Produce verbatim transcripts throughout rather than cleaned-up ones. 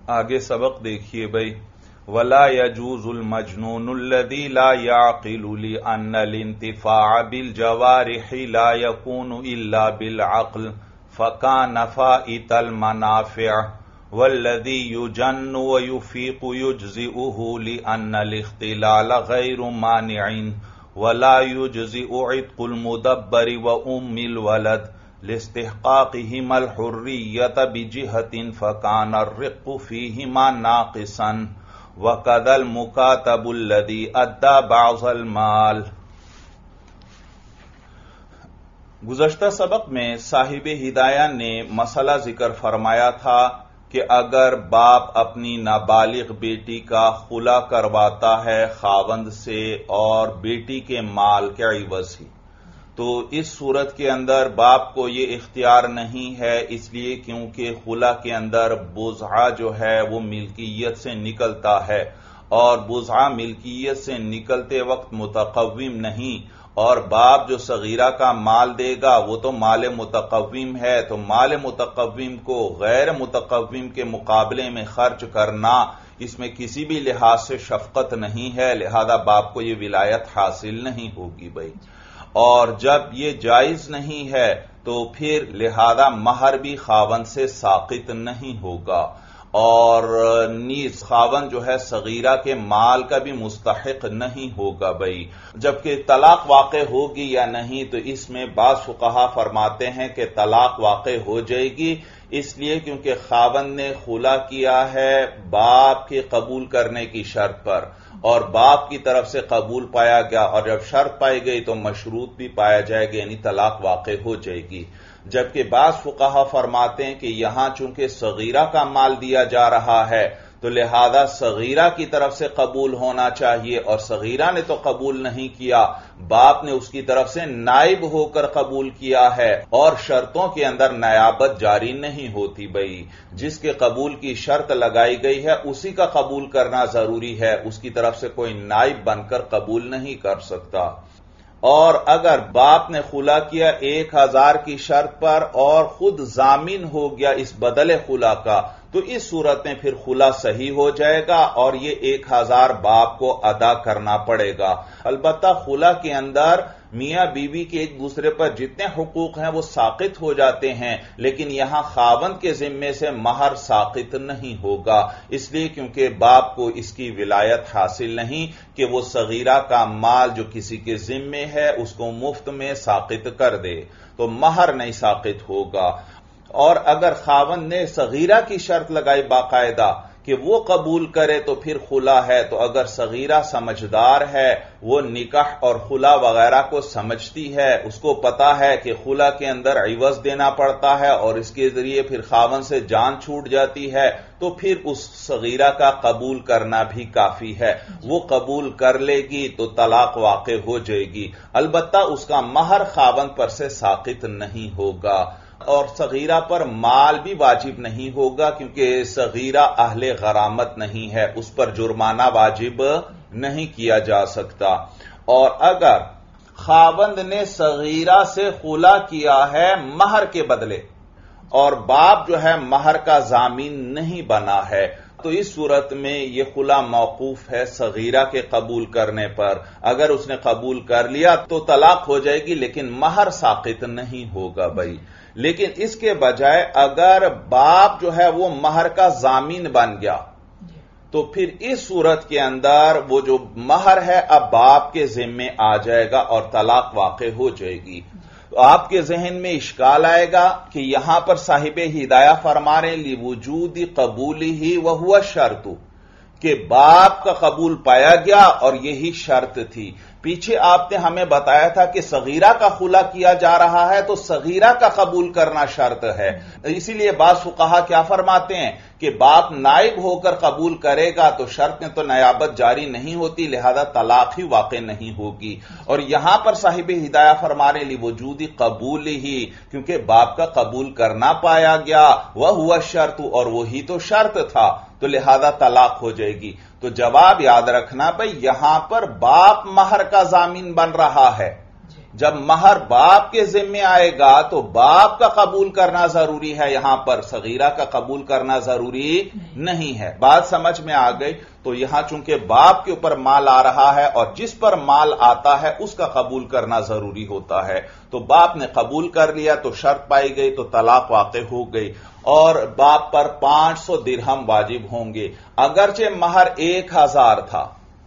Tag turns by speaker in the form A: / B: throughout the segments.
A: آگے سبق دیکھیے بھائی. ولا يجوز المجنون الذي لا يعقل لأن الانتفاع بالجوارح لا يكون إلا بالعقل فكان فائت المنافع والذي يجن ويفيق يجزئه لأن الاختلال غير مانع ولا يجزئ عتق المدبر وأم الولد لاستحقاقهما الحرية بجهة فكان الرق فيهما ناقصا وَقَدَ الْمُكَاتَبُ الَّذِي أَدَّى بَعْضَ الْمَالِ. گزشتہ سبق میں صاحب ہدایہ نے مسئلہ ذکر فرمایا تھا کہ اگر باپ اپنی نابالغ بیٹی کا خلا کرواتا ہے خاوند سے اور بیٹی کے مال کے عوض ہی، تو اس صورت کے اندر باپ کو یہ اختیار نہیں ہے، اس لیے کیونکہ خلا کے اندر بزعہ جو ہے وہ ملکیت سے نکلتا ہے، اور بزعہ ملکیت سے نکلتے وقت متقوم نہیں، اور باپ جو صغیرہ کا مال دے گا وہ تو مال متقوم ہے، تو مال متقوم کو غیر متقوم کے مقابلے میں خرچ کرنا اس میں کسی بھی لحاظ سے شفقت نہیں ہے، لہذا باپ کو یہ ولایت حاصل نہیں ہوگی بھائی. اور جب یہ جائز نہیں ہے تو پھر لہذا مہر بھی خاوند سے ساقط نہیں ہوگا، اور نیز خاوند جو ہے صغیرہ کے مال کا بھی مستحق نہیں ہوگا بھائی. جبکہ طلاق واقع ہوگی یا نہیں تو اس میں بعض فقہا فرماتے ہیں کہ طلاق واقع ہو جائے گی، اس لیے کیونکہ خاوند نے خلا کیا ہے باپ کے قبول کرنے کی شرط پر، اور باپ کی طرف سے قبول پایا گیا، اور جب شرط پائی گئی تو مشروط بھی پایا جائے گا، یعنی طلاق واقع ہو جائے گی. جبکہ بعض فقہا فرماتے ہیں کہ یہاں چونکہ صغیرہ کا مال دیا جا رہا ہے تو لہذا صغیرہ کی طرف سے قبول ہونا چاہیے، اور صغیرہ نے تو قبول نہیں کیا، باپ نے اس کی طرف سے نائب ہو کر قبول کیا ہے، اور شرطوں کے اندر نیابت جاری نہیں ہوتی بھائی. جس کے قبول کی شرط لگائی گئی ہے اسی کا قبول کرنا ضروری ہے، اس کی طرف سے کوئی نائب بن کر قبول نہیں کر سکتا. اور اگر باپ نے خلا کیا ایک ہزار کی شرط پر اور خود ضامن ہو گیا اس بدل خلا کا، تو اس صورت میں پھر خلا صحیح ہو جائے گا اور یہ ایک ہزار باپ کو ادا کرنا پڑے گا. البتہ خلا کے اندر میاں بیوی کے ایک دوسرے پر جتنے حقوق ہیں وہ ساقط ہو جاتے ہیں، لیکن یہاں خاوند کے ذمے سے مہر ساقط نہیں ہوگا، اس لیے کیونکہ باپ کو اس کی ولایت حاصل نہیں کہ وہ صغیرہ کا مال جو کسی کے ذمے ہے اس کو مفت میں ساقط کر دے، تو مہر نہیں ساقط ہوگا. اور اگر خاوند نے صغیرہ کی شرط لگائی باقاعدہ کہ وہ قبول کرے تو پھر خلا ہے، تو اگر صغیرہ سمجھدار ہے، وہ نکاح اور خلا وغیرہ کو سمجھتی ہے، اس کو پتا ہے کہ خلا کے اندر عوض دینا پڑتا ہے اور اس کے ذریعے پھر خاوند سے جان چھوٹ جاتی ہے، تو پھر اس صغیرہ کا قبول کرنا بھی کافی ہے. وہ قبول کر لے گی تو طلاق واقع ہو جائے گی، البتہ اس کا مہر خاوند پر سے ساقط نہیں ہوگا، اور صغیرہ پر مال بھی واجب نہیں ہوگا کیونکہ صغیرہ اہل غرامت نہیں ہے، اس پر جرمانہ واجب نہیں کیا جا سکتا. اور اگر خاوند نے صغیرہ سے خلا کیا ہے مہر کے بدلے اور باپ جو ہے مہر کا ضامن نہیں بنا ہے، تو اس صورت میں یہ خلا موقوف ہے صغیرہ کے قبول کرنے پر. اگر اس نے قبول کر لیا تو طلاق ہو جائے گی لیکن مہر ساقط نہیں ہوگا بھائی. لیکن اس کے بجائے اگر باپ جو ہے وہ مہر کا ضامن بن گیا تو پھر اس صورت کے اندر وہ جو مہر ہے اب باپ کے ذمے آ جائے گا اور طلاق واقع ہو جائے گی. تو آپ کے ذہن میں اشکال آئے گا کہ یہاں پر صاحب ہدایہ فرما رہے ہیں لِوُجُودِ قَبُولِهِ وَهُوَ شرط، کہ باپ کا قبول پایا گیا اور یہی شرط تھی. پیچھے آپ نے ہمیں بتایا تھا کہ صغیرہ کا خلا کیا جا رہا ہے تو صغیرہ کا قبول کرنا شرط ہے، اسی لیے بعض فقہا کیا فرماتے ہیں کہ باپ نائب ہو کر قبول کرے گا تو شرط میں تو نیابت جاری نہیں ہوتی، لہذا طلاق ہی واقع نہیں ہوگی. اور یہاں پر صاحب ہدایہ فرما رہے لِوُجُودِ قَبُولِهِ، کیونکہ باپ کا قبول کرنا پایا گیا، وَهُوَ الشَّرْطُ، اور وہی تو شرط تھا، تو لہذا طلاق ہو جائے گی. تو جواب یاد رکھنا بھئی، یہاں پر باپ مہر کا ضامن بن رہا ہے، جب مہر باپ کے ذمے آئے گا تو باپ کا قبول کرنا ضروری ہے، یہاں پر صغیرہ کا قبول کرنا ضروری نہیں ہے۔ بات سمجھ میں آ گئی؟ تو یہاں چونکہ باپ کے اوپر مال آ رہا ہے اور جس پر مال آتا ہے اس کا قبول کرنا ضروری ہوتا ہے، تو باپ نے قبول کر لیا تو شرط پائی گئی تو طلاق واقع ہو گئی، اور باپ پر پانچ سو درہم واجب ہوں گے، اگرچہ مہر ایک ہزار تھا،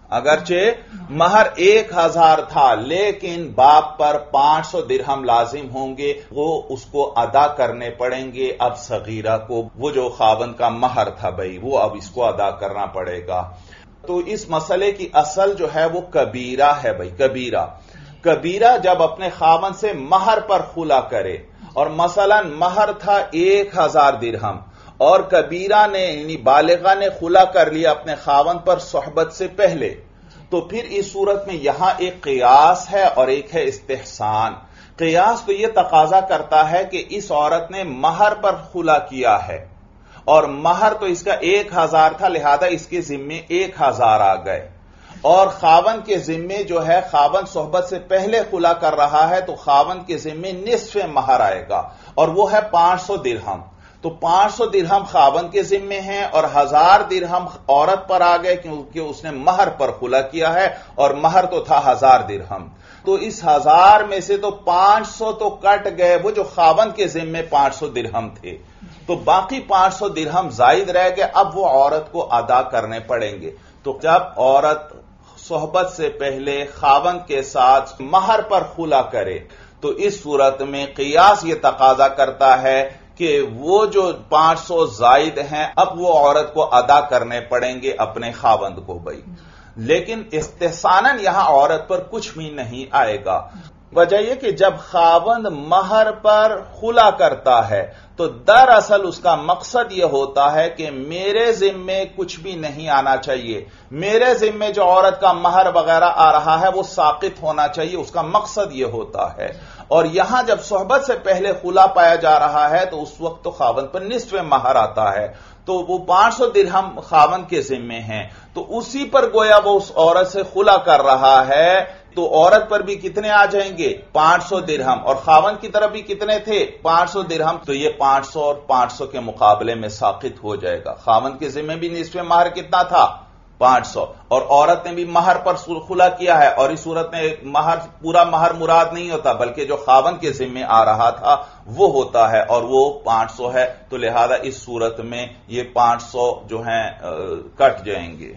A: اگرچہ مہر ایک ہزار تھا لیکن باپ پر پانچ سو درہم لازم ہوں گے، وہ اس کو ادا کرنے پڑیں گے اب صغیرہ کو، وہ جو خاوند کا مہر تھا بھائی وہ اب اس کو ادا کرنا پڑے گا۔ تو اس مسئلے کی اصل جو ہے وہ کبیرہ ہے بھائی، کبیرہ کبیرہ جب اپنے خاوند سے مہر پر خلا کرے، اور مثلا مہر تھا ایک ہزار درہم اور کبیرہ نے یعنی بالغہ نے خلا کر لیا اپنے خاوند پر صحبت سے پہلے، تو پھر اس صورت میں یہاں ایک قیاس ہے اور ایک ہے استحسان۔ قیاس تو یہ تقاضا کرتا ہے کہ اس عورت نے مہر پر خلا کیا ہے اور مہر تو اس کا ایک ہزار تھا، لہذا اس کے ذمے ایک ہزار آ گئے، اور خاوند کے ذمے جو ہے خاوند صحبت سے پہلے خلا کر رہا ہے تو خاوند کے ذمے نصف مہر آئے گا اور وہ ہے پانچ سو درہم۔ تو پانچ سو درہم خاوند کے ذمے ہیں اور ہزار درہم عورت پر آ گئے کیونکہ اس نے مہر پر خلا کیا ہے اور مہر تو تھا ہزار درہم، تو اس ہزار میں سے تو پانچ سو تو کٹ گئے، وہ جو خاوند کے ذمے پانچ سو درہم تھے، تو باقی پانچ سو درہم زائد رہ گئے، اب وہ عورت کو ادا کرنے پڑیں گے۔ تو جب عورت صحبت سے پہلے خاوند کے ساتھ مہر پر خلا کرے تو اس صورت میں قیاس یہ تقاضا کرتا ہے کہ وہ جو پانچ سو زائد ہیں اب وہ عورت کو ادا کرنے پڑیں گے اپنے خاوند کو بھائی، لیکن استحساناً یہاں عورت پر کچھ بھی نہیں آئے گا۔ وجہ یہ کہ جب خاوند مہر پر خلا کرتا ہے تو دراصل اس کا مقصد یہ ہوتا ہے کہ میرے ذمے کچھ بھی نہیں آنا چاہیے، میرے ذمے جو عورت کا مہر وغیرہ آ رہا ہے وہ ساقط ہونا چاہیے، اس کا مقصد یہ ہوتا ہے۔ اور یہاں جب صحبت سے پہلے خلا پایا جا رہا ہے تو اس وقت تو خاوند پر نصف مہر آتا ہے، تو وہ پانچ سو درہم خاوند کے ذمے ہیں، تو اسی پر گویا وہ اس عورت سے خلا کر رہا ہے، تو عورت پر بھی کتنے آ جائیں گے؟ پانچ سو درہم، اور خاوند کی طرف بھی کتنے تھے؟ پانچ سو درہم، تو یہ پانچ سو اور پانچ سو کے مقابلے میں ساقط ہو جائے گا۔ خاوند کے ذمے بھی نصف مہر کتنا تھا؟ پانچ سو، اور عورت نے بھی مہر پر خلا کیا ہے، اور اس صورت میں مہر پورا مہر مراد نہیں ہوتا بلکہ جو خاوند کے ذمے آ رہا تھا وہ ہوتا ہے، اور وہ پانچ سو ہے، تو لہذا اس صورت میں یہ پانچ سو جو ہیں کٹ جائیں گے۔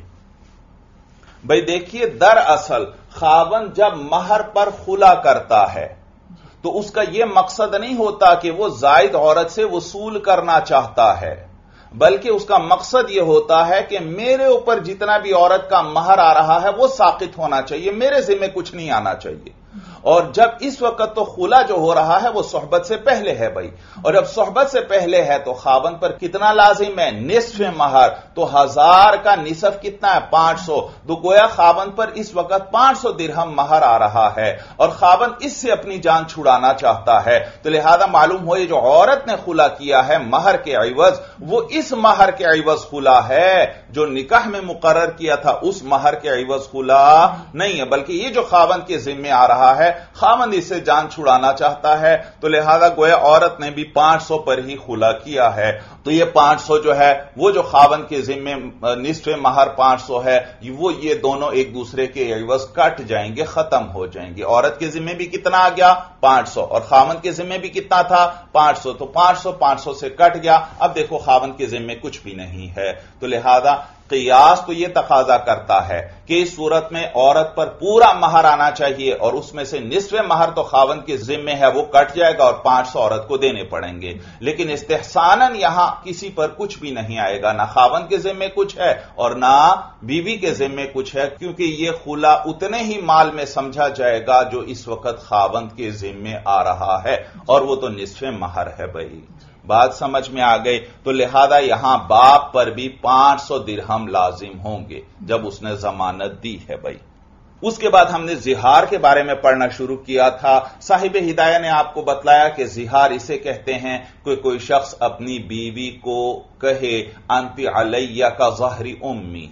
A: بھئی دیکھیے دراصل خاوند جب مہر پر خلا کرتا ہے تو اس کا یہ مقصد نہیں ہوتا کہ وہ زائد عورت سے وصول کرنا چاہتا ہے، بلکہ اس کا مقصد یہ ہوتا ہے کہ میرے اوپر جتنا بھی عورت کا مہر آ رہا ہے وہ ساقط ہونا چاہیے، میرے ذمے کچھ نہیں آنا چاہیے۔ اور جب اس وقت تو خلا جو ہو رہا ہے وہ صحبت سے پہلے ہے بھائی، اور جب صحبت سے پہلے ہے تو خاوند پر کتنا لازم ہے؟ نصف مہر، تو ہزار کا نصف کتنا ہے؟ پانچ سو، تو گویا خاوند پر اس وقت پانچ سو درہم مہر آ رہا ہے اور خاوند اس سے اپنی جان چھڑانا چاہتا ہے، تو لہذا معلوم ہو یہ جو عورت نے خلا کیا ہے مہر کے عوض، وہ اس مہر کے عوض خلا ہے جو نکاح میں مقرر کیا تھا، اس مہر کے عوض خلا نہیں ہے، بلکہ یہ جو خاوند کے ذمے آ رہا ہے خاوند اس سے جان چھڑانا چاہتا ہے، تو لہذا گویا عورت نے بھی پانچ سو پر ہی خلا کیا ہے، تو یہ پانچ سو جو ہے وہ جو خاوند کے ذمے نصف مہر پانچ سو ہے، وہ یہ دونوں ایک دوسرے کے عوض کٹ جائیں گے، ختم ہو جائیں گے۔ عورت کے ذمے بھی کتنا آ گیا؟ پانچ سو، اور خاوند کے ذمے بھی کتنا تھا؟ پانچ سو، تو پانچ سو پانچ سو سے کٹ گیا، اب دیکھو خاوند کے ذمے کچھ بھی نہیں ہے، تو لہذا قیاس تو یہ تقاضا کرتا ہے کہ اس صورت میں عورت پر پورا مہر آنا چاہیے اور اس میں سے نصف مہر تو خاوند کے ذمے ہے وہ کٹ جائے گا اور پانچ سو عورت کو دینے پڑیں گے، لیکن استحساناً یہاں کسی پر کچھ بھی نہیں آئے گا، نہ خاوند کے ذمے کچھ ہے اور نہ بیوی کے ذمے کچھ ہے، کیونکہ یہ خلا اتنے ہی مال میں سمجھا جائے گا جو اس وقت خاوند کے ذمے آ رہا ہے، اور وہ تو نصف مہر ہے بھائی۔ بات سمجھ میں آ گئی؟ تو لہذا یہاں باپ پر بھی پانچ سو درہم لازم ہوں گے جب اس نے ضمانت دی ہے بھائی۔ اس کے بعد ہم نے زہار کے بارے میں پڑھنا شروع کیا تھا۔ صاحب ہدایہ نے آپ کو بتلایا کہ زہار اسے کہتے ہیں کہ کوئی شخص اپنی بیوی کو کہے انت علیہ کا ظہر امی،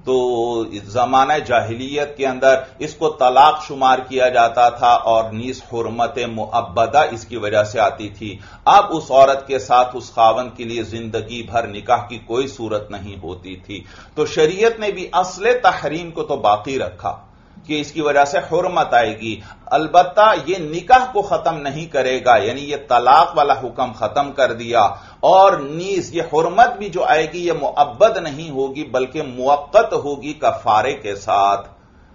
A: تو زمانہ جاہلیت کے اندر اس کو طلاق شمار کیا جاتا تھا اور نیز حرمت مؤبدہ اس کی وجہ سے آتی تھی۔ اب اس عورت کے ساتھ اس خاوند کے لیے زندگی بھر نکاح کی کوئی صورت نہیں ہوتی تھی، تو شریعت نے بھی اصل تحریم کو تو باقی رکھا کہ اس کی وجہ سے حرمت آئے گی، البتہ یہ نکاح کو ختم نہیں کرے گا، یعنی یہ طلاق والا حکم ختم کر دیا، اور نیز یہ حرمت بھی جو آئے گی یہ مؤبد نہیں ہوگی بلکہ موقت ہوگی کفارے کے ساتھ۔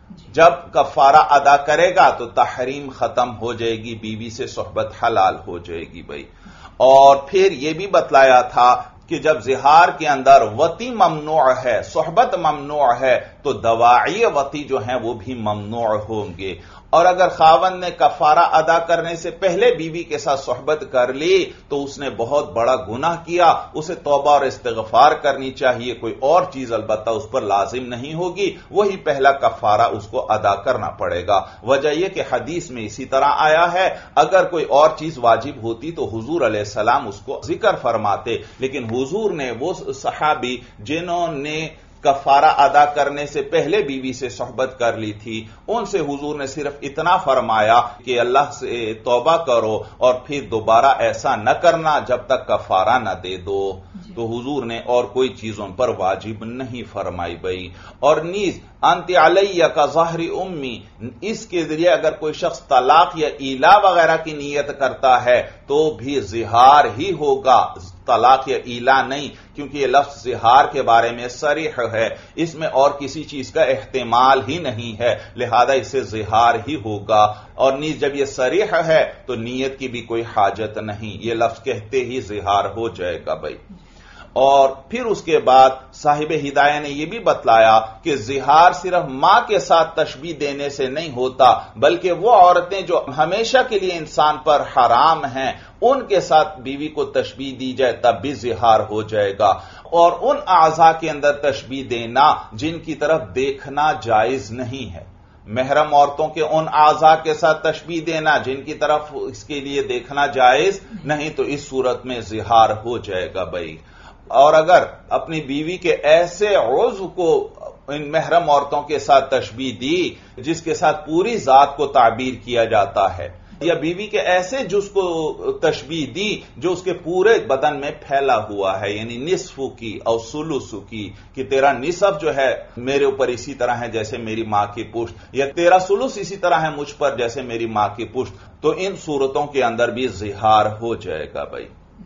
A: جب کفارہ ادا کرے گا تو تحریم ختم ہو جائے گی، بیوی سے صحبت حلال ہو جائے گی بھائی۔ اور پھر یہ بھی بتلایا تھا کہ جب زہار کے اندر وطی ممنوع ہے، صحبت ممنوع ہے، تو دواعی وطی جو ہیں وہ بھی ممنوع ہوں گے، اور اگر خاوند نے کفارہ ادا کرنے سے پہلے بیوی کے ساتھ صحبت کر لی تو اس نے بہت بڑا گناہ کیا، اسے توبہ اور استغفار کرنی چاہیے، کوئی اور چیز البتہ اس پر لازم نہیں ہوگی، وہی پہلا کفارہ اس کو ادا کرنا پڑے گا۔ وجہ یہ کہ حدیث میں اسی طرح آیا ہے، اگر کوئی اور چیز واجب ہوتی تو حضور علیہ السلام اس کو ذکر فرماتے، لیکن حضور نے وہ صحابی جنہوں نے کفارہ ادا کرنے سے پہلے بیوی سے صحبت کر لی تھی، ان سے حضور نے صرف اتنا فرمایا کہ اللہ سے توبہ کرو اور پھر دوبارہ ایسا نہ کرنا جب تک کفارہ نہ دے دو، تو حضور نے اور کوئی چیزوں پر واجب نہیں فرمائی بھائی۔ اور نیز انت علیہ کا ظہر امی، اس کے ذریعے اگر کوئی شخص طلاق یا ایلا وغیرہ کی نیت کرتا ہے تو بھی زہار ہی ہوگا، طلاق یا ایلا نہیں، کیونکہ یہ لفظ زہار کے بارے میں صریح ہے، اس میں اور کسی چیز کا احتمال ہی نہیں ہے، لہذا اسے زہار ہی ہوگا۔ اور نیز جب یہ صریح ہے تو نیت کی بھی کوئی حاجت نہیں، یہ لفظ کہتے ہی زہار ہو جائے گا بھائی۔ اور پھر اس کے بعد صاحب ہدایہ نے یہ بھی بتلایا کہ زہار صرف ماں کے ساتھ تشبیہ دینے سے نہیں ہوتا، بلکہ وہ عورتیں جو ہمیشہ کے لیے انسان پر حرام ہیں ان کے ساتھ بیوی کو تشبیہ دی جائے تب بھی زہار ہو جائے گا، اور ان اعضاء کے اندر تشبیہ دینا جن کی طرف دیکھنا جائز نہیں ہے، محرم عورتوں کے ان اعضاء کے ساتھ تشبیہ دینا جن کی طرف اس کے لیے دیکھنا جائز نہیں، تو اس صورت میں زہار ہو جائے گا بھائی۔ اور اگر اپنی بیوی کے ایسے عضو کو ان محرم عورتوں کے ساتھ تشبیہ دی جس کے ساتھ پوری ذات کو تعبیر کیا جاتا ہے، یا بیوی کے ایسے جز کو تشبیہ دی جو اس کے پورے بدن میں پھیلا ہوا ہے، یعنی نصف کی اور ثلث کی، کہ تیرا نصف جو ہے میرے اوپر اسی طرح ہے جیسے میری ماں کی پشت، یا تیرا ثلث اسی طرح ہے مجھ پر جیسے میری ماں کی پشت، تو ان صورتوں کے اندر بھی زہار ہو جائے گا بھائی۔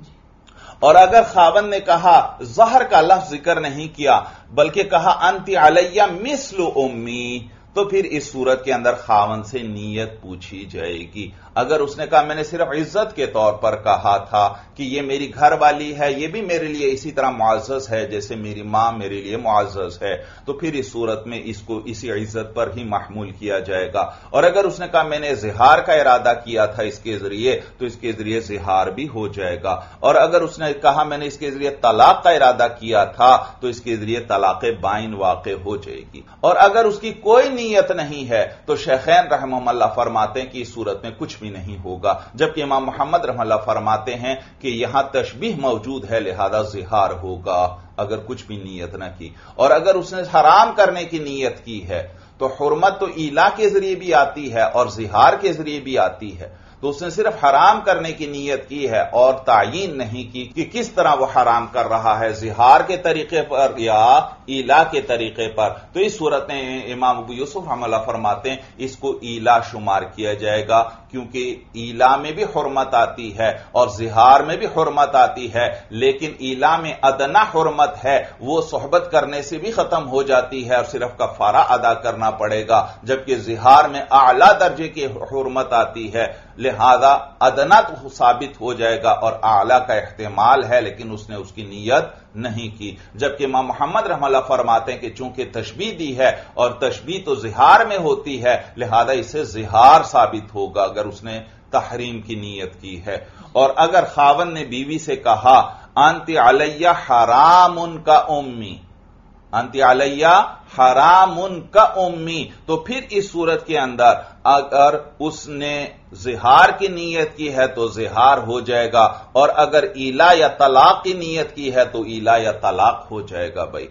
A: اور اگر خاوند نے کہا، ظہر کا لفظ ذکر نہیں کیا بلکہ کہا انت علیہ مثل امی، تو پھر اس صورت کے اندر خاوند سے نیت پوچھی جائے گی۔ اگر اس نے کہا میں نے صرف عزت کے طور پر کہا تھا کہ یہ میری گھر والی ہے، یہ بھی میرے لیے اسی طرح معزز ہے جیسے میری ماں میرے لیے معزز ہے، تو پھر اس صورت میں اس کو اسی عزت پر ہی محمول کیا جائے گا۔ اور اگر اس نے کہا میں نے زہار کا ارادہ کیا تھا اس کے ذریعے، تو اس کے ذریعے زہار بھی ہو جائے گا۔ اور اگر اس نے کہا میں نے اس کے ذریعے طلاق کا ارادہ کیا تھا تو اس کے ذریعے طلاق بائن واقع ہو جائے گی۔ اور اگر اس کی کوئی نیت نہیں ہے تو شیخین رحمہم اللہ فرماتے ہیں کہ اس صورت میں کچھ بھی نہیں ہوگا، جبکہ امام محمد رحمہ اللہ فرماتے ہیں کہ یہاں تشبیہ موجود ہے لہذا زہار ہوگا اگر کچھ بھی نیت نہ کی۔ اور اگر اس نے حرام کرنے کی نیت کی ہے تو حرمت تو ایلا کے ذریعے بھی آتی ہے اور زہار کے ذریعے بھی آتی ہے، تو اس نے صرف حرام کرنے کی نیت کی ہے اور تعیین نہیں کی کہ کس طرح وہ حرام کر رہا ہے، زہار کے طریقے پر یا ایلا کے طریقے پر، تو اس صورت میں امام ابو یوسف رحمہ اللہ فرماتے ہیں اس کو ایلا شمار کیا جائے گا، کیونکہ ایلا میں بھی حرمت آتی ہے اور زہار میں بھی حرمت آتی ہے، لیکن ایلا میں ادنا حرمت ہے، وہ صحبت کرنے سے بھی ختم ہو جاتی ہے اور صرف کفارہ ادا کرنا پڑے گا، جبکہ زہار میں اعلی درجے کی حرمت آتی ہے، لہذا ادنا تو ثابت ہو جائے گا اور اعلی کا احتمال ہے، لیکن اس نے اس کی نیت نہیں کی۔ جبکہ امام محمد رحمہ اللہ فرماتے ہیں کہ چونکہ تشبیہ دی ہے اور تشبیہ تو زہار میں ہوتی ہے، لہذا اسے زہار ثابت ہوگا اگر اس نے تحریم کی نیت کی ہے۔ اور اگر خاوند نے بیوی سے کہا انت علیہ حرام کا امی، انت علیہ حرام کا امی، تو پھر اس صورت کے اندر اگر اس نے زہار کی نیت کی ہے تو زہار ہو جائے گا، اور اگر ایلا یا طلاق کی نیت کی ہے تو ایلا یا طلاق ہو جائے گا بھائی۔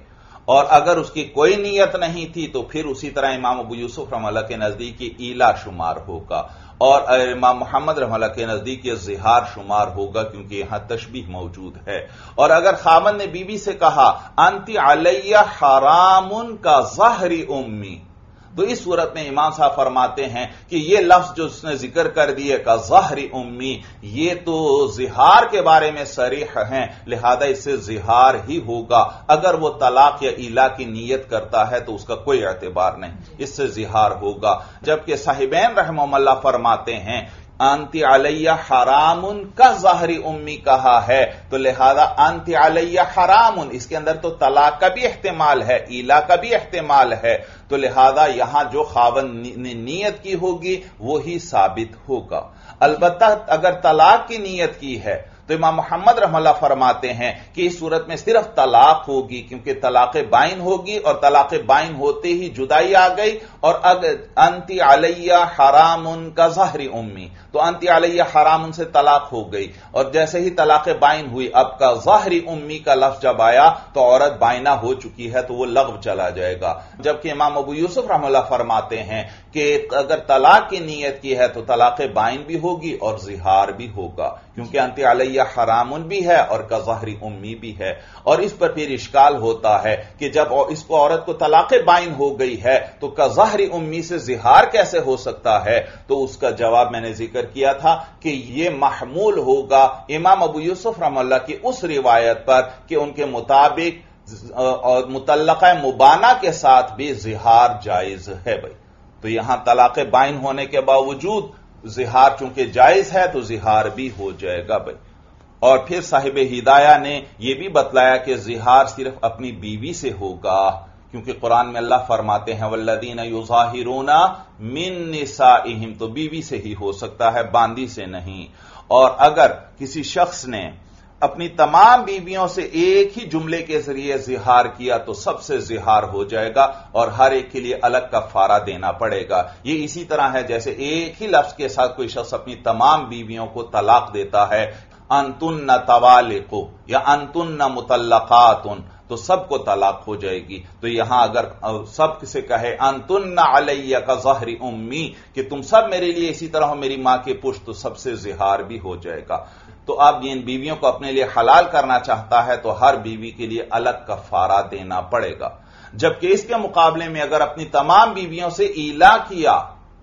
A: اور اگر اس کی کوئی نیت نہیں تھی تو پھر اسی طرح امام ابو یوسف رحمہ اللہ کے نزدیک ایلا شمار ہوگا، اور امام محمد رحمہ اللہ کے نزدیک یہ زہار شمار ہوگا، کیونکہ یہاں تشبیہ موجود ہے۔ اور اگر خاوند نے بیوی سے کہا انتی علیہ حرام کا ظہر امی، تو اس صورت میں امام صاحب فرماتے ہیں کہ یہ لفظ جو اس نے ذکر کر دیے کا ظہر امی، یہ تو زہار کے بارے میں صریح ہیں، لہذا اس سے زہار ہی ہوگا۔ اگر وہ طلاق یا ایلا کی نیت کرتا ہے تو اس کا کوئی اعتبار نہیں، اس سے زہار ہوگا۔ جبکہ صاحبین رحمہم اللہ فرماتے ہیں انتی علیہ حرام کا ظاہر امی کہا ہے، تو لہذا انتی علیہ حرام، اس کے اندر تو طلاق کا بھی احتمال ہے، ایلا کا بھی احتمال ہے، تو لہذا یہاں جو خاوند نے نیت کی ہوگی وہی ثابت ہوگا۔ البتہ اگر طلاق کی نیت کی ہے تو امام محمد رحمہ اللہ فرماتے ہیں کہ اس صورت میں صرف طلاق ہوگی، کیونکہ طلاق بائن ہوگی، اور طلاق بائن ہوتے ہی جدائی آ گئی، اور اگر انتی علیہ حرام کا ظہر امی، تو انتی علیہ حرام سے طلاق ہو گئی، اور جیسے ہی طلاق بائن ہوئی اب کا ظہر امی کا لفظ جب آیا تو عورت بائنہ ہو چکی ہے، تو وہ لغو چلا جائے گا۔ جبکہ امام ابو یوسف رحمہ اللہ فرماتے ہیں کہ اگر طلاق کی نیت کی ہے تو طلاق بائن بھی ہوگی اور زہار بھی ہوگا، کیونکہ انتی علیہ حرام بھی ہے اور کا ظہر امی بھی ہے۔ اور اس پر پھر اشکال ہوتا ہے کہ جب اس کو عورت کو طلاق بائن ہو گئی ہے تو کا ظہر امی سے زہار کیسے ہو سکتا ہے؟ تو اس کا جواب میں نے ذکر کیا تھا کہ یہ محمول ہوگا امام ابو یوسف رحمہ اللہ کی اس روایت پر کہ ان کے مطابق اور مطلقہ مبانہ کے ساتھ بھی زہار جائز ہے۔ بھائی تو یہاں طلاق بائن ہونے کے باوجود زہار چونکہ جائز ہے تو زہار بھی ہو جائے گا۔ بھائی اور پھر صاحب ہدایہ نے یہ بھی بتلایا کہ زہار صرف اپنی بیوی سے ہوگا، کیونکہ قرآن میں اللہ فرماتے ہیں والذین یظاہرون من نسائہم، تو بیوی سے ہی ہو سکتا ہے، باندی سے نہیں۔ اور اگر کسی شخص نے اپنی تمام بیویوں سے ایک ہی جملے کے ذریعے زہار کیا تو سب سے زہار ہو جائے گا، اور ہر ایک کے لیے الگ کفارہ دینا پڑے گا۔ یہ اسی طرح ہے جیسے ایک ہی لفظ کے ساتھ کوئی شخص اپنی تمام بیویوں کو طلاق دیتا ہے، انتن طوالق یا انتن مطلقات، تو سب کو طلاق ہو جائے گی۔ تو یہاں اگر سب سے کہے انتن علیہ کا ظہر امی، کہ تم سب میرے لیے اسی طرح ہو میری ماں کے پشت، تو سب سے زہار بھی ہو جائے گا۔ تو اب ان بیویوں کو اپنے لیے حلال کرنا چاہتا ہے تو ہر بیوی کے لیے الگ کفارہ دینا پڑے گا، جبکہ اس کے مقابلے میں اگر اپنی تمام بیویوں سے ایلا کیا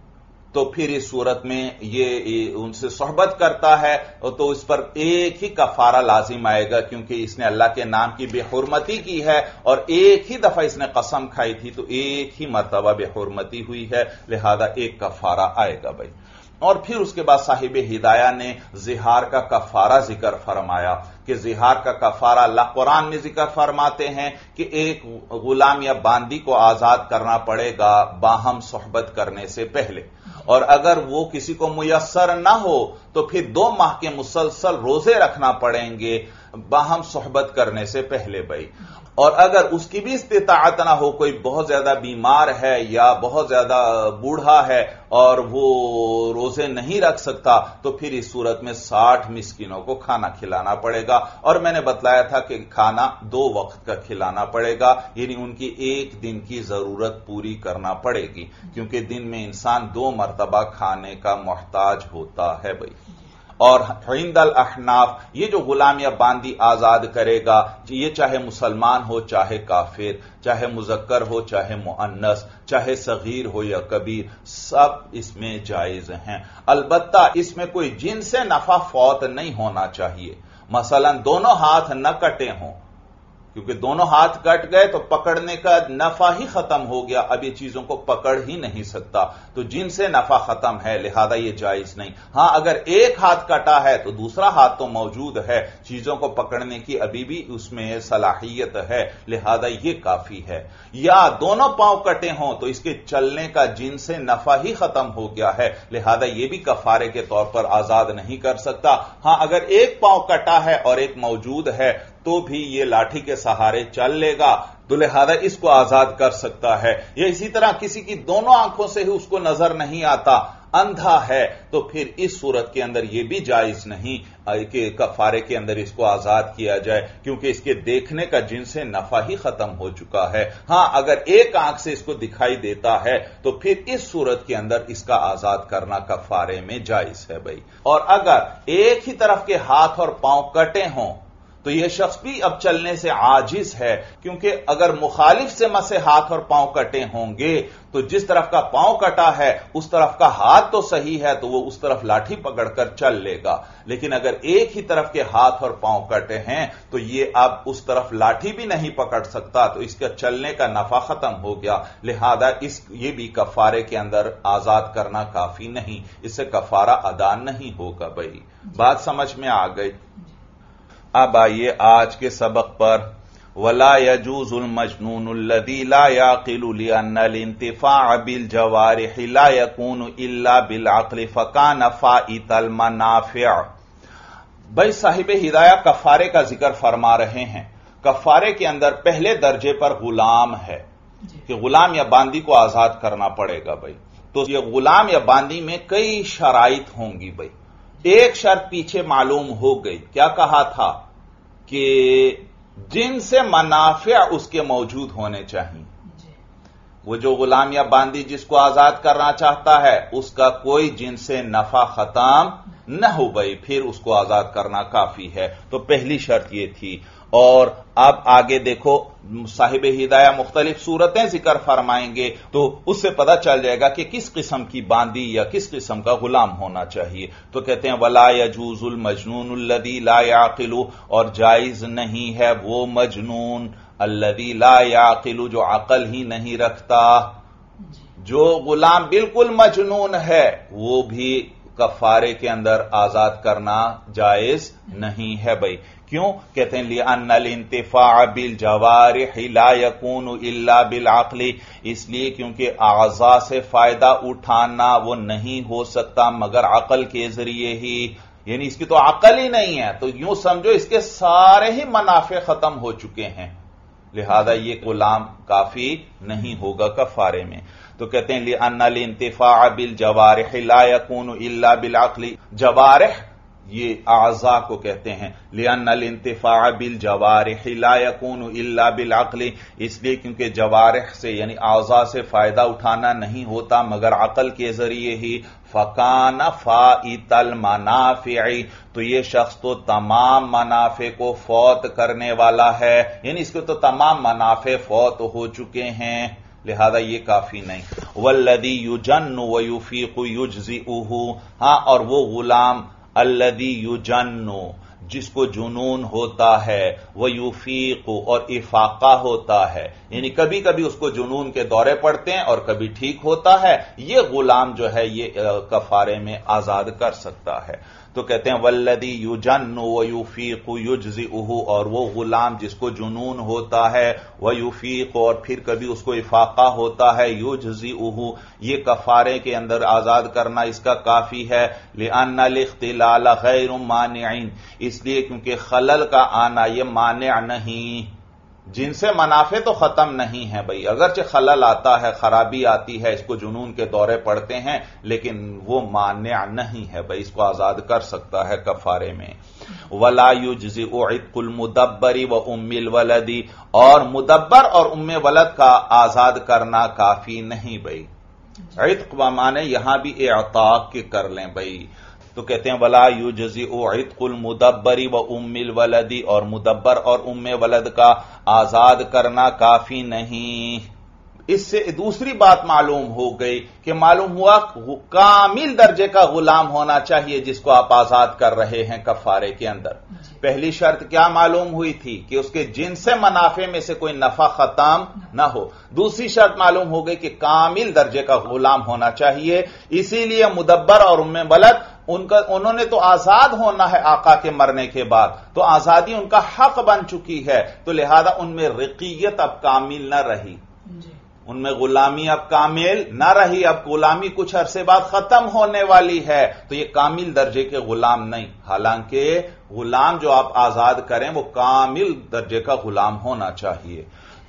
A: تو پھر اس صورت میں یہ ان سے صحبت کرتا ہے تو اس پر ایک ہی کفارہ لازم آئے گا، کیونکہ اس نے اللہ کے نام کی بے حرمتی کی ہے، اور ایک ہی دفعہ اس نے قسم کھائی تھی تو ایک ہی مرتبہ بے حرمتی ہوئی ہے، لہذا ایک کفارہ آئے گا۔ بھائی اور پھر اس کے بعد صاحب ہدایہ نے زہار کا کفارہ ذکر فرمایا کہ زہار کا کفارہ اللہ قرآن میں ذکر فرماتے ہیں کہ ایک غلام یا باندی کو آزاد کرنا پڑے گا باہم صحبت کرنے سے پہلے، اور اگر وہ کسی کو میسر نہ ہو تو پھر دو ماہ کے مسلسل روزے رکھنا پڑیں گے باہم صحبت کرنے سے پہلے۔ بھائی اور اگر اس کی بھی استطاعت نہ ہو، کوئی بہت زیادہ بیمار ہے یا بہت زیادہ بوڑھا ہے اور وہ روزے نہیں رکھ سکتا، تو پھر اس صورت میں ساٹھ مسکینوں کو کھانا کھلانا پڑے گا۔ اور میں نے بتلایا تھا کہ کھانا دو وقت کا کھلانا پڑے گا، یعنی ان کی ایک دن کی ضرورت پوری کرنا پڑے گی، کیونکہ دن میں انسان دو مرتبہ کھانے کا محتاج ہوتا ہے۔ بھائی اور عند الاحناف یہ جو غلام یا باندی آزاد کرے گا، یہ چاہے مسلمان ہو چاہے کافر، چاہے مذکر ہو چاہے مؤنث، چاہے صغیر ہو یا کبیر، سب اس میں جائز ہیں۔ البتہ اس میں کوئی جن سے نفع فوت نہیں ہونا چاہیے، مثلا دونوں ہاتھ نہ کٹے ہوں، کیونکہ دونوں ہاتھ کٹ گئے تو پکڑنے کا نفع ہی ختم ہو گیا، اب یہ چیزوں کو پکڑ ہی نہیں سکتا، تو جن سے نفع ختم ہے لہذا یہ جائز نہیں۔ ہاں اگر ایک ہاتھ کٹا ہے تو دوسرا ہاتھ تو موجود ہے، چیزوں کو پکڑنے کی ابھی بھی اس میں صلاحیت ہے، لہذا یہ کافی ہے۔ یا دونوں پاؤں کٹے ہوں تو اس کے چلنے کا جن سے نفع ہی ختم ہو گیا ہے، لہذا یہ بھی کفارے کے طور پر آزاد نہیں کر سکتا۔ ہاں اگر ایک پاؤں کٹا ہے اور ایک موجود ہے تو بھی یہ لاٹھی کے سہارے چل لے گا، تو لہذا اس کو آزاد کر سکتا ہے۔ یا اسی طرح کسی کی دونوں آنکھوں سے ہی اس کو نظر نہیں آتا، اندھا ہے تو پھر اس صورت کے اندر یہ بھی جائز نہیں کہ کفارے کے اندر اس کو آزاد کیا جائے، کیونکہ اس کے دیکھنے کا جن سے نفع ہی ختم ہو چکا ہے۔ ہاں اگر ایک آنکھ سے اس کو دکھائی دیتا ہے تو پھر اس صورت کے اندر اس کا آزاد کرنا کفارے میں جائز ہے بھائی۔ اور اگر ایک ہی طرف کے ہاتھ اور پاؤں کٹے ہوں تو یہ شخص بھی اب چلنے سے عاجز ہے، کیونکہ اگر مخالف سے مسے ہاتھ اور پاؤں کٹے ہوں گے تو جس طرف کا پاؤں کٹا ہے اس طرف کا ہاتھ تو صحیح ہے تو وہ اس طرف لاٹھی پکڑ کر چل لے گا، لیکن اگر ایک ہی طرف کے ہاتھ اور پاؤں کٹے ہیں تو یہ اب اس طرف لاٹھی بھی نہیں پکڑ سکتا، تو اس کا چلنے کا نفع ختم ہو گیا، لہذا اس یہ بھی کفارے کے اندر آزاد کرنا کافی نہیں، اس سے کفارہ ادا نہیں ہوگا بھائی۔ بات سمجھ میں آ گئی؟ اب آئیے آج کے سبق پر۔ وَلَا يَجُوزُ الْمَجْنُونُ الَّذِي لَا يَعْقِلُ لِأَنَّ الْانْتِفَاعَ بِالْجَوَارِحِ لَا يَكُونُ إِلَّا بِالْعَقْلِ فَكَانَ فَائِتَ الْمَنَافِعِ۔ بھائی صاحب ہدایہ کفارے کا ذکر فرما رہے ہیں۔ کفارے کے اندر پہلے درجے پر غلام ہے کہ غلام یا باندی کو آزاد کرنا پڑے گا بھائی، تو یہ غلام یا باندی میں کئی شرائط ہوں گی بھائی۔ ایک شرط پیچھے معلوم ہو گئی، کیا کہا تھا کہ جن سے منافع اس کے موجود ہونے چاہیے۔ وہ جو غلام یا باندی جس کو آزاد کرنا چاہتا ہے اس کا کوئی جن سے نفع ختم نہ ہو بھائی، پھر اس کو آزاد کرنا کافی ہے، تو پہلی شرط یہ تھی۔ اور اب آگے دیکھو صاحب ہدایہ مختلف صورتیں ذکر فرمائیں گے تو اس سے پتہ چل جائے گا کہ کس قسم کی باندی یا کس قسم کا غلام ہونا چاہیے۔ تو کہتے ہیں وَلَا يَجُوزُ الْمَجْنُونُ الَّذِي لَا يَعْقِلُ، اور جائز نہیں ہے وہ مجنون الَّذِي لَا يَعْقِلُ جو عقل ہی نہیں رکھتا۔ جو غلام بالکل مجنون ہے وہ بھی کفارے کے اندر آزاد کرنا جائز نہیں ہے بھائی۔ کیوں؟ کہتے ہیں لِأَنَّ الْانْتِفَاعَ بِالْجَوَارِحِ لَا يَكُونُ إِلَّا بِالْعَقْلِ، اس لیے کیونکہ اعضاء سے فائدہ اٹھانا وہ نہیں ہو سکتا مگر عقل کے ذریعے ہی، یعنی اس کی تو عقل ہی نہیں ہے، تو یوں سمجھو اس کے سارے ہی منافع ختم ہو چکے ہیں، لہذا یہ غلام کافی نہیں ہوگا کفارے میں۔ تو کہتے ہیں لِأَنَّ الْانْتِفَاعَ بِالْجَوَارِحِ لَا يَكُونُ إِلَّا بِالْعَقْلِ، جوارح یہ اعضاء کو کہتے ہیں۔ لِأَنَّ الْانْتِفَاعَ بِالْجَوَارِحِ لَا يَكُونُ إِلَّا بِالْعَقْلِ، اس لیے کیونکہ جوارح سے یعنی اعضاء سے فائدہ اٹھانا نہیں ہوتا مگر عقل کے ذریعے ہی۔ فَكَانَ فَائِتَ الْمَنَافِعِ، تو یہ شخص تو تمام منافع کو فوت کرنے والا ہے، یعنی اس کے تو تمام منافع فوت ہو چکے ہیں، لہذا یہ کافی نہیں۔ وَالَّذِي يُجَنُّ وَيُفِيقُ يُجْزِئُهُ، ہاں اور وہ غلام الذی یجن جس کو جنون ہوتا ہے، ویفیق اور افاقہ ہوتا ہے، یعنی کبھی کبھی اس کو جنون کے دورے پڑتے ہیں اور کبھی ٹھیک ہوتا ہے، یہ غلام جو ہے یہ کفارے میں آزاد کر سکتا ہے۔ تو کہتے ہیں والذی یجن ویفیق یجزئہ، اور وہ غلام جس کو جنون ہوتا ہے، ویفیق اور پھر کبھی اس کو افاقہ ہوتا ہے، یجزئہ یہ کفارے کے اندر آزاد کرنا اس کا کافی ہے۔ لأن الاختلال غیر مانع، اس لیے کیونکہ خلل کا آنا یہ مانع نہیں، جن سے منافع تو ختم نہیں ہے بھائی، اگرچہ خلل آتا ہے، خرابی آتی ہے، اس کو جنون کے دورے پڑتے ہیں، لیکن وہ مانع نہیں ہے بھائی، اس کو آزاد کر سکتا ہے کفارے میں۔ ولا یجزئ عتق المدبر و ام الولد، اور مدبر اور ام ولد کا آزاد کرنا کافی نہیں بھائی۔ عتق بمانے یہاں بھی اعتاق کے کر لیں بھائی، تو کہتے ہیں ولا یجزئ عتق المدبر و ام الولد، اور مدبر اور ام ولد کا آزاد کرنا کافی نہیں۔ اس سے دوسری بات معلوم ہو گئی کہ معلوم ہوا کامل درجے کا غلام ہونا چاہیے جس کو آپ آزاد کر رہے ہیں کفارے کے اندر۔ پہلی شرط کیا معلوم ہوئی تھی کہ اس کے جن سے منافع میں سے کوئی نفع ختم نہ ہو۔ دوسری شرط معلوم ہو گئی کہ کامل درجے کا غلام ہونا چاہیے، اسی لیے مدبر اور ام ولد ان کا انہوں نے تو آزاد ہونا ہے آقا کے مرنے کے بعد، تو آزادی ان کا حق بن چکی ہے، تو لہذا ان میں رقیت اب کامل نہ رہی، ان میں غلامی اب کامل نہ رہی، اب غلامی کچھ عرصے بعد ختم ہونے والی ہے، تو یہ کامل درجے کے غلام نہیں، حالانکہ غلام جو آپ آزاد کریں وہ کامل درجے کا غلام ہونا چاہیے۔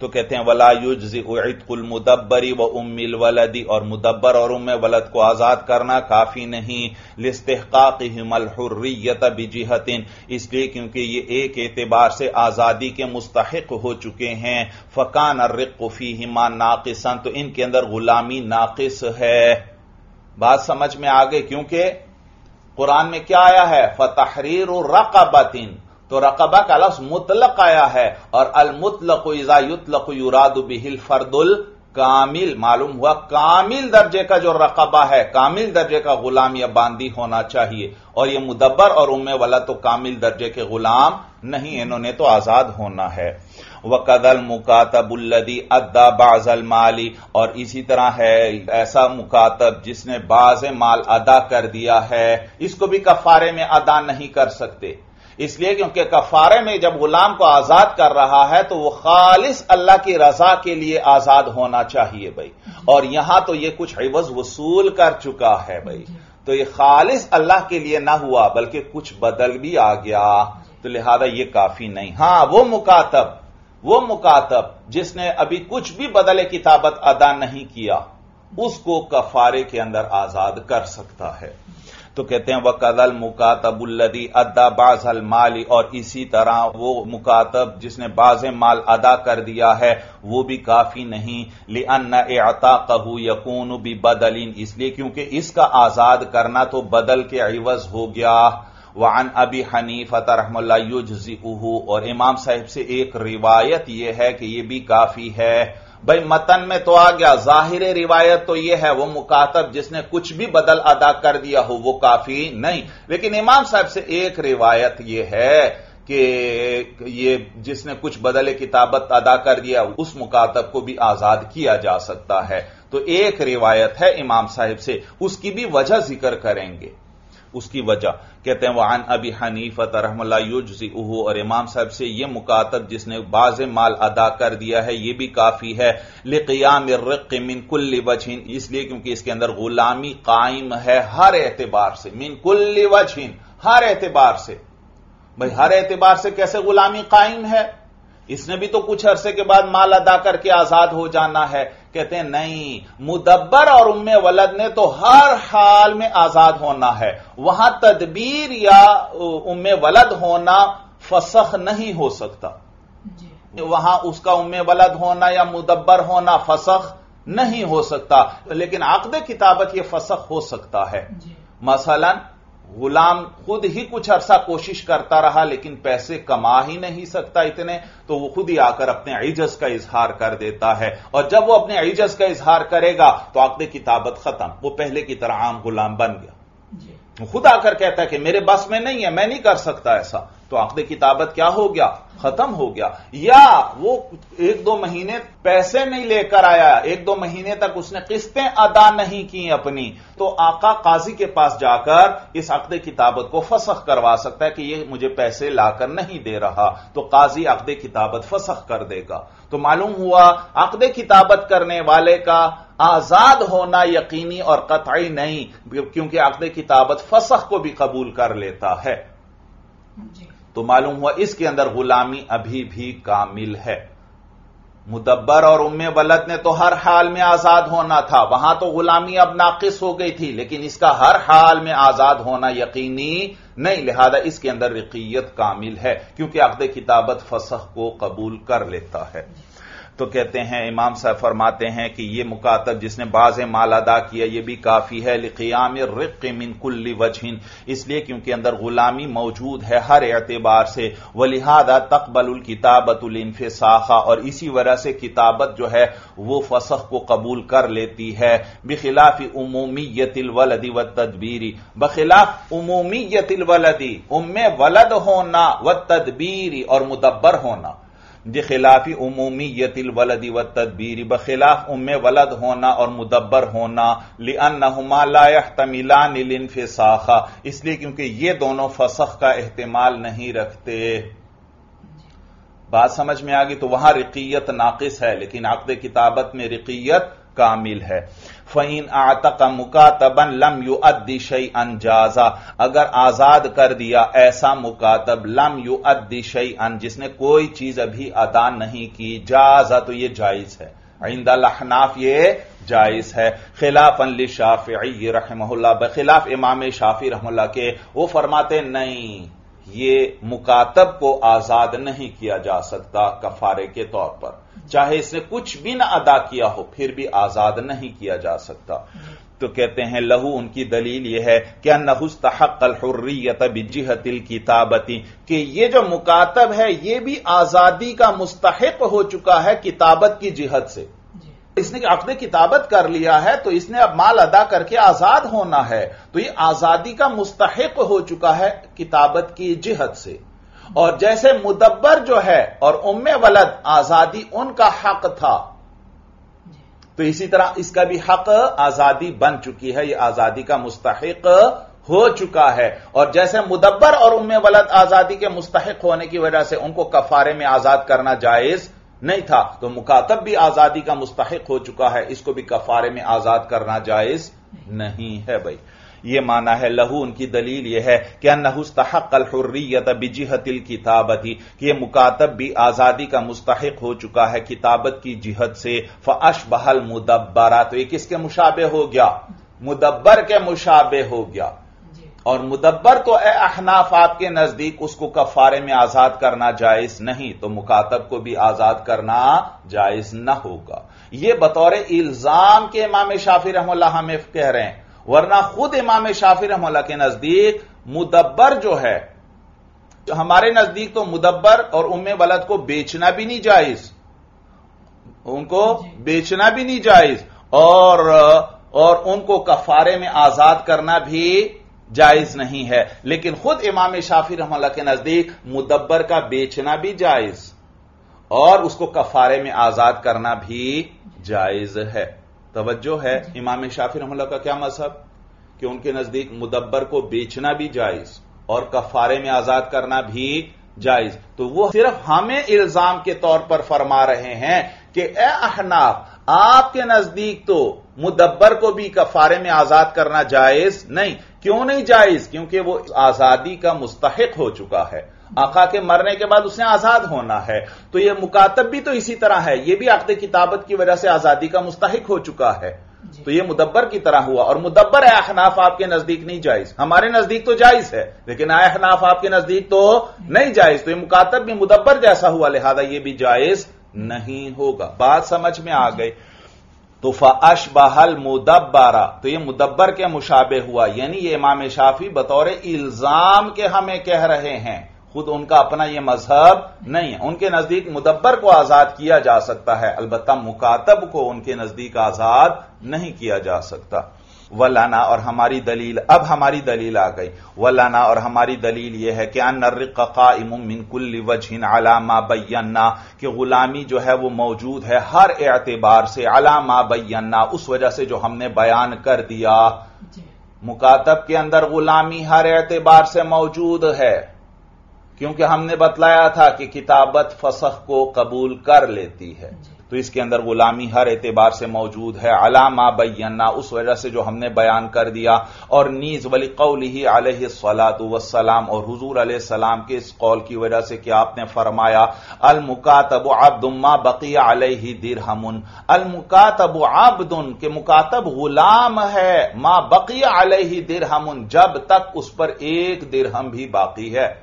A: تو کہتے ہیں ولا یجزئ عتق المدبر و ام الولد، اور مدبر اور ام ولد کو آزاد کرنا کافی نہیں، لاستحقاقہم الحریۃ بجہۃ، اس لیے کیونکہ یہ ایک اعتبار سے آزادی کے مستحق ہو چکے ہیں، فکان الرق فیہما ناقصا، تو ان کے اندر غلامی ناقص ہے۔ بات سمجھ میں آگے، کیونکہ قرآن میں کیا آیا ہے؟ فتحریر رقبۃ، تو رقبہ کا لفظ مطلق آیا ہے، اور المطلق اذا یطلق یراد بہ الفرد الکامل، معلوم ہوا کامل درجے کا جو رقبہ ہے، کامل درجے کا غلام یا باندی ہونا چاہیے، اور یہ مدبر اور ام ولد تو کامل درجے کے غلام نہیں، انہوں نے تو آزاد ہونا ہے۔ وَقَذَا الْمُكَاتَبُ الَّذِي أَدَّى بَعْضَ الْمَالِ، اور اسی طرح ہے ایسا مکاتب جس نے بعض مال ادا کر دیا ہے، اس کو بھی کفارے میں ادا نہیں کر سکتے، اس لیے کیونکہ کفارے میں جب غلام کو آزاد کر رہا ہے تو وہ خالص اللہ کی رضا کے لیے آزاد ہونا چاہیے بھائی، اور یہاں تو یہ کچھ عوض وصول کر چکا ہے بھائی، تو یہ خالص اللہ کے لیے نہ ہوا بلکہ کچھ بدل بھی آ گیا، تو لہذا یہ کافی نہیں۔ ہاں وہ مکاتب وہ مکاتب جس نے ابھی کچھ بھی بدل کتابت ادا نہیں کیا، اس کو کفارے کے اندر آزاد کر سکتا ہے۔ تو کہتے ہیں وَقَذَا الْمُكَاتَبُ الَّذِي أَدَّى بَعْضَ الْمَالِ، اور اسی طرح وہ مکاتب جس نے بعض مال ادا کر دیا ہے وہ بھی کافی نہیں، لِأَنَّ إِعْتَاقَهُ يَكُونُ بِبَدَلٍ، اس لیے کیونکہ اس کا آزاد کرنا تو بدل کے عوض ہو گیا۔ وعن ابی حنیفہ رحمہ اللہ یجزئہ، اور امام صاحب سے ایک روایت یہ ہے کہ یہ بھی کافی ہے۔ بھائی متن میں تو آ گیا، ظاہر روایت تو یہ ہے وہ مکاتب جس نے کچھ بھی بدل ادا کر دیا ہو وہ کافی نہیں، لیکن امام صاحب سے ایک روایت یہ ہے کہ یہ جس نے کچھ بدل کتابت ادا کر دیا اس مکاتب کو بھی آزاد کیا جا سکتا ہے۔ تو ایک روایت ہے امام صاحب سے، اس کی بھی وجہ ذکر کریں گے، اس کی وجہ کہتے ہیں وعن ابی حنیفہ رحمہ اللہ یجزئہ، اور امام صاحب سے یہ مکاتب جس نے بعض مال ادا کر دیا ہے یہ بھی کافی ہے، لقیام الرق من کل وجہ، اس لیے کیونکہ اس کے اندر غلامی قائم ہے ہر اعتبار سے، من کل وجہ، ہر اعتبار سے۔ بھائی ہر اعتبار سے کیسے غلامی قائم ہے؟ اس نے بھی تو کچھ عرصے کے بعد مال ادا کر کے آزاد ہو جانا ہے۔ کہتے ہیں نہیں، مدبر اور ام ولد نے تو ہر حال میں آزاد ہونا ہے، وہاں تدبیر یا ام ولد ہونا فسخ نہیں ہو سکتا، وہاں اس کا ام ولد ہونا یا مدبر ہونا فسخ نہیں ہو سکتا، لیکن عقد کتابت یہ فسخ ہو سکتا ہے۔ مثلا غلام خود ہی کچھ عرصہ کوشش کرتا رہا لیکن پیسے کما ہی نہیں سکتا اتنے، تو وہ خود ہی آ کر اپنے عجز کا اظہار کر دیتا ہے، اور جب وہ اپنے عجز کا اظہار کرے گا تو عقد کتابت ختم، وہ پہلے کی طرح عام غلام بن گیا۔ خود آ کر کہتا ہے کہ میرے بس میں نہیں ہے، میں نہیں کر سکتا ایسا، تو عقد کتابت کیا ہو گیا؟ ختم ہو گیا۔ یا وہ ایک دو مہینے پیسے نہیں لے کر آیا، ایک دو مہینے تک اس نے قسطیں ادا نہیں کی اپنی، تو آقا قاضی کے پاس جا کر اس عقد کتابت کو فسخ کروا سکتا ہے کہ یہ مجھے پیسے لا کر نہیں دے رہا، تو قاضی عقد کتابت فسخ کر دے گا۔ تو معلوم ہوا عقد کتابت کرنے والے کا آزاد ہونا یقینی اور قطعی نہیں، کیونکہ عقد کتابت فسخ کو بھی قبول کر لیتا ہے۔ تو معلوم ہوا اس کے اندر غلامی ابھی بھی کامل ہے۔ مدبر اور ام ولد نے تو ہر حال میں آزاد ہونا تھا، وہاں تو غلامی اب ناقص ہو گئی تھی، لیکن اس کا ہر حال میں آزاد ہونا یقینی نہیں، لہذا اس کے اندر رقیت کامل ہے، کیونکہ عقد کتابت فسخ کو قبول کر لیتا ہے۔ تو کہتے ہیں امام صاحب فرماتے ہیں کہ یہ مکاتب جس نے بعض مال ادا کیا یہ بھی کافی ہے، لقیام الرق من کل وجہ، اس لیے کیونکہ اندر غلامی موجود ہے ہر اعتبار سے، ولہذا تقبل الکتابۃ الانفساخ، اور اسی وجہ سے کتابت جو ہے وہ فسخ کو قبول کر لیتی ہے، بخلاف عمومیت الولد والتدبیر، بخلاف عمومیت الولد، ام ولد ہونا، والتدبیر اور مدبر ہونا، بخلاف عمومیت الولد والتدبیر، بخلاف ام ولد ہونا اور مدبر ہونا، لأنہما لا يحتملان الانفساخ، اس لیے کیونکہ یہ دونوں فسخ کا احتمال نہیں رکھتے۔ بات سمجھ میں آگئی؟ تو وہاں رقیت ناقص ہے، لیکن عقد کتابت میں رقیت کامل ہے۔ فَإِنْ أَعْتَقَ مُكَاتَبًا لَمْ يُؤَدِّ شَيْئًا جَازَ، اگر آزاد کر دیا ایسا مکاتب لم يُؤَدِّ شَيْئًا جس نے کوئی چیز ابھی ادا نہیں کی، جازا تو یہ جائز ہے، عند الاحناف یہ جائز ہے، خلافاً للشافعی رحمہ اللہ، بخلاف امام شافعی رحمہ اللہ کے، وہ فرماتے نہیں یہ مکاتب کو آزاد نہیں کیا جا سکتا کفارے کے طور پر، چاہے اس نے کچھ بھی نہ ادا کیا ہو پھر بھی آزاد نہیں کیا جا سکتا۔ تو کہتے ہیں لہو، ان کی دلیل یہ ہے کہ انہ استحق الحریۃ بجہۃ الکتابۃ، کہ یہ جو مکاتب ہے یہ بھی آزادی کا مستحق ہو چکا ہے کتابت کی جہت سے، اس نے عقد کتابت کر لیا ہے تو اس نے اب مال ادا کر کے آزاد ہونا ہے، تو یہ آزادی کا مستحق ہو چکا ہے کتابت کی جہت سے۔ اور جیسے مدبر جو ہے اور ام ولد آزادی ان کا حق تھا، تو اسی طرح اس کا بھی حق آزادی بن چکی ہے، یہ آزادی کا مستحق ہو چکا ہے۔ اور جیسے مدبر اور ام ولد آزادی کے مستحق ہونے کی وجہ سے ان کو کفارے میں آزاد کرنا جائز نہیں تھا، تو مکاتب بھی آزادی کا مستحق ہو چکا ہے، اس کو بھی کفارے میں آزاد کرنا جائز نہیں ہے۔ بھائی یہ معنی ہے لہو، ان کی دلیل یہ ہے کہ انہ استحق الحریۃ بجہۃ الکتابۃ، کہ یہ مکاتب بھی آزادی کا مستحق ہو چکا ہے کتابت کی جہت سے، فاشبہ المدبر، تو یہ کس کے مشابہ ہو گیا؟ مدبر کے مشابہ ہو گیا۔ اور مدبر تو اے احناف آپ کے نزدیک اس کو کفارے میں آزاد کرنا جائز نہیں، تو مکاتب کو بھی آزاد کرنا جائز نہ ہوگا۔ یہ بطور الزام کے امام شافعی رحمہ اللہ ہمیں کہہ رہے ہیں، ورنہ خود امام شافعی رحمہ اللہ کے نزدیک مدبر جو ہے، ہمارے نزدیک تو مدبر اور ام ولد کو بیچنا بھی نہیں جائز، ان کو بیچنا بھی نہیں جائز، اور اور ان کو کفارے میں آزاد کرنا بھی جائز نہیں ہے، لیکن خود امام شافعی رحمہ اللہ کے نزدیک مدبر کا بیچنا بھی جائز اور اس کو کفارے میں آزاد کرنا بھی جائز ہے۔ توجہ ہے، امام شافعی رحمہ اللہ کا کیا مذہب کہ ان کے نزدیک مدبر کو بیچنا بھی جائز اور کفارے میں آزاد کرنا بھی جائز، تو وہ صرف ہمیں الزام کے طور پر فرما رہے ہیں کہ اے احناف آپ کے نزدیک تو مدبر کو بھی کفارے میں آزاد کرنا جائز نہیں، کیوں نہیں جائز؟ کیونکہ وہ آزادی کا مستحق ہو چکا ہے، آقا کے مرنے کے بعد اس نے آزاد ہونا ہے، تو یہ مکاتب بھی تو اسی طرح ہے، یہ بھی عقد کتابت کی وجہ سے آزادی کا مستحق ہو چکا ہے، تو یہ مدبر کی طرح ہوا۔ اور مدبر اے احناف آپ کے نزدیک نہیں جائز، ہمارے نزدیک تو جائز ہے لیکن اے احناف آپ کے نزدیک تو نہیں جائز، تو یہ مکاتب بھی مدبر جیسا ہوا، لہذا یہ بھی جائز نہیں ہوگا۔ بات سمجھ میں آ گئی؟ تو فاشبہ المدبر، تو یہ مدبر کے مشابہ ہوا، یعنی یہ امام شافعی بطور الزام کے ہمیں کہہ رہے ہیں، خود ان کا اپنا یہ مذہب نہیں ہے، ان کے نزدیک مدبر کو آزاد کیا جا سکتا ہے، البتہ مکاتب کو ان کے نزدیک آزاد نہیں کیا جا سکتا۔ ولانا، اور ہماری دلیل، اب ہماری دلیل آ گئی، ولانا، اور ہماری دلیل یہ ہے کہ ان الرق قائم من کل وجہ علی ما بینا، کہ غلامی جو ہے وہ موجود ہے ہر اعتبار سے، علی ما بینا، اس وجہ سے جو ہم نے بیان کر دیا، مکاتب کے اندر غلامی ہر اعتبار سے موجود ہے، کیونکہ ہم نے بتلایا تھا کہ کتابت فسخ کو قبول کر لیتی ہے، تو اس کے اندر غلامی ہر اعتبار سے موجود ہے، علی ما بینا، اس وجہ سے جو ہم نے بیان کر دیا، اور نیز ولقولہ علیہ الصلاۃ والسلام، اور حضور علیہ السلام کے اس قول کی وجہ سے کہ آپ نے فرمایا المکاتب عبد ما بقی علیہ درہم، المکاتب عبد، کہ مکاتب غلام ہے، ما بقی علیہ درہم، جب تک اس پر ایک درہم بھی باقی ہے،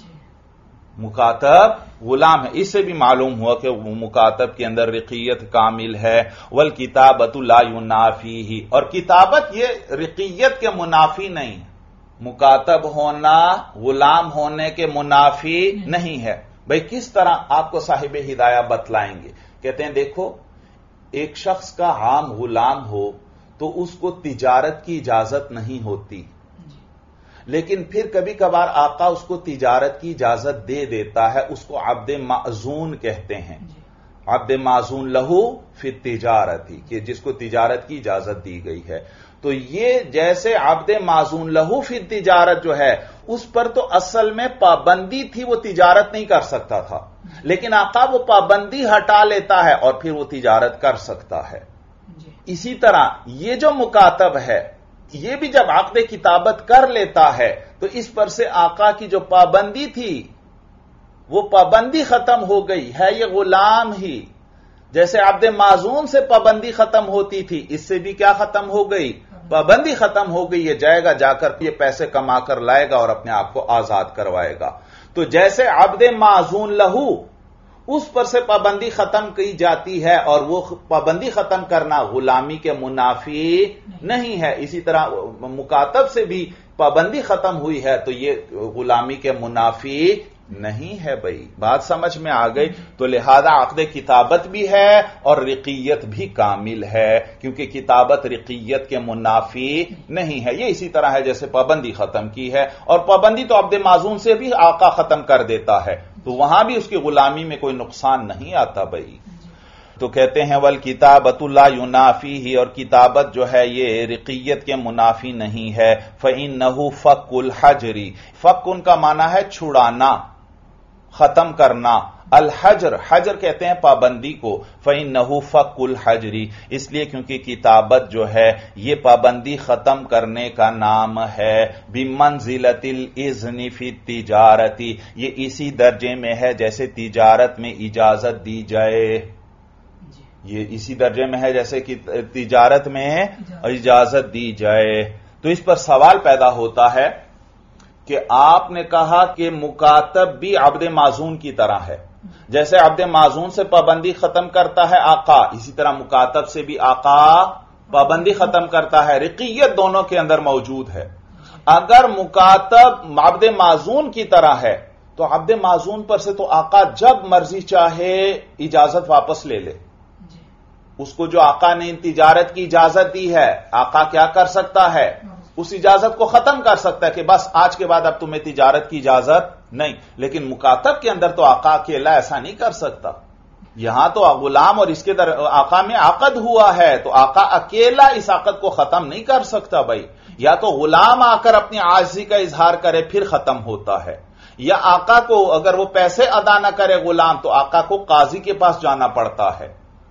A: مکاتب غلام ہے۔ اس سے بھی معلوم ہوا کہ مکاتب کے اندر رقیت کامل ہے، والکتابۃ لا ینافیہ، اور کتابت یہ رقیت کے منافی نہیں، مکاتب ہونا غلام ہونے کے منافی نہیں ہے۔ بھئی کس طرح آپ کو صاحب ہدایہ بتلائیں گے، کہتے ہیں دیکھو ایک شخص کا عام غلام ہو تو اس کو تجارت کی اجازت نہیں ہوتی، لیکن پھر کبھی کبھار آقا اس کو تجارت کی اجازت دے دیتا ہے، اس کو عبد معزون کہتے ہیں، عبد معزون لہو فی التجارتی، کہ جس کو تجارت کی اجازت دی گئی ہے۔ تو یہ جیسے عبد معزون لہو فی التجارت جو ہے، اس پر تو اصل میں پابندی تھی، وہ تجارت نہیں کر سکتا تھا، لیکن آقا وہ پابندی ہٹا لیتا ہے اور پھر وہ تجارت کر سکتا ہے۔ اسی طرح یہ جو مکاتب ہے یہ بھی جب عقد کتابت کر لیتا ہے تو اس پر سے آقا کی جو پابندی تھی وہ پابندی ختم ہو گئی ہے، یہ غلام ہی، جیسے عبد معزون سے پابندی ختم ہوتی تھی، اس سے بھی کیا ختم ہو گئی؟ پابندی ختم ہو گئی، یہ جائے گا جا کر یہ پیسے کما کر لائے گا اور اپنے آپ کو آزاد کروائے گا۔ تو جیسے عبد معزون لہو اس پر سے پابندی ختم کی جاتی ہے اور وہ پابندی ختم کرنا غلامی کے منافی نہیں ہے، اسی طرح مکاتب سے بھی پابندی ختم ہوئی ہے تو یہ غلامی کے منافی نہیں ہے۔ بھائی بات سمجھ میں آ گئی؟ تو لہذا عقد کتابت بھی ہے اور رقیت بھی کامل ہے، کیونکہ کتابت رقیت کے منافی نہیں ہے۔ یہ اسی طرح ہے جیسے پابندی ختم کی ہے، اور پابندی تو عبد معزون سے بھی آقا ختم کر دیتا ہے، تو وہاں بھی اس کی غلامی میں کوئی نقصان نہیں آتا۔ بھائی تو کہتے ہیں والکتابۃ لا ینافیہ، اور کتابت جو ہے یہ رقیت کے منافی نہیں ہے۔ فإنہ فک الحجر، فک ان کا معنی ہے چھڑانا، ختم کرنا، الحجر، حجر کہتے ہیں پابندی کو، فإنہ فک الحجر، اس لیے کیونکہ کتابت جو ہے یہ پابندی ختم کرنے کا نام ہے۔ بمنزلۃ الاذن فی التجارت، یہ اسی درجے میں ہے جیسے تجارت میں اجازت دی جائے، یہ اسی درجے میں ہے جیسے کہ تجارت میں اجازت دی جائے۔ تو اس پر سوال پیدا ہوتا ہے کہ آپ نے کہا کہ مکاتب بھی عبد معزون کی طرح ہے، جیسے عبد معزون سے پابندی ختم کرتا ہے آقا، اسی طرح مکاتب سے بھی آقا پابندی ختم کرتا ہے، رقیت دونوں کے اندر موجود ہے۔ اگر مکاتب عبد معزون کی طرح ہے تو عبد معزون پر سے تو آقا جب مرضی چاہے اجازت واپس لے لے، اس کو جو آقا نے تجارت کی اجازت دی ہے آقا کیا کر سکتا ہے؟ اس اجازت کو ختم کر سکتا ہے کہ بس آج کے بعد اب تمہیں تجارت کی اجازت نہیں، لیکن مکاتب کے اندر تو آقا اکیلا ایسا نہیں کر سکتا۔ یہاں تو غلام اور اس کے در آقا میں عقد ہوا ہے، تو آقا اکیلا اس عقد کو ختم نہیں کر سکتا۔ بھائی یا تو غلام آ کر اپنی عاجزی کا اظہار کرے پھر ختم ہوتا ہے، یا آقا کو اگر وہ پیسے ادا نہ کرے غلام تو آقا کو قاضی کے پاس جانا پڑتا ہے۔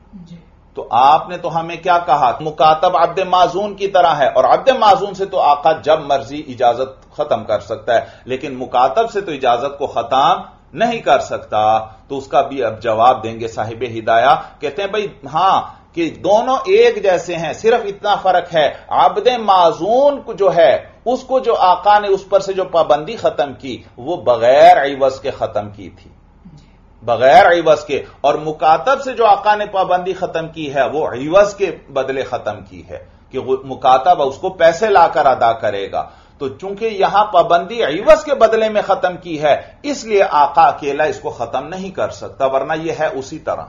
A: تو آپ نے تو ہمیں کیا کہا؟ مکاتب عبد معزون کی طرح ہے، اور عبد معزون سے تو آقا جب مرضی اجازت ختم کر سکتا ہے، لیکن مکاتب سے تو اجازت کو ختم نہیں کر سکتا۔ تو اس کا بھی اب جواب دیں گے صاحب ہدایہ، کہتے ہیں بھائی ہاں کہ دونوں ایک جیسے ہیں، صرف اتنا فرق ہے عبد معزون کو جو ہے اس کو جو آقا نے اس پر سے جو پابندی ختم کی وہ بغیر عوض کے ختم کی تھی، بغیر عوض کے، اور مکاتب سے جو آقا نے پابندی ختم کی ہے وہ عوض کے بدلے ختم کی ہے کہ مکاتب اس کو پیسے لا کر ادا کرے گا۔ تو چونکہ یہاں پابندی عوض کے بدلے میں ختم کی ہے اس لیے آقا اکیلا اس کو ختم نہیں کر سکتا، ورنہ یہ ہے اسی طرح،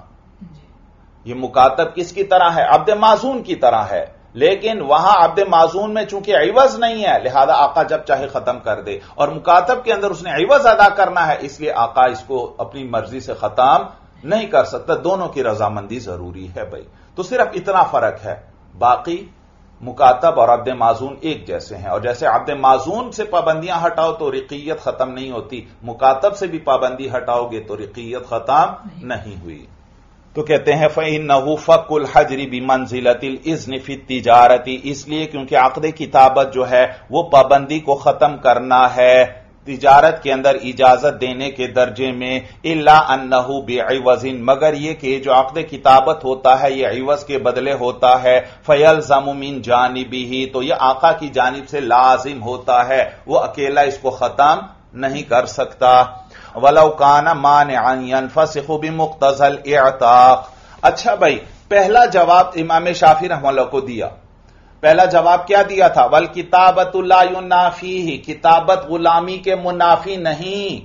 A: یہ مکاتب کس کی طرح ہے؟ عبد معزون کی طرح ہے، لیکن وہاں عبد معزون میں چونکہ عوض نہیں ہے لہذا آقا جب چاہے ختم کر دے، اور مکاتب کے اندر اس نے عوض ادا کرنا ہے اس لیے آقا اس کو اپنی مرضی سے ختم نہیں کر سکتا، دونوں کی رضامندی ضروری ہے۔ بھائی تو صرف اتنا فرق ہے، باقی مکاتب اور عبد معزون ایک جیسے ہیں، اور جیسے عبد معزون سے پابندیاں ہٹاؤ تو رقیت ختم نہیں ہوتی، مکاتب سے بھی پابندی ہٹاؤ گے تو رقیت ختم نہیں ہوئی۔ تو کہتے ہیں فَإِنَّهُ فَكُّ الْحَجْرِ بِمَنزِلَةِ الْإِذْنِ فِي التِّجَارَةِ، اس لیے کیونکہ عقد کتابت جو ہے وہ پابندی کو ختم کرنا ہے تجارت کے اندر اجازت دینے کے درجے میں، الا انہ بعوض، مگر یہ کہ جو عقد کتابت ہوتا ہے یہ عوض کے بدلے ہوتا ہے، فیلزم من جانبہ، تو یہ آقا کی جانب سے لازم ہوتا ہے، وہ اکیلا اس کو ختم نہیں کر سکتا۔ وَلَوْ كَانَ مَانِعًا يَنْفَسِخُ بِمُقْتَضَى الْإِعْتَاقِ، اچھا بھائی پہلا جواب امام شافعی رحمہ اللہ کو دیا، پہلا جواب کیا دیا تھا؟ وَالْكِتَابَةُ لَا يُنَافِيهِ، کتابت غلامی کے منافی نہیں۔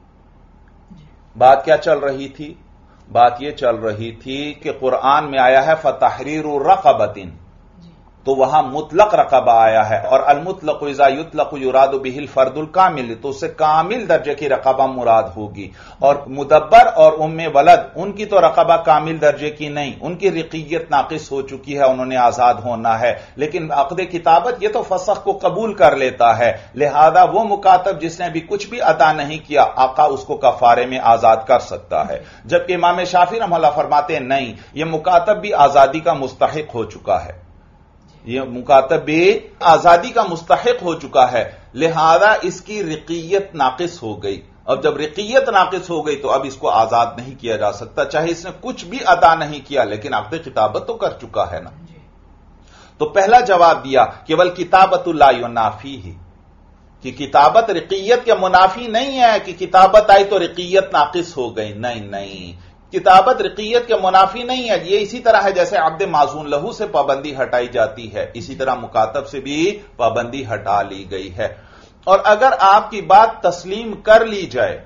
A: بات کیا چل رہی تھی؟ بات یہ چل رہی تھی کہ قرآن میں آیا ہے فَتَحْرِيرُ رَقَبَةٍ، تو وہاں مطلق رقبہ آیا ہے، اور المطلق اذا یطلق یراد بہ الفرد الکامل، تو اس سے کامل درجے کی رقبہ مراد ہوگی. اور مدبر اور ام ولد ان کی تو رقبہ کامل درجے کی نہیں، ان کی رقیت ناقص ہو چکی ہے، انہوں نے آزاد ہونا ہے. لیکن عقد کتابت یہ تو فسخ کو قبول کر لیتا ہے، لہذا وہ مکاتب جس نے ابھی کچھ بھی ادا نہیں کیا آقا اس کو کفارے میں آزاد کر سکتا ہے. جبکہ امام شافعی رحمہ اللہ فرماتے ہیں نہیں، یہ مکاتب بھی آزادی کا مستحق ہو چکا ہے، یہ مکاتب بھی آزادی کا مستحق ہو چکا ہے، لہذا اس کی رقیت ناقص ہو گئی. اب جب رقیت ناقص ہو گئی تو اب اس کو آزاد نہیں کیا جا سکتا، چاہے اس نے کچھ بھی ادا نہیں کیا، لیکن عقد کتابت تو کر چکا ہے نا. تو پہلا جواب دیا کہ ول کتابت لا ینافی ہی، کہ کتابت رقیت کے منافی نہیں ہے کہ کتابت آئی تو رقیت ناقص ہو گئی. نہیں نہیں، کتابت رقیت کے منافی نہیں ہے. یہ اسی طرح ہے جیسے عبد معزون لہو سے پابندی ہٹائی جاتی ہے، اسی طرح مکاتب سے بھی پابندی ہٹا لی گئی ہے. اور اگر آپ کی بات تسلیم کر لی جائے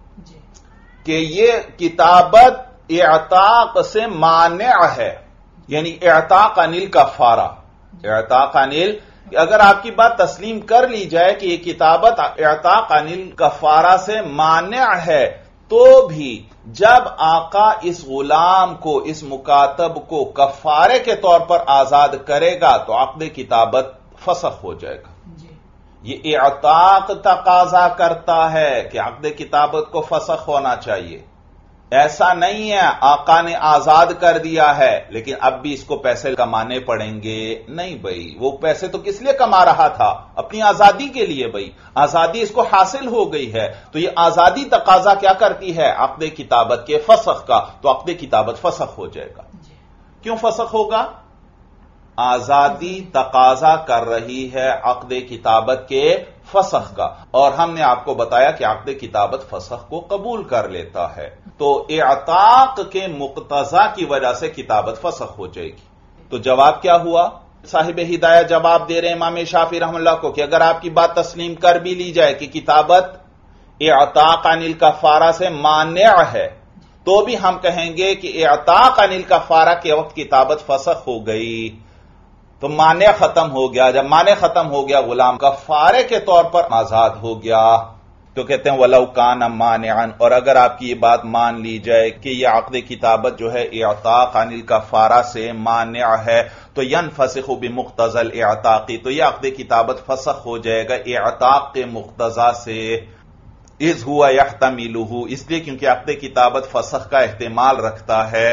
A: کہ یہ کتابت اعتاق سے مانع ہے، یعنی اعتاق عن الکفارہ، اعتاق عن ال اگر آپ کی بات تسلیم کر لی جائے کہ یہ کتابت اعتاق عن الکفارہ سے مانع ہے، تو بھی جب آقا اس غلام کو، اس مکاتب کو کفارے کے طور پر آزاد کرے گا تو عقد کتابت فسخ ہو جائے گا. یہ اعتاق تقاضا کرتا ہے کہ عقد کتابت کو فسخ ہونا چاہیے. ایسا نہیں ہے آقا نے آزاد کر دیا ہے لیکن اب بھی اس کو پیسے کمانے پڑیں گے. نہیں بھائی، وہ پیسے تو کس لیے کما رہا تھا؟ اپنی آزادی کے لیے. بھائی آزادی اس کو حاصل ہو گئی ہے تو یہ آزادی تقاضا کیا کرتی ہے؟ عقد کتابت کے فسخ کا. تو عقد کتابت فسخ ہو جائے گا. کیوں فسخ ہوگا؟ آزادی تقاضا کر رہی ہے عقد کتابت کے فسخ کا، اور ہم نے آپ کو بتایا کہ عقد کتابت فسخ کو قبول کر لیتا ہے. تو اعتاق کے مقتضا کی وجہ سے کتابت فسخ ہو جائے گی. تو جواب کیا ہوا؟ صاحب ہدایہ جواب دے رہے ہیں امام شافعی رحمہ اللہ کو کہ اگر آپ کی بات تسلیم کر بھی لی جائے کہ کتابت اعتاق عن الکفارہ سے مانع ہے، تو بھی ہم کہیں گے کہ اعتاق عن الکفارہ کے وقت کتابت فسخ ہو گئی تو مانع ختم ہو گیا. جب مانع ختم ہو گیا غلام کفارے کے طور پر آزاد ہو گیا. تو کہتے ہیں وَلَوْ كَانَ مَانِعًا، اور اگر آپ کی یہ بات مان لی جائے کہ یہ عقد کتابت جو ہے اعتاق عن الکفارہ سے مانع ہے تو ينفسخ بمقتضى الاعتاق، تو یہ عقد کتابت فسخ ہو جائے گا اعتاق کے مقتضا سے. اذ هو يحتمله، اس لیے کیونکہ عقد کتابت فسخ کا احتمال رکھتا ہے.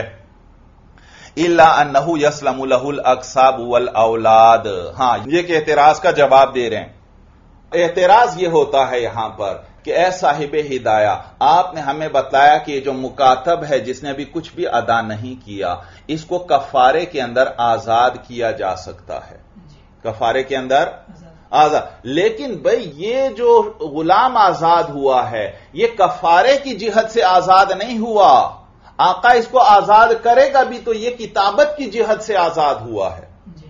A: الا انه يسلم له الاقساب والاولاد، ہاں یہ کہ اعتراض کا جواب دے رہے ہیں. اعتراض یہ ہوتا ہے یہاں پر کہ اے صاحب ہدایہ، آپ نے ہمیں بتایا کہ جو مکاتب ہے جس نے ابھی کچھ بھی ادا نہیں کیا، اس کو کفارے کے اندر آزاد کیا جا سکتا ہے. کفارے کے اندر آزاد، لیکن بھئی یہ جو غلام آزاد ہوا ہے یہ کفارے کی جہت سے آزاد نہیں ہوا. آقا اس کو آزاد کرے گا بھی تو یہ کتابت کی جہت سے آزاد ہوا ہے.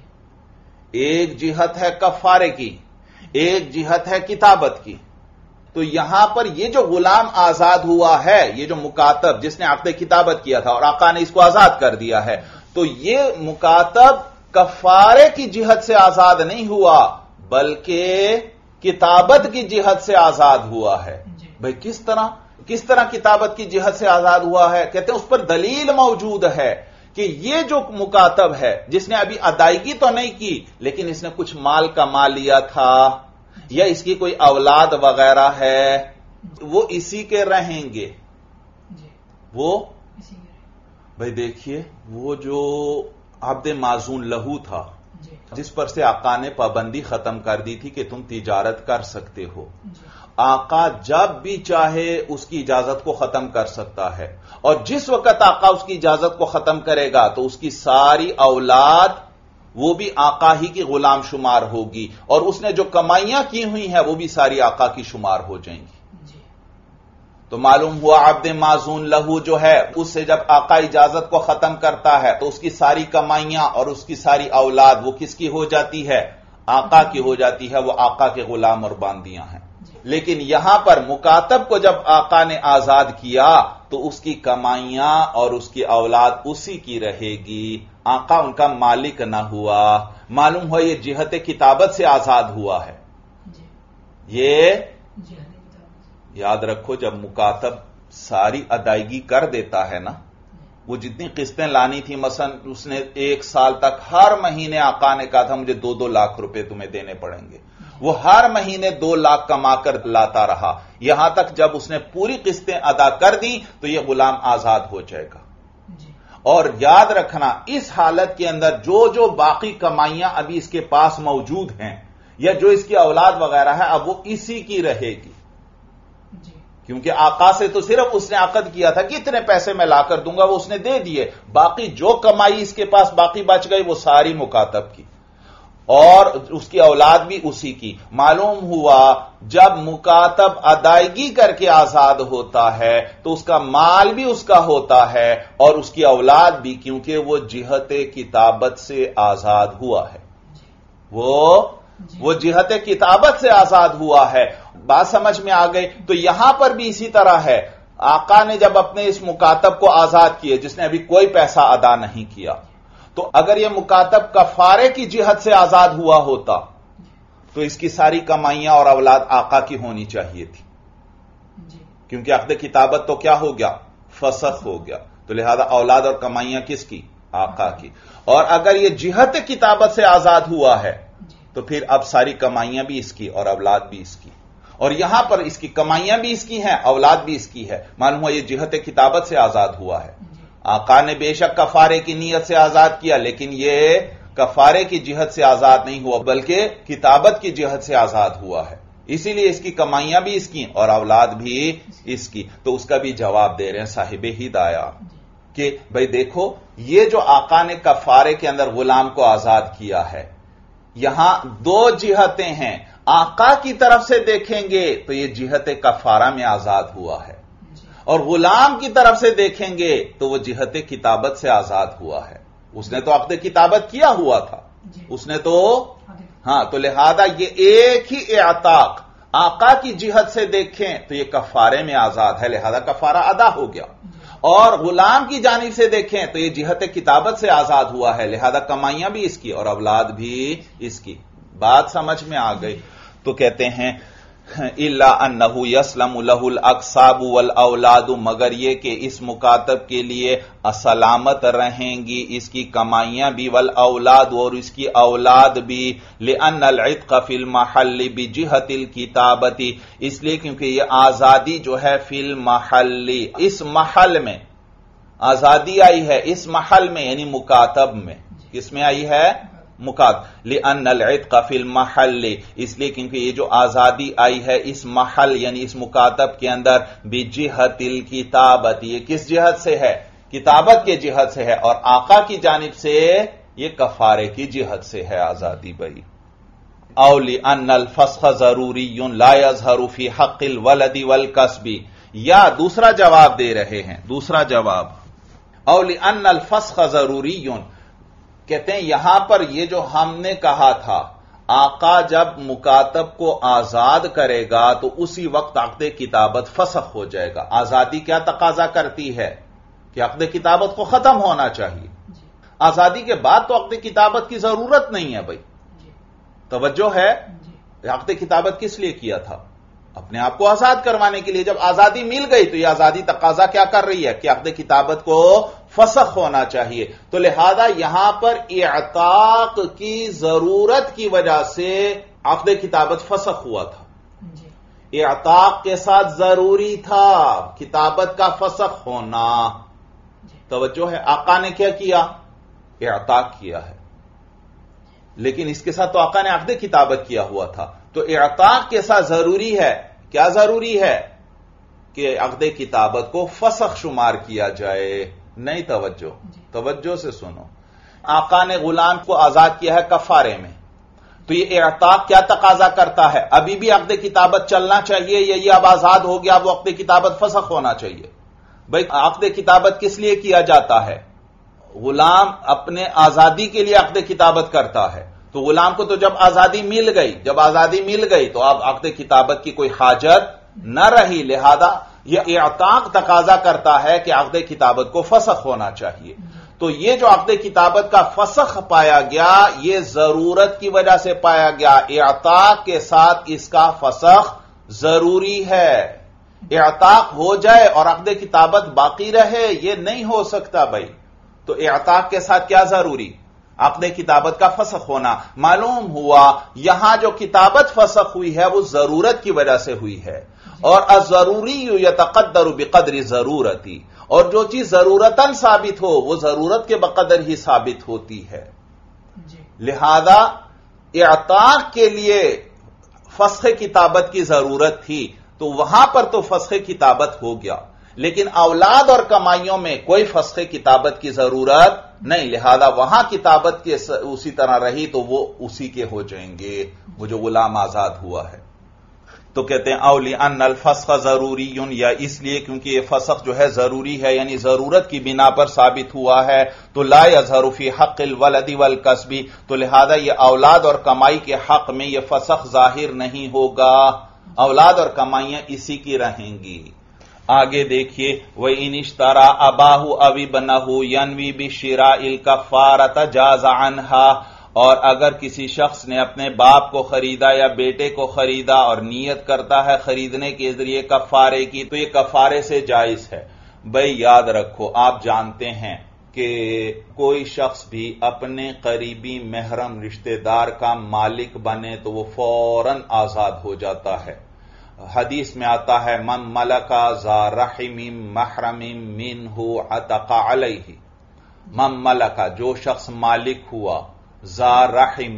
A: ایک جہت ہے کفارے کی، ایک جہت ہے کتابت کی. تو یہاں پر یہ جو غلام آزاد ہوا ہے، یہ جو مکاتب جس نے عقد کتابت کیا تھا اور آقا نے اس کو آزاد کر دیا ہے، تو یہ مکاتب کفارے کی جہت سے آزاد نہیں ہوا بلکہ کتابت کی جہت سے آزاد ہوا ہے. بھئی کس طرح کس طرح کتابت کی جہت سے آزاد ہوا ہے؟ کہتے ہیں اس پر دلیل موجود ہے کہ یہ جو مکاتب ہے جس نے ابھی ادائیگی تو نہیں کی لیکن اس نے کچھ مال کما لیا تھا یا اس کی کوئی اولاد وغیرہ ہے، وہ اسی کے رہیں گے. وہ بھئی دیکھیے، وہ جو عبد معزون لہو تھا جس پر سے آقا نے پابندی ختم کر دی تھی کہ تم تجارت کر سکتے ہو، آقا جب بھی چاہے اس کی اجازت کو ختم کر سکتا ہے، اور جس وقت آقا اس کی اجازت کو ختم کرے گا تو اس کی ساری اولاد وہ بھی آقا ہی کی غلام شمار ہوگی، اور اس نے جو کمائیاں کی ہوئی ہیں وہ بھی ساری آقا کی شمار ہو جائیں گی. تو معلوم ہوا عبد معزون لہو جو ہے اس سے جب آقا اجازت کو ختم کرتا ہے تو اس کی ساری کمائیاں اور اس کی ساری اولاد وہ کس کی ہو جاتی ہے؟ آقا کی ہو جاتی ہے، وہ آقا کے غلام اور باندیاں ہیں. لیکن یہاں پر مکاتب کو جب آقا نے آزاد کیا تو اس کی کمائیاں اور اس کی اولاد اسی کی رہے گی، آقا ان کا مالک نہ ہوا۔ معلوم ہوا یہ جہت کتابت سے آزاد ہوا ہے۔ یہ یاد رکھو جب مکاتب ساری ادائیگی کر دیتا ہے نا، وہ جتنی قسطیں لانی تھی، مثلا اس نے ایک سال تک ہر مہینے آقا نے کہا تھا مجھے دو دو لاکھ روپے تمہیں دینے پڑیں گے، وہ ہر مہینے دو لاکھ کما کر لاتا رہا، یہاں تک جب اس نے پوری قسطیں ادا کر دی تو یہ غلام آزاد ہو جائے گا۔ اور یاد رکھنا اس حالت کے اندر جو جو باقی کمائیاں ابھی اس کے پاس موجود ہیں یا جو اس کی اولاد وغیرہ ہے اب وہ اسی کی رہے گی، کیونکہ آقا سے تو صرف اس نے عقد کیا تھا کہ اتنے پیسے میں لا کر دوں گا، وہ اس نے دے دیے، باقی جو کمائی اس کے پاس باقی بچ گئی وہ ساری مکاتب کی اور اس کی اولاد بھی اسی کی۔ معلوم ہوا جب مکاتب ادائیگی کر کے آزاد ہوتا ہے تو اس کا مال بھی اس کا ہوتا ہے اور اس کی اولاد بھی، کیونکہ وہ جہت کتابت سے آزاد ہوا ہے، وہ وہ جہت کتابت سے آزاد ہوا ہے۔ بات سمجھ میں آ گئی؟ تو یہاں پر بھی اسی طرح ہے، آقا نے جب اپنے اس مکاتب کو آزاد کیے جس نے ابھی کوئی پیسہ ادا نہیں کیا، تو اگر یہ مکاتب کفارے کی جہت سے آزاد ہوا ہوتا تو اس کی ساری کمائیاں اور اولاد آقا کی ہونی چاہیے تھی، کیونکہ عقد کتابت تو کیا ہو گیا؟ فسخ ہو گیا، تو لہذا اولاد اور کمائیاں کس کی؟ آقا کی۔ اور اگر یہ جہت کتابت سے آزاد ہوا ہے تو پھر اب ساری کمائیاں بھی اس کی اور اولاد بھی اس کی، اور یہاں پر اس کی کمائیاں بھی اس کی ہیں، اولاد بھی اس کی ہے، معلوم ہوا یہ جہت کتابت سے آزاد ہوا ہے۔ آقا نے بے شک کفارے کی نیت سے آزاد کیا، لیکن یہ کفارے کی جہت سے آزاد نہیں ہوا بلکہ کتابت کی جہت سے آزاد ہوا ہے، اسی لیے اس کی کمائیاں بھی اس کی اور اولاد بھی اس کی۔ تو اس کا بھی جواب دے رہے ہیں صاحب ہدایہ کہ بھئی دیکھو یہ جو آقا نے کفارے کے اندر غلام کو آزاد کیا ہے، یہاں دو جہتیں ہیں، آقا کی طرف سے دیکھیں گے تو یہ جہت کفارہ میں آزاد ہوا ہے، اور غلام کی طرف سے دیکھیں گے تو وہ جہت کتابت سے آزاد ہوا ہے۔ اس نے تو عقد کتابت کیا ہوا تھا، اس نے تو ہاں تو لہذا یہ ایک ہی اعتاق آقا کی جہت سے دیکھیں تو یہ کفارے میں آزاد ہے، لہذا کفارہ ادا ہو گیا، اور غلام کی جانب سے دیکھیں تو یہ جہت کتابت سے آزاد ہوا ہے، لہذا کمائیاں بھی اس کی اور اولاد بھی اس کی۔ بات سمجھ میں آ گئی؟ تو کہتے ہیں الا انہ یسلم لہ الاقساب والاولاد، مگر یہ کہ اس مکاتب کے لیے سلامت رہیں گی اس کی کمائیاں بھی، والاولاد اور اس کی اولاد بھی، لان العتق فی المحل بجہت الکتابۃ، اس لیے کیونکہ یہ آزادی جو ہے فی المحل، اس محل میں آزادی آئی ہے، اس محل میں یعنی مکاتب میں، کس میں آئی ہے؟ مکاتب۔ لأن العتق فی المحل، اس لیے کیونکہ یہ جو آزادی آئی ہے اس محل یعنی اس مکاتب کے اندر، بجہت الکتابت، یہ کس جہت سے ہے؟ کتابت کے جہت سے ہے، اور آقا کی جانب سے یہ کفارے کی جہت سے ہے آزادی بھائی۔ او لأن الفسخ ضروری لا يظہر فی حق الولد والکسب، یا دوسرا جواب دے رہے ہیں، دوسرا جواب، او لأن الفسخ ضروری، کہتے ہیں یہاں پر یہ جو ہم نے کہا تھا آقا جب مکاتب کو آزاد کرے گا تو اسی وقت عقد کتابت فسخ ہو جائے گا۔ آزادی کیا تقاضا کرتی ہے کہ عقد کتابت کو ختم ہونا چاہیے، آزادی کے بعد تو عقد کتابت کی ضرورت نہیں ہے بھائی، توجہ ہے؟ عقد کتابت کس لیے کیا تھا؟ اپنے آپ کو آزاد کروانے کے لیے۔ جب آزادی مل گئی تو یہ آزادی تقاضا کیا کر رہی ہے کہ عقد کتابت کو فسخ ہونا چاہیے، تو لہذا یہاں پر اعتاق کی ضرورت کی وجہ سے عقد کتابت فسخ ہوا تھا، اعتاق کے ساتھ ضروری تھا کتابت کا فسخ ہونا۔ توجہ ہے؟ آقا نے کیا کیا؟ اعتاق کیا ہے، لیکن اس کے ساتھ تو آقا نے عقد کتابت کیا ہوا تھا، تو اعتاق کے ساتھ ضروری ہے، کیا ضروری ہے؟ کہ عقد کتابت کو فسخ شمار کیا جائے۔ نہیں، توجہ توجہ سے سنو، آقا نے غلام کو آزاد کیا ہے کفارے میں، تو یہ اعتاق کیا تقاضا کرتا ہے؟ ابھی بھی عقد کتابت چلنا چاہیے یا یہ اب آزاد ہو گیا وہ عقد کتابت فسخ ہونا چاہیے؟ بھائی عقد کتابت کس لیے کیا جاتا ہے؟ غلام اپنے آزادی کے لیے عقد کتابت کرتا ہے، تو غلام کو تو جب آزادی مل گئی، جب آزادی مل گئی تو اب عقد کتابت کی کوئی حاجت نہ رہی، لہذا یہ اعتاق تقاضا کرتا ہے کہ عقد کتابت کو فسخ ہونا چاہیے. تو یہ جو عقد کتابت کا فسخ پایا گیا یہ ضرورت کی وجہ سے پایا گیا. اعتاق کے ساتھ اس کا فسخ ضروری ہے. اعتاق ہو جائے اور عقد کتابت باقی رہے یہ نہیں ہو سکتا بھائی. تو اعتاق کے ساتھ کیا ضروری؟ عقد کتابت کا فسخ ہونا. معلوم ہوا یہاں جو کتابت فسخ ہوئی ہے وہ ضرورت کی وجہ سے ہوئی ہے. اور الضروری یتقدر بقدر ضرورتی، اور جو چیز ضرورتاً ثابت ہو وہ ضرورت کے بقدر ہی ثابت ہوتی ہے. لہذا اعتاق کے لیے فسخ کتابت کی ضرورت تھی تو وہاں پر تو فسخ کتابت ہو گیا، لیکن اولاد اور کمائیوں میں کوئی فسخ کتابت کی ضرورت نہیں. لہذا وہاں کتابت کے اسی طرح رہی تو وہ اسی کے ہو جائیں گے وہ جو غلام آزاد ہوا ہے. تو کہتے ہیں اولی ان الفسخ ضروری، یا اس لیے کیونکہ یہ فسخ جو ہے ضروری ہے یعنی ضرورت کی بنا پر ثابت ہوا ہے. تو لا یظہر فی حق الولد والکسب، تو لہذا یہ اولاد اور کمائی کے حق میں یہ فسخ ظاہر نہیں ہوگا. اولاد اور کمائیاں اسی کی رہیں گی. آگے دیکھیے وَإِنِ اشْتَرَىٰ أَبَاهُ أَوْ ابْنَهُ يَنْوِي بِالشِّرَاءِ الْكَفَّارَةَ جَازَ عَنْهَا، اور اگر کسی شخص نے اپنے باپ کو خریدا یا بیٹے کو خریدا اور نیت کرتا ہے خریدنے کے ذریعے کفارے کی تو یہ کفارے سے جائز ہے. بھئی یاد رکھو آپ جانتے ہیں کہ کوئی شخص بھی اپنے قریبی محرم رشتہ دار کا مالک بنے تو وہ فوراً آزاد ہو جاتا ہے. حدیث میں آتا ہے من ملکا ذا رحم محرم منہ عتق علیہ. من ملکا جو شخص مالک ہوا ذا رحم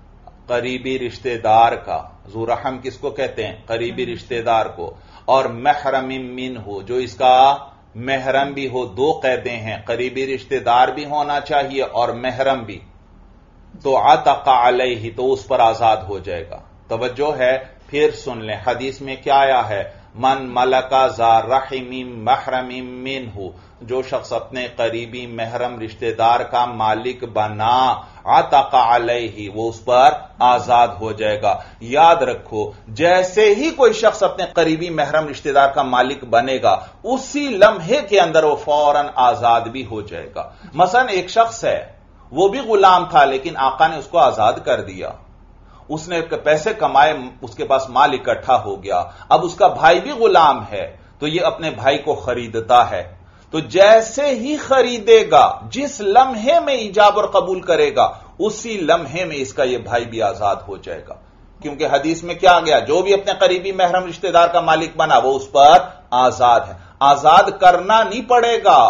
A: قریبی رشتہ دار کا، ذو رحم کس کو کہتے ہیں؟ قریبی رشتہ دار کو، اور محرم منہ جو اس کا محرم بھی ہو. دو قیدیں ہیں، قریبی رشتہ دار بھی ہونا چاہیے اور محرم بھی. تو عتق علیہ تو اس پر آزاد ہو جائے گا. توجہ ہے، پھر سن لیں حدیث میں کیا آیا ہے من ملکا ذا رحم محرم منہ، جو شخص اپنے قریبی محرم رشتہ دار کا مالک بنا عتق علیہ وہ اس پر آزاد ہو جائے گا. یاد رکھو جیسے ہی کوئی شخص اپنے قریبی محرم رشتہ دار کا مالک بنے گا اسی لمحے کے اندر وہ فوراً آزاد بھی ہو جائے گا. مثلا ایک شخص ہے وہ بھی غلام تھا لیکن آقا نے اس کو آزاد کر دیا. اس نے پیسے کمائے، اس کے پاس مال اکٹھا ہو گیا. اب اس کا بھائی بھی غلام ہے تو یہ اپنے بھائی کو خریدتا ہے. تو جیسے ہی خریدے گا جس لمحے میں ایجاب اور قبول کرے گا اسی لمحے میں اس کا یہ بھائی بھی آزاد ہو جائے گا. کیونکہ حدیث میں کیا گیا جو بھی اپنے قریبی محرم رشتہ دار کا مالک بنا وہ اس پر آزاد ہے. آزاد کرنا نہیں پڑے گا،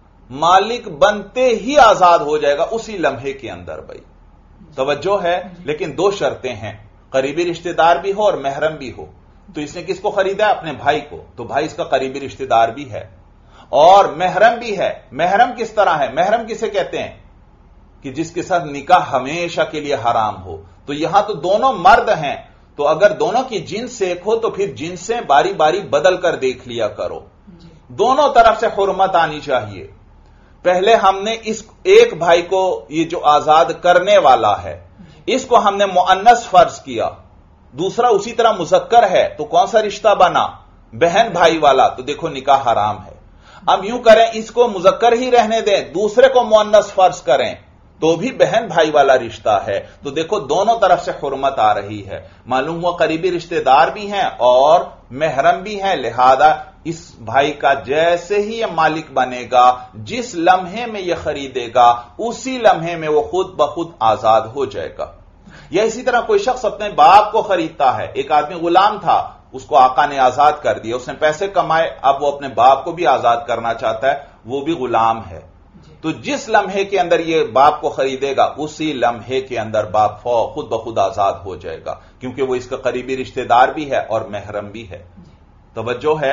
A: مالک بنتے ہی آزاد ہو جائے گا اسی لمحے کے اندر. بھائی توجہ ہے، لیکن دو شرطیں ہیں، قریبی رشتہ دار بھی ہو اور محرم بھی ہو. تو اس نے کس کو خریدا ہے؟ اپنے بھائی کو. تو بھائی اس کا قریبی رشتہ دار بھی ہے اور محرم بھی ہے. محرم کس طرح ہے؟ محرم کسے کہتے ہیں کہ جس کے ساتھ نکاح ہمیشہ کے لیے حرام ہو. تو یہاں تو دونوں مرد ہیں تو اگر دونوں کی جنس ایک ہو تو پھر جنسیں باری باری بدل کر دیکھ لیا کرو. دونوں طرف سے حرمت آنی چاہیے. پہلے ہم نے اس ایک بھائی کو یہ جو آزاد کرنے والا ہے اس کو ہم نے مؤنث فرض کیا، دوسرا اسی طرح مذکر ہے تو کون سا رشتہ بنا؟ بہن بھائی والا. تو دیکھو نکاح حرام ہے. اب یوں کریں اس کو مذکر ہی رہنے دیں، دوسرے کو مؤنث فرض کریں تو بھی بہن بھائی والا رشتہ ہے. تو دیکھو دونوں طرف سے حرمت آ رہی ہے. معلوم ہوا قریبی رشتہ دار بھی ہیں اور محرم بھی ہیں. لہذا اس بھائی کا جیسے ہی یہ مالک بنے گا جس لمحے میں یہ خریدے گا اسی لمحے میں وہ خود بخود آزاد ہو جائے گا. یا اسی طرح کوئی شخص اپنے باپ کو خریدتا ہے. ایک آدمی غلام تھا اس کو آقا نے آزاد کر دیا، اس نے پیسے کمائے، اب وہ اپنے باپ کو بھی آزاد کرنا چاہتا ہے، وہ بھی غلام ہے. تو جس لمحے کے اندر یہ باپ کو خریدے گا اسی لمحے کے اندر باپ خود بخود آزاد ہو جائے گا کیونکہ وہ اس کا قریبی رشتہ دار بھی ہے اور محرم بھی ہے. توجہ ہے،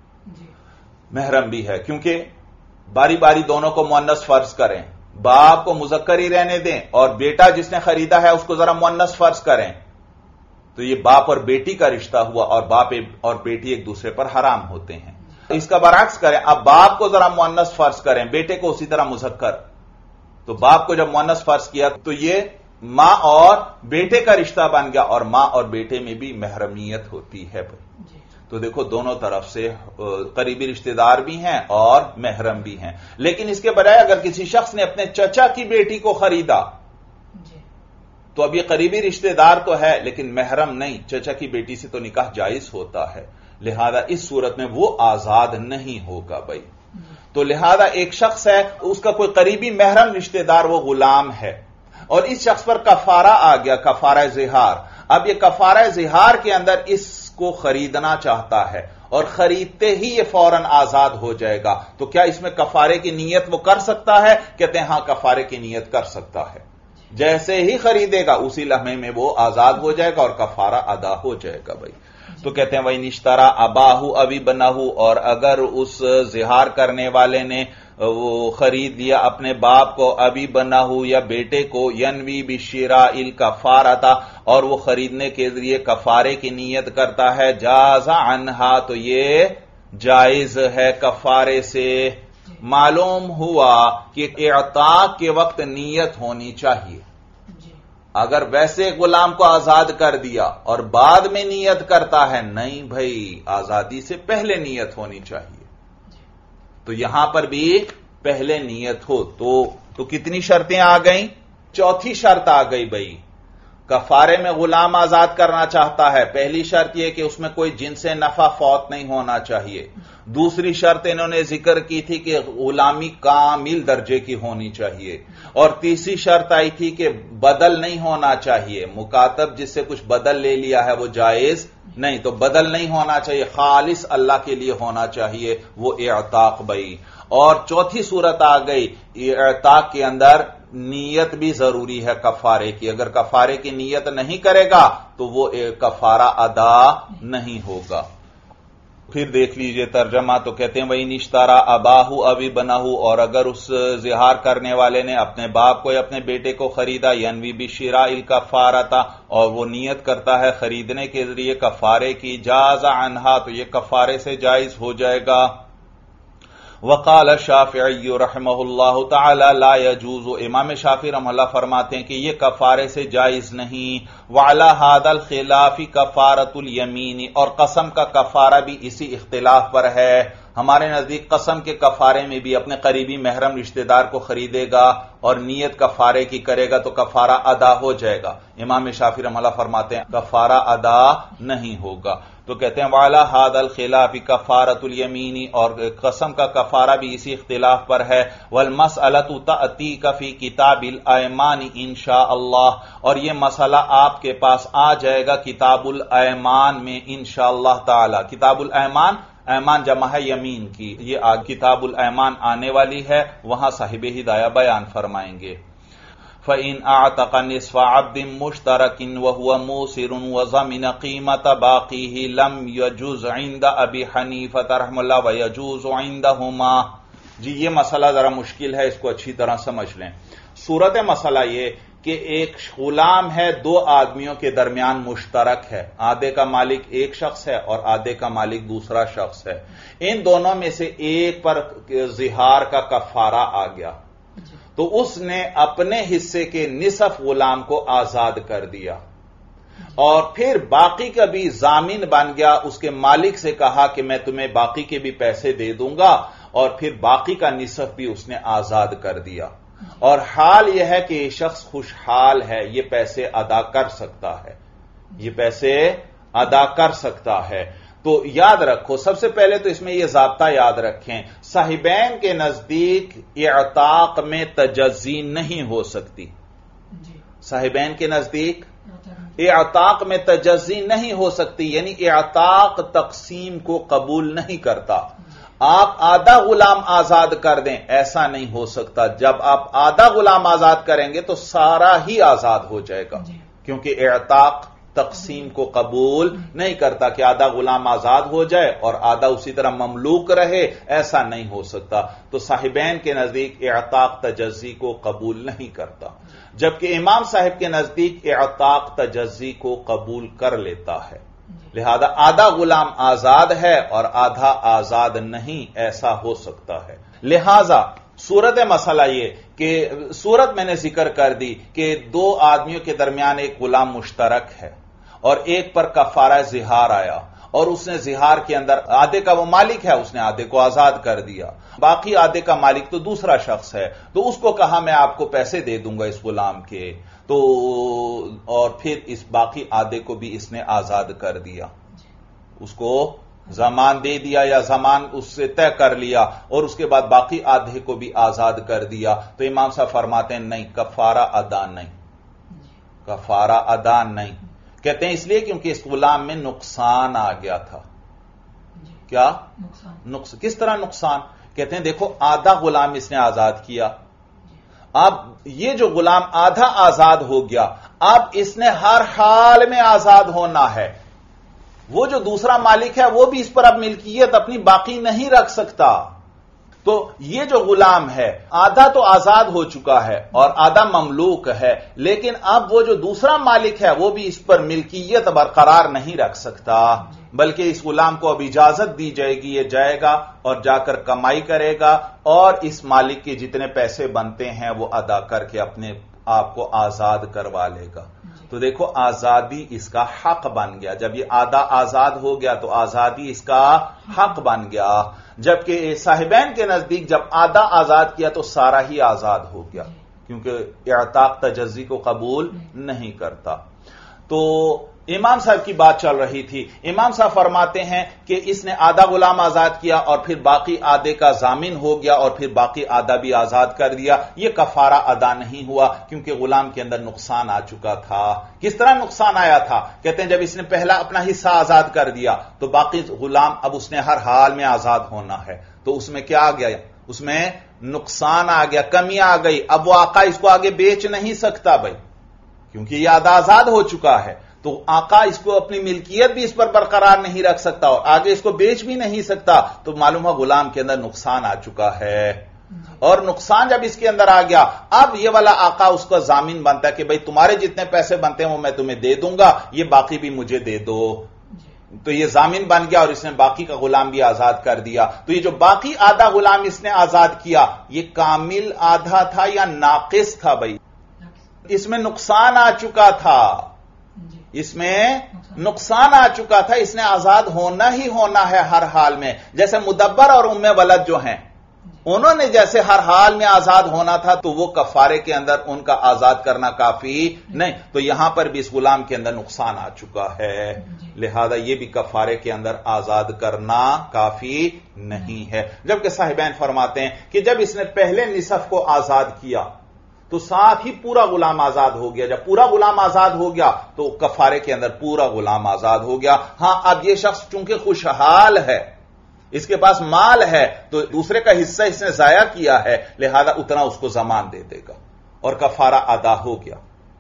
A: محرم بھی ہے. کیونکہ باری باری دونوں کو مؤنث فرض کریں، باپ کو مذکر ہی رہنے دیں اور بیٹا جس نے خریدا ہے اس کو ذرا مؤنث فرض کریں تو یہ باپ اور بیٹی کا رشتہ ہوا اور باپ اور بیٹی ایک دوسرے پر حرام ہوتے ہیں. اس کا برعکس کریں، اب باپ کو ذرا مؤنث فرض کریں، بیٹے کو اسی طرح مذکر. تو باپ کو جب مؤنث فرض کیا تو یہ ماں اور بیٹے کا رشتہ بن گیا اور ماں اور بیٹے میں بھی محرمیت ہوتی ہے. تو دیکھو دونوں طرف سے قریبی رشتہ دار بھی ہیں اور محرم بھی ہیں. لیکن اس کے برائے اگر کسی شخص نے اپنے چچا کی بیٹی کو خریدا تو اب یہ قریبی رشتہ دار تو ہے لیکن محرم نہیں، چچا کی بیٹی سے تو نکاح جائز ہوتا ہے، لہذا اس صورت میں وہ آزاد نہیں ہوگا بھائی. تو لہذا ایک شخص ہے، اس کا کوئی قریبی محرم رشتہ دار وہ غلام ہے اور اس شخص پر کفارہ آ گیا، کفارہ زہار. اب یہ کفارہ زہار کے اندر اس کو خریدنا چاہتا ہے اور خریدتے ہی یہ فوراً آزاد ہو جائے گا، تو کیا اس میں کفارے کی نیت وہ کر سکتا ہے؟ کہتے ہیں ہاں کفارے کی نیت کر سکتا ہے. جیسے ہی خریدے گا اسی لمحے میں وہ آزاد ہو جائے گا اور کفارہ ادا ہو جائے گا بھائی. تو کہتے ہیں وہی نشترا اباہو ابی بناہو، اور اگر اس زہار کرنے والے نے وہ خرید لیا اپنے باپ کو، ابی بناہو یا بیٹے کو، ینوی بشراء الکفارۃ، اور وہ خریدنے کے ذریعے کفارے کی نیت کرتا ہے، جاز عنہا، تو یہ جائز ہے کفارے سے. معلوم ہوا کہ اعتاق کے وقت نیت ہونی چاہیے. اگر ویسے غلام کو آزاد کر دیا اور بعد میں نیت کرتا ہے، نہیں بھائی آزادی سے پہلے نیت ہونی چاہیے. تو یہاں پر بھی پہلے نیت ہو تو تو کتنی شرطیں آ گئیں؟ چوتھی شرط آ گئی بھائی. کفارے میں غلام آزاد کرنا چاہتا ہے، پہلی شرط یہ کہ اس میں کوئی جن سے نفع فوت نہیں ہونا چاہیے. دوسری شرط انہوں نے ذکر کی تھی کہ غلامی کامل درجے کی ہونی چاہیے. اور تیسری شرط آئی تھی کہ بدل نہیں ہونا چاہیے، مکاتب جس سے کچھ بدل لے لیا ہے وہ جائز نہیں، تو بدل نہیں ہونا چاہیے، خالص اللہ کے لیے ہونا چاہیے، وہ اعتاق بھائی. اور چوتھی صورت آ گئی، اعتاق کے اندر نیت بھی ضروری ہے کفارے کی. اگر کفارے کی نیت نہیں کرے گا تو وہ کفارہ ادا نہیں ہوگا. پھر دیکھ لیجئے ترجمہ، تو کہتے ہیں وہی نشتارا اباہو ابی بناہو، اور اگر اس زہار کرنے والے نے اپنے باپ کو یا اپنے بیٹے کو خریدا، ینوی بشراء الکفارۃ، اور وہ نیت کرتا ہے خریدنے کے ذریعے کفارے کی، جاز عنہا، تو یہ کفارے سے جائز ہو جائے گا. وقال الشافعی رحمہ اللہ تعالی لا يجوز، امام شافعی رحمہ اللہ فرماتے ہیں کہ یہ کفارے سے جائز نہیں. وعلی ھذا الخلاف کفارۃ الیمین، اور قسم کا کفارہ بھی اسی اختلاف پر ہے. ہمارے نزدیک قسم کے کفارے میں بھی اپنے قریبی محرم رشتہ دار کو خریدے گا اور نیت کفارے کی کرے گا تو کفارہ ادا ہو جائے گا. امام شافعی رحمہ اللہ فرماتے ہیں کفارہ ادا نہیں ہوگا. تو کہتے ہیں وعلی ھذا الخلاف کفارۃ الیمین، اور قسم کا کفارہ بھی اسی اختلاف پر ہے. والمسألۃ تأتیک فی کتاب الایمان انشاء اللہ، اور یہ مسئلہ آپ کے پاس آ جائے گا کتاب الایمان میں انشاءاللہ تعالی. کتاب الایمان، ایمان جمع ہے یمین کی، یہ کتاب الایمان آنے والی ہے، وہاں صاحب ہدایہ بیان فرمائیں گے. فَإِنْ أَعْتَقَ نِصْفَ عَبْدٍ مُشْتَرَكٍ وَهُوَ مُوسِرٌ وَضَمِنَ قِيمَةَ بَاقِيهِ لَمْ يَجُوزْ عِنْدَ أَبِي حَنِيفَةَ رحمہ اللہ وَيَجُوزُ عِنْدَهُمَا. جی یہ مسئلہ ذرا مشکل ہے، اس کو اچھی طرح سمجھ لیں. صورت مسئلہ یہ کہ ایک غلام ہے، دو آدمیوں کے درمیان مشترک ہے، آدھے کا مالک ایک شخص ہے اور آدھے کا مالک دوسرا شخص ہے. ان دونوں میں سے ایک پر زہار کا کفارہ آ گیا تو اس نے اپنے حصے کے نصف غلام کو آزاد کر دیا اور پھر باقی کا بھی ضامن بن گیا، اس کے مالک سے کہا کہ میں تمہیں باقی کے بھی پیسے دے دوں گا، اور پھر باقی کا نصف بھی اس نے آزاد کر دیا. اور حال یہ ہے کہ یہ شخص خوشحال ہے، یہ پیسے ادا کر سکتا ہے، یہ پیسے ادا کر سکتا ہے. تو یاد رکھو، سب سے پہلے تو اس میں یہ ضابطہ یاد رکھیں، صاحبین کے نزدیک اعتاق میں تجزی نہیں ہو سکتی. صاحبین کے نزدیک اعتاق میں تجزی نہیں ہو سکتی، یعنی اعتاق تقسیم کو قبول نہیں کرتا. آپ آدھا غلام آزاد کر دیں، ایسا نہیں ہو سکتا. جب آپ آدھا غلام آزاد کریں گے تو سارا ہی آزاد ہو جائے گا، کیونکہ اعتاق تقسیم کو قبول نہیں کرتا کہ آدھا غلام آزاد ہو جائے اور آدھا اسی طرح مملوک رہے، ایسا نہیں ہو سکتا. تو صاحبین کے نزدیک اعتاق تجزی کو قبول نہیں کرتا، جبکہ امام صاحب کے نزدیک اعتاق تجزی کو قبول کر لیتا ہے. لہذا آدھا غلام آزاد ہے اور آدھا آزاد نہیں، ایسا ہو سکتا ہے. لہذا صورت مسئلہ یہ کہ صورت میں نے ذکر کر دی کہ دو آدمیوں کے درمیان ایک غلام مشترک ہے اور ایک پر کفارہ زہار آیا اور اس نے زہار کے اندر آدھے کا وہ مالک ہے، اس نے آدھے کو آزاد کر دیا، باقی آدھے کا مالک تو دوسرا شخص ہے، تو اس کو کہا میں آپ کو پیسے دے دوں گا اس غلام کے، تو اور پھر اس باقی آدھے کو بھی اس نے آزاد کر دیا، اس کو زمان دے دیا یا زمان اس سے طے کر لیا، اور اس کے بعد باقی آدھے کو بھی آزاد کر دیا، تو امام صاحب فرماتے ہیں نہیں، کفارہ ادا نہیں، کفارہ ادا نہیں، کہتے ہیں اس لیے کیونکہ اس غلام میں نقصان آ گیا تھا۔ کیا نقصان؟ کس طرح نقصان؟ کہتے ہیں دیکھو آدھا غلام اس نے آزاد کیا، اب یہ جو غلام آدھا آزاد ہو گیا، اب اس نے ہر حال میں آزاد ہونا ہے، وہ جو دوسرا مالک ہے وہ بھی اس پر اب ملکیت اپنی باقی نہیں رکھ سکتا، تو یہ جو غلام ہے آدھا تو آزاد ہو چکا ہے اور آدھا مملوک ہے، لیکن اب وہ جو دوسرا مالک ہے وہ بھی اس پر ملکیت برقرار نہیں رکھ سکتا، بلکہ اس غلام کو اب اجازت دی جائے گی، یہ جائے گا اور جا کر کمائی کرے گا اور اس مالک کے جتنے پیسے بنتے ہیں وہ ادا کر کے اپنے آپ کو آزاد کروا لے گا۔ تو دیکھو آزادی اس کا حق بن گیا، جب یہ آدھا آزاد ہو گیا تو آزادی اس کا حق بن گیا، جبکہ صاحبین کے نزدیک جب آدھا آزاد کیا تو سارا ہی آزاد ہو گیا، کیونکہ اعتاق تجزی کو قبول نہیں کرتا۔ تو امام صاحب کی بات چل رہی تھی، امام صاحب فرماتے ہیں کہ اس نے آدھا غلام آزاد کیا اور پھر باقی آدھے کا ضامن ہو گیا اور پھر باقی آدھا بھی آزاد کر دیا، یہ کفارہ ادا نہیں ہوا کیونکہ غلام کے اندر نقصان آ چکا تھا۔ کس طرح نقصان آیا تھا؟ کہتے ہیں جب اس نے پہلا اپنا حصہ آزاد کر دیا تو باقی غلام اب اس نے ہر حال میں آزاد ہونا ہے، تو اس میں کیا آ گیا؟ اس میں نقصان آ گیا، کمی آ گئی، اب وہ آقا اس کو آگے بیچ نہیں سکتا بھائی، کیونکہ یہ آدھا آزاد ہو چکا ہے، تو آقا اس کو اپنی ملکیت بھی اس پر برقرار نہیں رکھ سکتا اور آگے اس کو بیچ بھی نہیں سکتا، تو معلوم ہے غلام کے اندر نقصان آ چکا ہے، اور نقصان جب اس کے اندر آ گیا اب یہ والا آقا اس کا ضامن بنتا ہے کہ بھائی تمہارے جتنے پیسے بنتے ہیں وہ میں تمہیں دے دوں گا، یہ باقی بھی مجھے دے دو، تو یہ ضامن بن گیا اور اس نے باقی کا غلام بھی آزاد کر دیا۔ تو یہ جو باقی آدھا غلام اس نے آزاد کیا یہ کامل آدھا تھا یا ناقص تھا؟ بھائی اس میں نقصان آ چکا تھا، اس میں نقصان آ چکا تھا، اس نے آزاد ہونا ہی ہونا ہے ہر حال میں، جیسے مدبر اور ام ولد جو ہیں انہوں نے جیسے ہر حال میں آزاد ہونا تھا تو وہ کفارے کے اندر ان کا آزاد کرنا کافی نہیں، تو یہاں پر بھی اس غلام کے اندر نقصان آ چکا ہے، لہذا یہ بھی کفارے کے اندر آزاد کرنا کافی نہیں ہے۔ جبکہ صاحبین فرماتے ہیں کہ جب اس نے پہلے نصف کو آزاد کیا تو ساتھ ہی پورا غلام آزاد ہو گیا، جب پورا غلام آزاد ہو گیا تو کفارے کے اندر پورا غلام آزاد ہو گیا۔ ہاں اب یہ شخص چونکہ خوشحال ہے، اس کے پاس مال ہے، تو دوسرے کا حصہ اس نے ضائع کیا ہے، لہذا اتنا اس کو زمان دے دے گا اور کفارہ ادا ہو گیا۔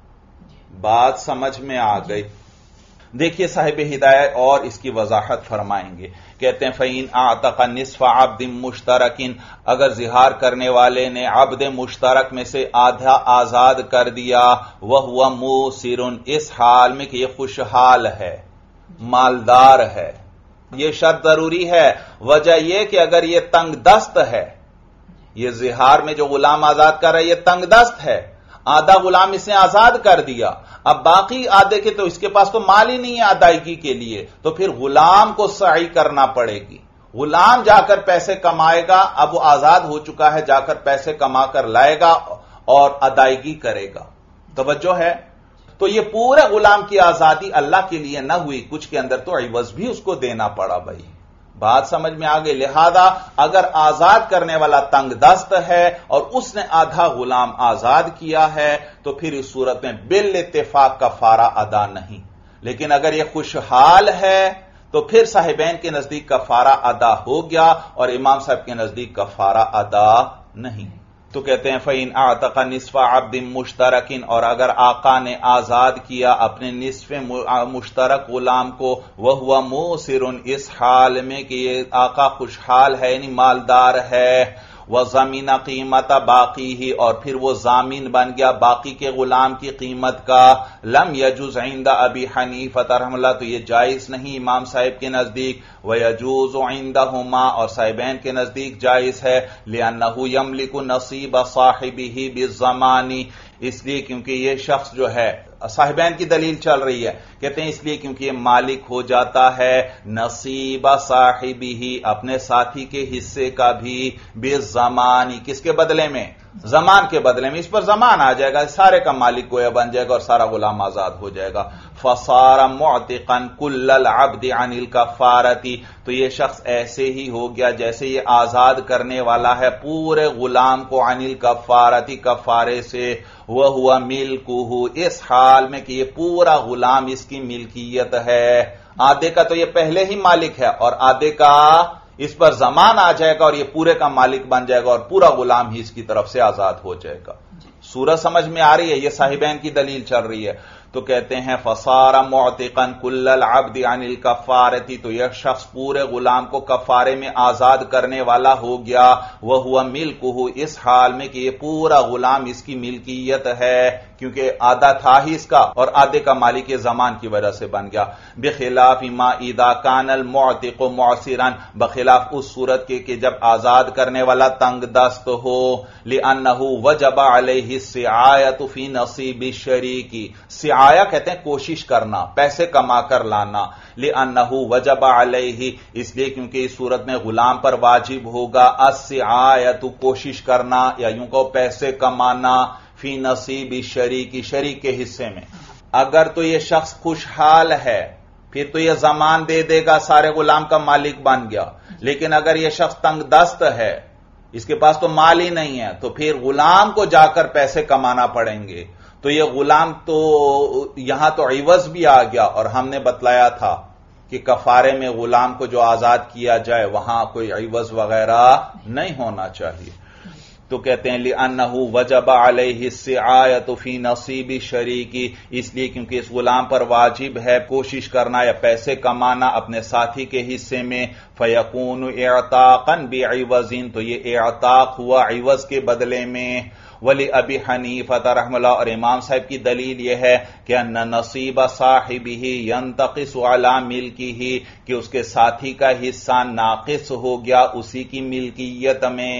A: بات سمجھ میں آ گئی؟ دیکھیے صاحب ہدایت اور اس کی وضاحت فرمائیں گے، کہتے ہیں فَإِنْ أَعْتَقَ نِصْفَ عَبْدٍ مُشْتَرَكٍ، اگر زہار کرنے والے نے عبد مشترک میں سے آدھا آزاد کر دیا، وَهُوَ مُوسِرٌ، اس حال میں کہ یہ خوشحال ہے، مالدار ہے، یہ شرط ضروری ہے، وجہ یہ کہ اگر یہ تنگ دست ہے، یہ زہار میں جو غلام آزاد کر رہا ہے یہ تنگ دست ہے، آدھا غلام اس نے آزاد کر دیا، اب باقی آدھے کے تو اس کے پاس تو مال ہی نہیں ہے ادائیگی کے لیے، تو پھر غلام کو سعی کرنا پڑے گی، غلام جا کر پیسے کمائے گا، اب وہ آزاد ہو چکا ہے، جا کر پیسے کما کر لائے گا اور ادائیگی کرے گا۔ توجہ ہے؟ تو یہ پورے غلام کی آزادی اللہ کے لیے نہ ہوئی، کچھ کے اندر تو عوض بھی اس کو دینا پڑا بھائی، بات سمجھ میں آ گئی؟ لہذا اگر آزاد کرنے والا تنگ دست ہے اور اس نے آدھا غلام آزاد کیا ہے تو پھر اس صورت میں بالاتفاق کفارہ ادا نہیں، لیکن اگر یہ خوشحال ہے تو پھر صاحبین کے نزدیک کفارہ ادا ہو گیا اور امام صاحب کے نزدیک کفارہ ادا نہیں۔ تو کہتے ہیں فَإِنْ أَعْتَقَ نِصْفَ عَبْدٍ مُشْتَرَكٍ، اور اگر آقا نے آزاد کیا اپنے نصف مشترک غلام کو، وَهُوَ مُوسِرٌ، اس حال میں کہ یہ آقا خوشحال ہے یعنی مالدار ہے، وَضَمِنَ قِیمَتَ بَاقِیہِ، اور پھر وہ ضامن بن گیا باقی کے غلام کی قیمت کا، لم يجوز عند ابی حنیفہ رحمہ اللہ، تو یہ جائز نہیں امام صاحب کے نزدیک، وَيَجُوزُ عِندَهُمَا، اور صاحبین کے نزدیک جائز ہے، لِأَنَّهُ يَمْلِكُ نَصِيبَ صَاحِبِهِ بِالضَّمَانِ، اس لیے کیونکہ یہ شخص جو ہے صاحبین کی دلیل چل رہی ہے، کہتے ہیں اس لیے کیونکہ یہ مالک ہو جاتا ہے نصیب صاحبہ، اپنے ساتھی کے حصے کا بھی، بالزمانی، کس کے بدلے میں؟ زمان کے بدلے میں، اس پر زمان آ جائے گا، سارے کا مالک گویا بن جائے گا اور سارا غلام آزاد ہو جائے گا۔ فصار معتقا کل العبد عن الکفارتی، تو یہ شخص ایسے ہی ہو گیا جیسے یہ آزاد کرنے والا ہے پورے غلام کو عن الکفارتی، کفارے سے، وہو ملکہ، اس حال میں کہ یہ پورا غلام اس کی ملکیت ہے۔ آدھے کا تو یہ پہلے ہی مالک ہے اور آدھے کا اس پر زمان آ جائے گا اور یہ پورے کا مالک بن جائے گا اور پورا غلام ہی اس کی طرف سے آزاد ہو جائے گا۔ سورہ سمجھ میں آ رہی ہے؟ یہ صاحبین کی دلیل چل رہی ہے۔ تو کہتے ہیں فصار معتقا کل العبد عن الکفارتی، تو یہ شخص پورے غلام کو کفارے میں آزاد کرنے والا ہو گیا، وہو ملکہ، اس حال میں کہ یہ پورا غلام اس کی ملکیت ہے، کیونکہ آدھا تھا ہی اس کا اور آدھے کا مالک یہ زمان کی وجہ سے بن گیا۔ بخلاف ما اذا کان المعتق معسرا، بخلاف اس صورت کے کہ جب آزاد کرنے والا تنگ دست ہو، لأنہ وجب علیہ السعایۃ فی نصیب الشریک، سعایہ کہتے ہیں کوشش کرنا، پیسے کما کر لانا، لأنہ وجب علیہ، اس لیے کیونکہ اس صورت میں غلام پر واجب ہوگا السعایۃ، کوشش کرنا یا یوں کہو پیسے کمانا، فی نصیب شریک، شریک کے حصے میں۔ اگر تو یہ شخص خوشحال ہے پھر تو یہ زمان دے دے گا، سارے غلام کا مالک بن گیا، لیکن اگر یہ شخص تنگ دست ہے، اس کے پاس تو مال ہی نہیں ہے، تو پھر غلام کو جا کر پیسے کمانا پڑیں گے۔ تو یہ غلام تو یہاں تو عوض بھی آ گیا، اور ہم نے بتلایا تھا کہ کفارے میں غلام کو جو آزاد کیا جائے وہاں کوئی عوض وغیرہ نہیں ہونا چاہیے۔ تو کہتے ہیں لأنہ وجب علیہ السعایۃ فی نصیب شریکی، اس لیے کیونکہ اس غلام پر واجب ہے کوشش کرنا یا پیسے کمانا اپنے ساتھی کے حصے میں، فیکون اعتاقا بعوض، تو یہ اعتاق ہوا عوض کے بدلے میں۔ ولی ابی حنیفہ رحمہ اللہ، اور امام صاحب کی دلیل یہ ہے کہ ان نصیب صاحبہ ینتقص علی ملکہ، کہ اس کے ساتھی کا حصہ ناقص ہو گیا اسی کی ملکیت میں۔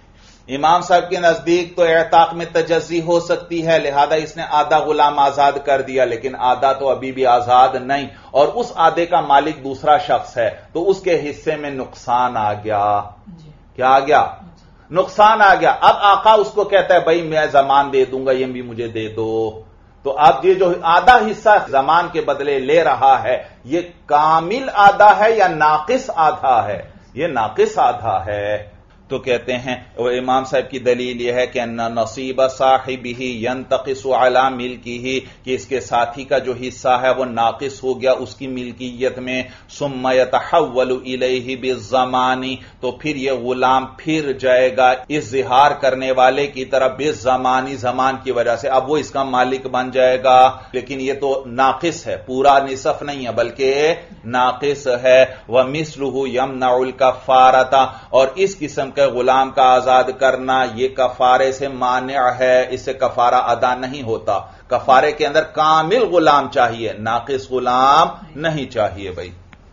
A: امام صاحب کے نزدیک تو اعتاق میں تجزی ہو سکتی ہے، لہذا اس نے آدھا غلام آزاد کر دیا، لیکن آدھا تو ابھی بھی آزاد نہیں، اور اس آدھے کا مالک دوسرا شخص ہے، تو اس کے حصے میں نقصان آ گیا۔ کیا آ گیا؟ نقصان آ گیا۔ اب آقا اس کو کہتا ہے بھائی میں زمان دے دوں گا، یہ بھی مجھے دے دو۔ تو اب یہ جو آدھا حصہ زمان کے بدلے لے رہا ہے، یہ کامل آدھا ہے یا ناقص آدھا ہے؟ یہ ناقص آدھا ہے۔ تو کہتے ہیں وہ امام صاحب کی دلیل یہ ہے کہ ان نصیب صاحبہ ینتقص علی ملکہ، کہ اس کے ساتھی کا جو حصہ ہے وہ ناقص ہو گیا اس کی ملکیت میں، ثم یتحول الیہ بالزمان، تو پھر یہ غلام پھر جائے گا اس ظہار کرنے والے کی طرف بالزمانی، زمان کی وجہ سے، اب وہ اس کا مالک بن جائے گا، لیکن یہ تو ناقص ہے، پورا نصف نہیں ہے بلکہ ناقص ہے۔ ومثلہ یمنع الکفارۃ، اور اس قسم کے غلام کا آزاد کرنا یہ کفارے سے مانع ہے، اس سے کفارہ ادا نہیں ہوتا۔ کفارے کے اندر کامل غلام چاہیے، ناقص غلام نہیں چاہیے بھائی۔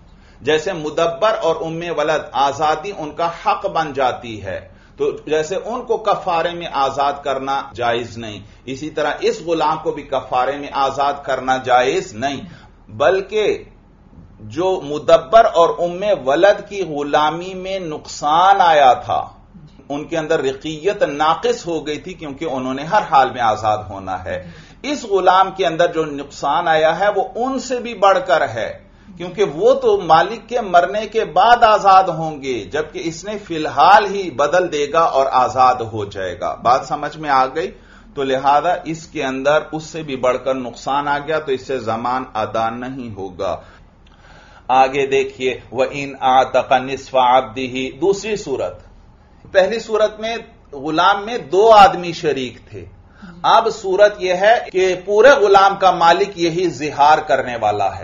A: جیسے مدبر اور ام ولد آزادی ان کا حق بن جاتی ہے، تو جیسے ان کو کفارے میں آزاد کرنا جائز نہیں، اسی طرح اس غلام کو بھی کفارے میں آزاد کرنا جائز نہیں، بلکہ جو مدبر اور ام ولد کی غلامی میں نقصان آیا تھا، ان کے اندر رقیت ناقص ہو گئی تھی کیونکہ انہوں نے ہر حال میں آزاد ہونا ہے۔ اس غلام کے اندر جو نقصان آیا ہے وہ ان سے بھی بڑھ کر ہے، کیونکہ وہ تو مالک کے مرنے کے بعد آزاد ہوں گے، جبکہ اس نے فی الحال ہی بدل دے گا اور آزاد ہو جائے گا۔ بات سمجھ میں آ گئی؟ تو لہذا اس کے اندر اس سے بھی بڑھ کر نقصان آ گیا تو اس سے زمان ادا نہیں ہوگا۔ آگے دیکھیے وَإِنْ أَعْتَقَ نِصْفَ عَبْدِهِ، دوسری صورت، پہلی صورت میں غلام میں دو آدمی شریک تھے، اب صورت یہ ہے کہ پورے غلام کا مالک یہی ظہار کرنے والا ہے،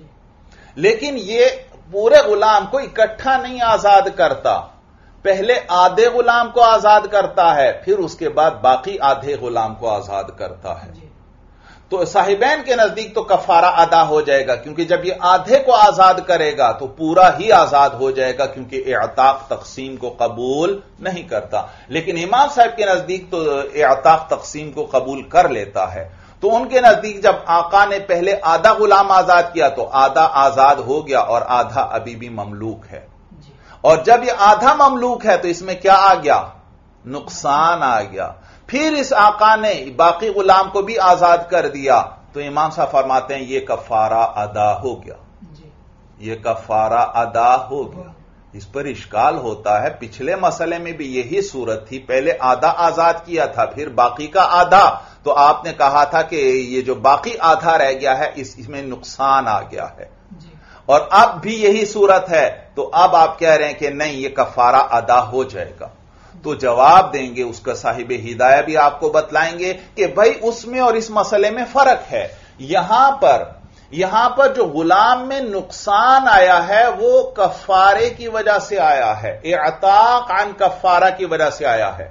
A: لیکن یہ پورے غلام کو اکٹھا نہیں آزاد کرتا، پہلے آدھے غلام کو آزاد کرتا ہے، پھر اس کے بعد باقی آدھے غلام کو آزاد کرتا ہے۔ تو صاحبین کے نزدیک تو کفارہ ادا ہو جائے گا، کیونکہ جب یہ آدھے کو آزاد کرے گا تو پورا ہی آزاد ہو جائے گا، کیونکہ اعتاق تقسیم کو قبول نہیں کرتا۔ لیکن امام صاحب کے نزدیک تو اعتاق تقسیم کو قبول کر لیتا ہے، تو ان کے نزدیک جب آقا نے پہلے آدھا غلام آزاد کیا تو آدھا آزاد ہو گیا اور آدھا ابھی بھی مملوک ہے، اور جب یہ آدھا مملوک ہے تو اس میں کیا آ گیا؟ نقصان آ گیا۔ پھر اس آقا نے باقی غلام کو بھی آزاد کر دیا تو امام صاحب فرماتے ہیں یہ کفارہ ادا ہو گیا، یہ کفارہ ادا ہو گیا۔ اس پر اشکال ہوتا ہے، پچھلے مسئلے میں بھی یہی صورت تھی، پہلے آدھا آزاد کیا تھا پھر باقی کا آدھا، تو آپ نے کہا تھا کہ یہ جو باقی آدھا رہ گیا ہے اس میں نقصان آ گیا ہے، اور اب بھی یہی صورت ہے، تو اب آپ کہہ رہے ہیں کہ نہیں یہ کفارہ ادا ہو جائے گا۔ تو جواب دیں گے اس کا صاحب ہدایہ بھی آپ کو بتلائیں گے کہ بھائی اس میں اور اس مسئلے میں فرق ہے۔ یہاں پر یہاں پر جو غلام میں نقصان آیا ہے وہ کفارے کی وجہ سے آیا ہے، اعتاق عن کفارہ کی وجہ سے آیا ہے۔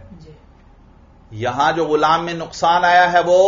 A: یہاں جو غلام میں نقصان آیا ہے وہ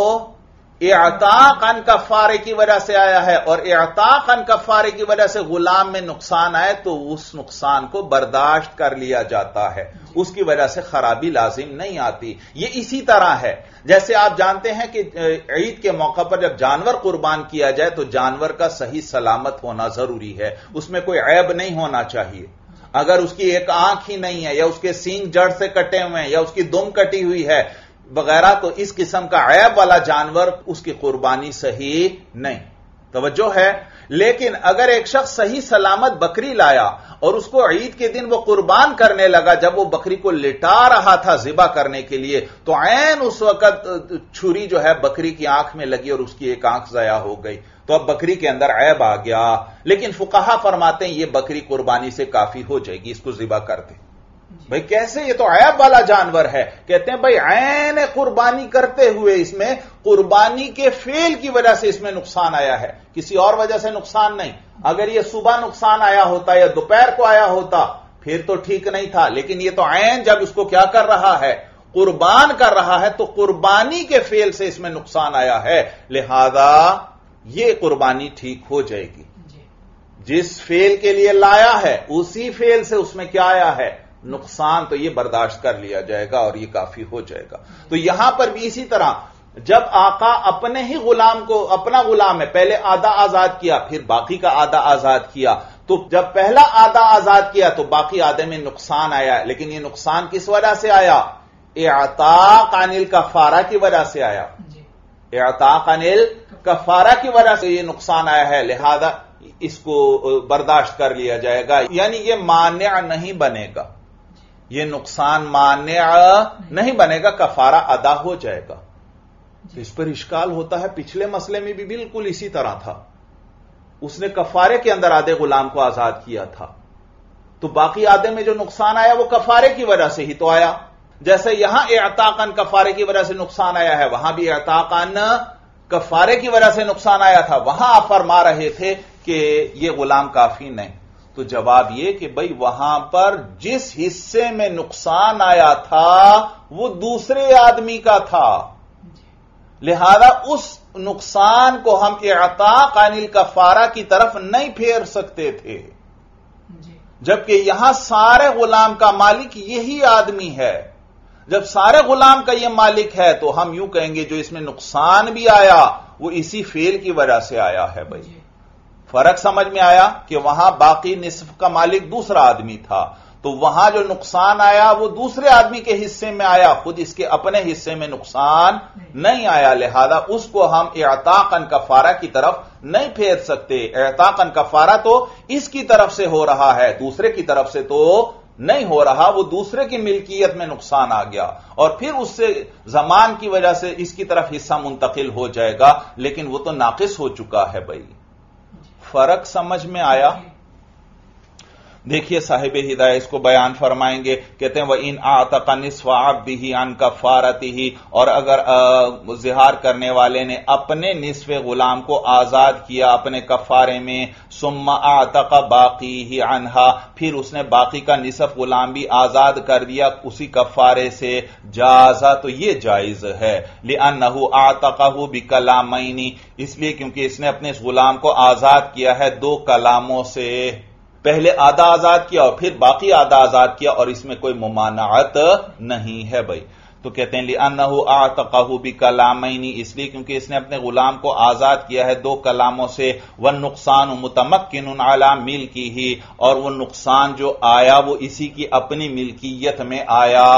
A: اعتاق عن کفارے کی وجہ سے آیا ہے، اور اعتاق عن کفارے کی وجہ سے غلام میں نقصان آئے تو اس نقصان کو برداشت کر لیا جاتا ہے، اس کی وجہ سے خرابی لازم نہیں آتی۔ یہ اسی طرح ہے جیسے آپ جانتے ہیں کہ عید کے موقع پر جب جانور قربان کیا جائے تو جانور کا صحیح سلامت ہونا ضروری ہے، اس میں کوئی عیب نہیں ہونا چاہیے۔ اگر اس کی ایک آنکھ ہی نہیں ہے، یا اس کے سینگ جڑ سے کٹے ہوئے ہیں، یا اس کی دم کٹی ہوئی ہے وغیرہ، تو اس قسم کا عیب والا جانور اس کی قربانی صحیح نہیں۔ توجہ ہے؟ لیکن اگر ایک شخص صحیح سلامت بکری لایا اور اس کو عید کے دن وہ قربان کرنے لگا، جب وہ بکری کو لٹا رہا تھا ذبح کرنے کے لیے تو عین اس وقت چھری جو ہے بکری کی آنکھ میں لگی اور اس کی ایک آنکھ ضائع ہو گئی، تو اب بکری کے اندر عیب آ گیا۔ لیکن فقہا فرماتے ہیں یہ بکری قربانی سے کافی ہو جائے گی، اس کو ذبح کر دیں۔ بھائی کیسے؟ یہ تو عیب والا جانور ہے۔ کہتے ہیں بھائی عین قربانی کرتے ہوئے اس میں قربانی کے فعل کی وجہ سے اس میں نقصان آیا ہے، کسی اور وجہ سے نقصان نہیں۔ اگر یہ صبح نقصان آیا ہوتا یا دوپہر کو آیا ہوتا پھر تو ٹھیک نہیں تھا، لیکن یہ تو عین جب اس کو کیا کر رہا ہے؟ قربان کر رہا ہے، تو قربانی کے فعل سے اس میں نقصان آیا ہے، لہذا یہ قربانی ٹھیک ہو جائے گی۔ جس فعل کے لیے لایا ہے اسی فعل سے اس میں کیا آیا ہے؟ نقصان، تو یہ برداشت کر لیا جائے گا اور یہ کافی ہو جائے گا۔ تو یہاں پر بھی اسی طرح جب آقا اپنے ہی غلام کو، اپنا غلام ہے، پہلے آدھا آزاد کیا پھر باقی کا آدھا آزاد کیا، تو جب پہلا آدھا آزاد کیا تو باقی آدھے میں نقصان آیا، لیکن یہ نقصان کس وجہ سے آیا؟ اعتاق عن الکفارہ کی وجہ سے آیا، اعتاق عن الکفارہ کی وجہ سے یہ نقصان آیا ہے، لہذا اس کو برداشت کر لیا جائے گا، یعنی یہ مانع نہیں بنے گا، یہ نقصان مانع نہیں بنے گا، کفارہ ادا ہو جائے گا۔ تو اس پر اشکال ہوتا ہے، پچھلے مسئلے میں بھی بالکل اسی طرح تھا، اس نے کفارے کے اندر آدھے غلام کو آزاد کیا تھا، تو باقی آدھے میں جو نقصان آیا وہ کفارے کی وجہ سے ہی تو آیا، جیسے یہاں اعتاق عن کفارے کی وجہ سے نقصان آیا ہے، وہاں بھی اعتاق عن کفارے کی وجہ سے نقصان آیا تھا، وہاں آپ فرما رہے تھے کہ یہ غلام کافی نہیں۔ تو جواب یہ کہ بھئی وہاں پر جس حصے میں نقصان آیا تھا وہ دوسرے آدمی کا تھا، لہذا اس نقصان کو ہم اعتاق عن الکفارہ کی طرف نہیں پھیر سکتے تھے، جبکہ یہاں سارے غلام کا مالک یہی آدمی ہے۔ جب سارے غلام کا یہ مالک ہے تو ہم یوں کہیں گے جو اس میں نقصان بھی آیا وہ اسی فعل کی وجہ سے آیا ہے۔ بھائی فرق سمجھ میں آیا کہ وہاں باقی نصف کا مالک دوسرا آدمی تھا، تو وہاں جو نقصان آیا وہ دوسرے آدمی کے حصے میں آیا، خود اس کے اپنے حصے میں نقصان نہیں آیا، لہذا اس کو ہم اعتاق عن کفارہ کی طرف نہیں پھیر سکتے۔ اعتاق عن کفارہ تو اس کی طرف سے ہو رہا ہے، دوسرے کی طرف سے تو نہیں ہو رہا، وہ دوسرے کی ملکیت میں نقصان آ گیا اور پھر اس سے زمان کی وجہ سے اس کی طرف حصہ منتقل ہو جائے گا، لیکن وہ تو ناقص ہو چکا ہے۔ بھائی فرق سمجھ میں آیا؟ دیکھیے صاحب ہدایہ اس کو بیان فرمائیں گے، کہتے ہیں وَإِنْ أَعْتَقَ نِصْفَ عَبْدِهِ عَنْ كَفَّارَتِهِ، اور اگر زہار کرنے والے نے اپنے نصف غلام کو آزاد کیا اپنے کفارے میں، ثُمَّ أَعْتَقَ بَاقِيهِ عَنْهَا، پھر اس نے باقی کا نصف غلام بھی آزاد کر دیا اسی کفارے سے، جازا، تو یہ جائز ہے، لِأَنَّهُ أَعْتَقَهُ بِكَلَامَيْنِ، اس لیے کیونکہ اس نے اپنے اس غلام کو آزاد کیا ہے دو کلاموں سے، پہلے آدھا آزاد کیا اور پھر باقی آدھا آزاد کیا، اور اس میں کوئی ممانعت نہیں ہے بھائی۔ تو کہتے ہیں لِأَنَّهُ أَعْتَقَهُ بِكَلَامَيْنِ، اس لیے کیونکہ اس نے اپنے غلام کو آزاد کیا ہے دو کلاموں سے، وَالنُّقْصَانُ مُتَمَكِّنٌ عَلَى مِلْكِهِ، اور وہ نقصان جو آیا وہ اسی کی اپنی ملکیت میں آیا،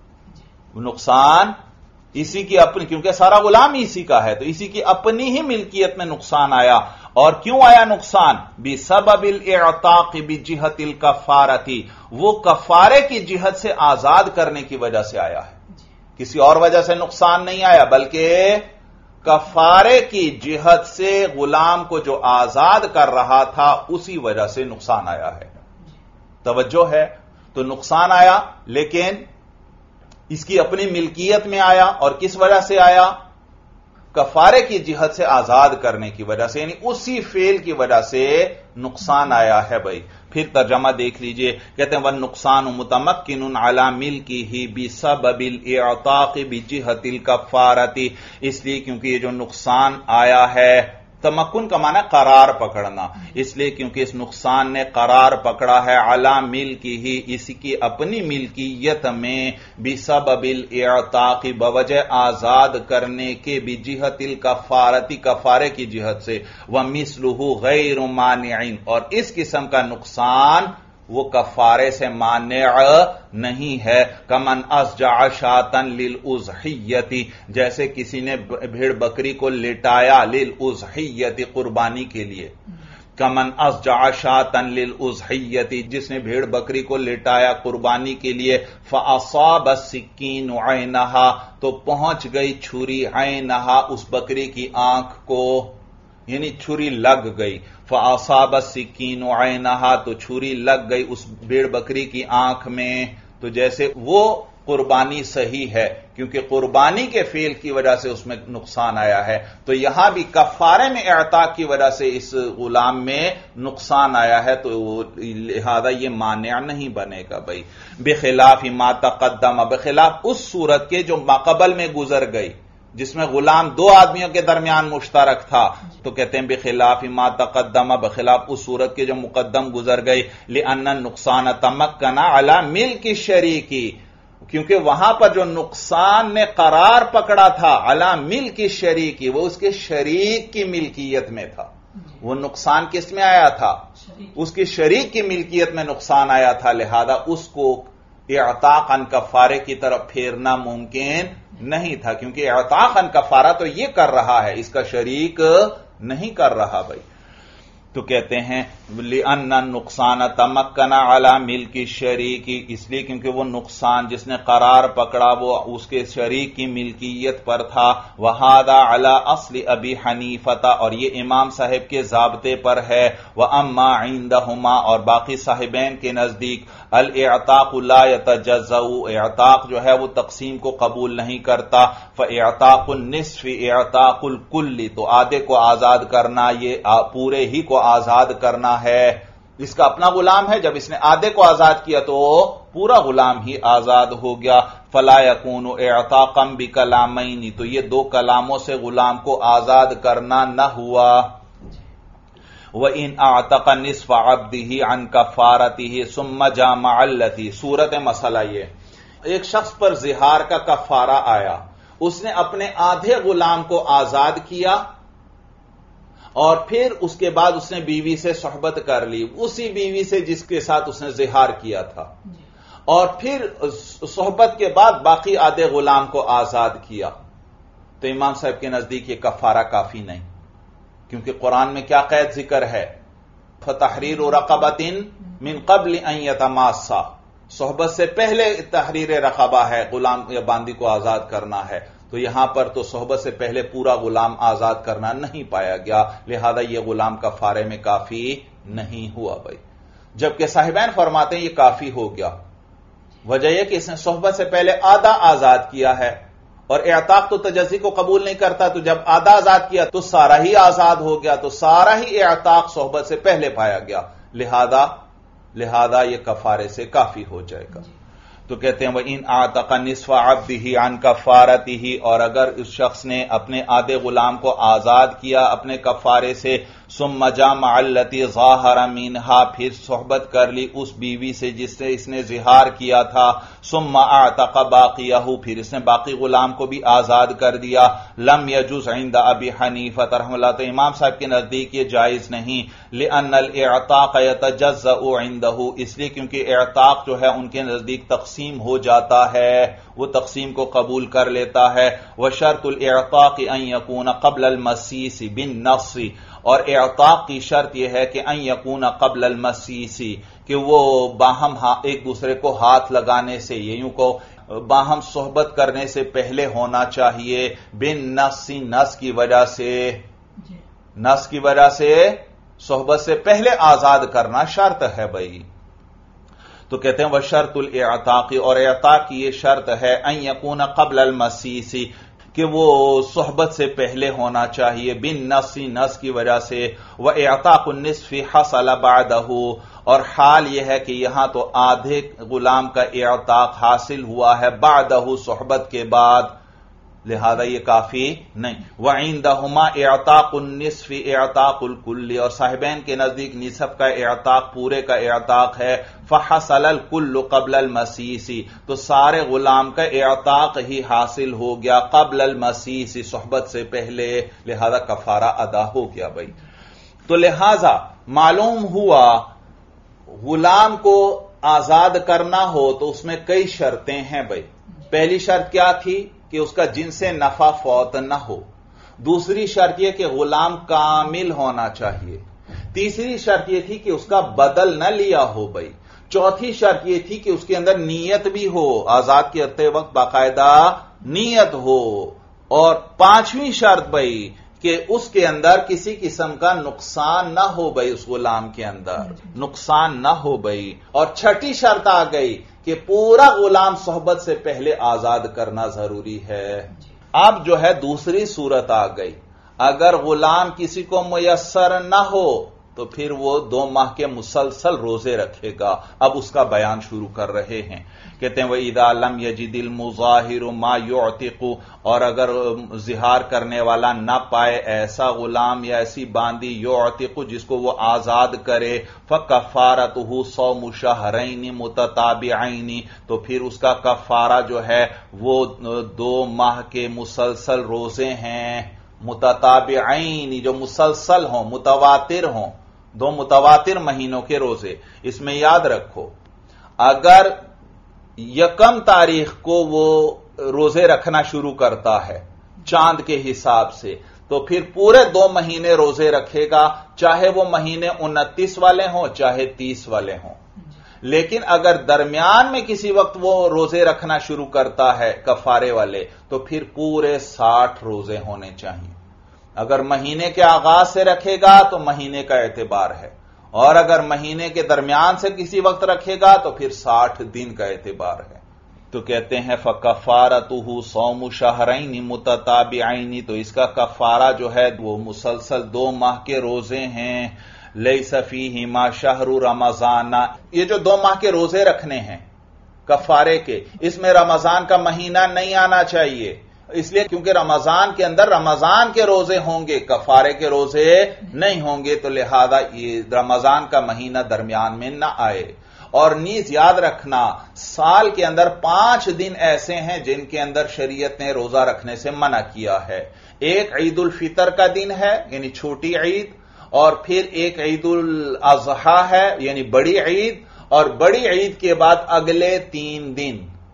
A: نقصان اسی کی اپنی، کیونکہ سارا غلام ہی اسی کا ہے تو اسی کی اپنی ہی ملکیت میں نقصان آیا۔ اور کیوں آیا نقصان؟ بسبب الاعتاق بجہت الکفارتی، وہ کفارے کی جہت سے آزاد کرنے کی وجہ سے آیا ہے، کسی اور وجہ سے نقصان نہیں آیا، بلکہ کفارے کی جہت سے غلام کو جو آزاد کر رہا تھا اسی وجہ سے نقصان آیا ہے۔ توجہ ہے، تو نقصان آیا لیکن اس کی اپنی ملکیت میں آیا، اور کس وجہ سے آیا؟ کفارے کی جہت سے آزاد کرنے کی وجہ سے، یعنی اسی فعل کی وجہ سے نقصان آیا ہے بھائی۔ پھر ترجمہ دیکھ لیجئے، کہتے ہیں وَالنُّقْصَانُ مُتَمَكِّنٌ عَلَى مِلْكِهِ بِسَبَبِ الْإِعْتَاقِ بِجِهَةِ الْكَفَّارَةِ، اس لیے کیونکہ یہ جو نقصان آیا ہے، تمکن کا معنی قرار پکڑنا، اس لیے کیونکہ اس نقصان نے قرار پکڑا ہے علی ملکہ، اس کی اپنی ملکیت میں، بسبب الاعتاق، بوجہ آزاد کرنے کے، بجہت الکفارتی، کفارے کی جہت سے، ومثلہ غیر مانع، اور اس قسم کا نقصان وہ کفارے سے مانع نہیں ہے، کمن اسجع شاۃ للاضحیۃ، جیسے کسی نے بھیڑ بکری کو لٹایا للاضحیۃ، قربانی کے لیے، کمن اسجع شاۃ للاضحیۃ، جس نے بھیڑ بکری کو لٹایا قربانی کے لیے، فاصاب السکین عینها، تو پہنچ گئی چھری عینها، اس بکری کی آنکھ کو، یعنی چھری لگ گئی، فاصاب السکین عینها، تو چھری لگ گئی اس بھیڑ بکری کی آنکھ میں، تو جیسے وہ قربانی صحیح ہے کیونکہ قربانی کے فعل کی وجہ سے اس میں نقصان آیا ہے، تو یہاں بھی کفارے میں اعتاق کی وجہ سے اس غلام میں نقصان آیا ہے، تو لہذا یہ مانع نہیں بنے گا بھائی۔ بخلاف ما تقدم، بخلاف اس صورت کے جو ماقبل میں گزر گئی، جس میں غلام دو آدمیوں کے درمیان مشترک تھا، تو کہتے ہیں بخلاف ما تقدم، بخلاف اس صورت کے جو مقدم گزر گئی، لأن النقصان تمکن علی ملک الشریک، کیونکہ وہاں پر جو نقصان نے قرار پکڑا تھا علی ملک الشریک، وہ اس کے شریک کی ملکیت میں تھا، وہ نقصان کس میں آیا تھا؟ اس کی شریک کی ملکیت میں نقصان آیا تھا، لہذا اس کو اعتاق عن کفارے کی طرف پھیرنا ممکن نہیں تھا، کیونکہ اعتاق عن کفارہ تو یہ کر رہا ہے، اس کا شریک نہیں کر رہا بھائی۔ تو کہتے ہیں لأن النقصان تمکن علی ملک الشریک، اس لیے کیونکہ وہ نقصان جس نے قرار پکڑا وہ اس کے شریک کی ملکیت پر تھا، وہذا علی اصل ابی حنیفہ، اور یہ امام صاحب کے ضابطے پر ہے، واما عندہما، اور باقی صاحبین کے نزدیک، الاعتاق لا یتجزأ، اعتاق جو ہے وہ تقسیم کو قبول نہیں کرتا، فاعتاق النصف اعتاق الکل، تو آدھے کو آزاد کرنا یہ پورے ہی کو آزاد کرنا ہے، اس کا اپنا غلام ہے، جب اس نے آدھے کو آزاد کیا تو پورا غلام ہی آزاد ہو گیا، فلا یکون اعتاقا بکلامین، تو یہ دو کلاموں سے غلام کو آزاد کرنا نہ ہوا۔ وَإِنْ أَعْتَقَ نِصْفَ عَبْدِهِ عَنْ كَفَّارَتِهِ ثُمَّ جَامَعَ الَّتِي، صورت مسئلہ یہ، ایک شخص پر زہار کا کفارہ آیا، اس نے اپنے آدھے غلام کو آزاد کیا، اور پھر اس کے بعد اس نے بیوی سے صحبت کر لی، اسی بیوی سے جس کے ساتھ اس نے زہار کیا تھا، اور پھر صحبت کے بعد باقی آدھے غلام کو آزاد کیا، تو امام صاحب کے نزدیک یہ کفارہ کافی نہیں، کیونکہ قرآن میں کیا قید ذکر ہے؟ فَتَحْرِيرُ رَقَبَةٍ مِّن قَبْلِ أَن يَتَمَاسَّا، صحبت سے پہلے تحریر رقبہ ہے، غلام یا باندی کو آزاد کرنا ہے، تو یہاں پر تو صحبت سے پہلے پورا غلام آزاد کرنا نہیں پایا گیا، لہذا یہ غلام کفارے میں کافی نہیں ہوا بھائی۔ جبکہ صاحبین فرماتے ہیں یہ کافی ہو گیا. وجہ یہ کہ اس نے صحبت سے پہلے آدھا آزاد کیا ہے اور اعتاق تو تجزی کو قبول نہیں کرتا، تو جب آدھا آزاد کیا تو سارا ہی آزاد ہو گیا، تو سارا ہی اعتاق صحبت سے پہلے پایا گیا، لہذا لہذا یہ کفارے سے کافی ہو جائے گا. تو کہتے ہیں وَإِنْ أَعْتَقَ نِصْفَ عَبْدِهِ عَنْ كَفَّارَتِهِ، اور اگر اس شخص نے اپنے آدھے غلام کو آزاد کیا اپنے کفارے سے، ثُمَّ جَامَعَ الَّتِي ظَاهَرَ مِنْهَا، پھر صحبت کر لی اس بیوی سے جس سے اس نے ظہار کیا تھا، ثُمَّ أَعْتَقَ بَاقِيَهُ، پھر اس نے باقی غلام کو بھی آزاد کر دیا، لم يجوز عند ابی حنیفہ رحمہ اللہ، تو امام صاحب کے نزدیک یہ جائز نہیں، لأن الاعتاق يتجزأ عنده، اس لیے کیونکہ اعتاق جو ہے ان کے نزدیک تقسیم ہو جاتا ہے، وہ تقسیم کو قبول کر لیتا ہے. وشرط الاعتاق ان يكون قبل المسیس بالنص، اور اعتاق کی شرط یہ ہے کہ ان يكون قبل المسیس، کہ وہ باہم ایک دوسرے کو ہاتھ لگانے سے، یہ یوں کو باہم صحبت کرنے سے پہلے ہونا چاہیے، بالنص، نص کی وجہ سے، نص کی وجہ سے صحبت سے پہلے آزاد کرنا شرط ہے بھائی. تو کہتے ہیں وہ شرط الاعتاق، اور اعتاق کی یہ شرط ہے ان یکون قبل المسیس، کہ وہ صحبت سے پہلے ہونا چاہیے، بالنص، نص کی وجہ سے. واعتاق النصف حصل بعدہ، اور حال یہ ہے کہ یہاں تو آدھے غلام کا اعتاق حاصل ہوا ہے بعدہ، صحبت کے بعد، لہذا یہ کافی نہیں. وَعِندَهُمَا اعتاق النصف اعتاق الکل، اور صاحبین کے نزدیک نصف کا اعتاق پورے کا اعتاق ہے. فحصل الکل قبل المسیس، تو سارے غلام کا اعتاق ہی حاصل ہو گیا قبل المسیس، صحبت سے پہلے، لہذا کفارہ ادا ہو گیا بھائی. تو لہذا معلوم ہوا غلام کو آزاد کرنا ہو تو اس میں کئی شرطیں ہیں بھائی. پہلی شرط کیا تھی کہ اس کا جن سے نفع فوت نہ ہو. دوسری شرط یہ کہ غلام کامل ہونا چاہیے. تیسری شرط یہ تھی کہ اس کا بدل نہ لیا ہو بھائی. چوتھی شرط یہ تھی کہ اس کے اندر نیت بھی ہو، آزاد کرتے وقت باقاعدہ نیت ہو. اور پانچویں شرط بھائی کہ اس کے اندر کسی قسم کا نقصان نہ ہو بھائی، اس غلام کے اندر نقصان نہ ہو بھائی. اور چھٹی شرط آ گئی کہ پورا غلام صحبت سے پہلے آزاد کرنا ضروری ہے. اب جو ہے دوسری صورت آ گئی، اگر غلام کسی کو میسر نہ ہو تو پھر وہ دو ماہ کے مسلسل روزے رکھے گا. اب اس کا بیان شروع کر رہے ہیں. کہتے ہیں وَإِذَا لَمْ يَجِدِ الْمُظَاهِرُ مَا يُعْتِقُ، اور اگر ظہار کرنے والا نہ پائے ایسا غلام یا ایسی باندی يُعْتِقُ جس کو وہ آزاد کرے، فَكَفَّارَتُهُ صَوْمُ شَهْرَيْنِ مُتَتَابِعَيْنِ، تو پھر اس کا کفارہ جو ہے وہ دو ماہ کے مسلسل روزے ہیں، متتابعین جو مسلسل ہوں، متواتر ہوں، دو متواتر مہینوں کے روزے. اس میں یاد رکھو اگر یکم تاریخ کو وہ روزے رکھنا شروع کرتا ہے چاند کے حساب سے، تو پھر پورے دو مہینے روزے رکھے گا، چاہے وہ مہینے انتیس والے ہوں چاہے تیس والے ہوں. لیکن اگر درمیان میں کسی وقت وہ روزے رکھنا شروع کرتا ہے کفارے والے، تو پھر پورے ساٹھ روزے ہونے چاہیے. اگر مہینے کے آغاز سے رکھے گا تو مہینے کا اعتبار ہے، اور اگر مہینے کے درمیان سے کسی وقت رکھے گا تو پھر ساٹھ دن کا اعتبار ہے. تو کہتے ہیں فَكَفَّارَتُهُ صَوْمُ شَهْرَيْنِ مُتَتَابِعَيْنِ، تو اس کا کفارہ جو ہے وہ مسلسل دو ماہ کے روزے ہیں. لَيْسَ فِيهِمَا شَهْرُ رَمَضَانَ، یہ جو دو ماہ کے روزے رکھنے ہیں کفارے کے، اس میں رمضان کا مہینہ نہیں آنا چاہیے، اس لیے کیونکہ رمضان کے اندر رمضان کے روزے ہوں گے، کفارے کے روزے نہیں ہوں گے، تو لہذا یہ رمضان کا مہینہ درمیان میں نہ آئے. اور نیز یاد رکھنا سال کے اندر پانچ دن ایسے ہیں جن کے اندر شریعت نے روزہ رکھنے سے منع کیا ہے. ایک عید الفطر کا دن ہے یعنی چھوٹی عید، اور پھر ایک عید الاضحیٰ ہے یعنی بڑی عید، اور بڑی عید کے بعد اگلے تین دن.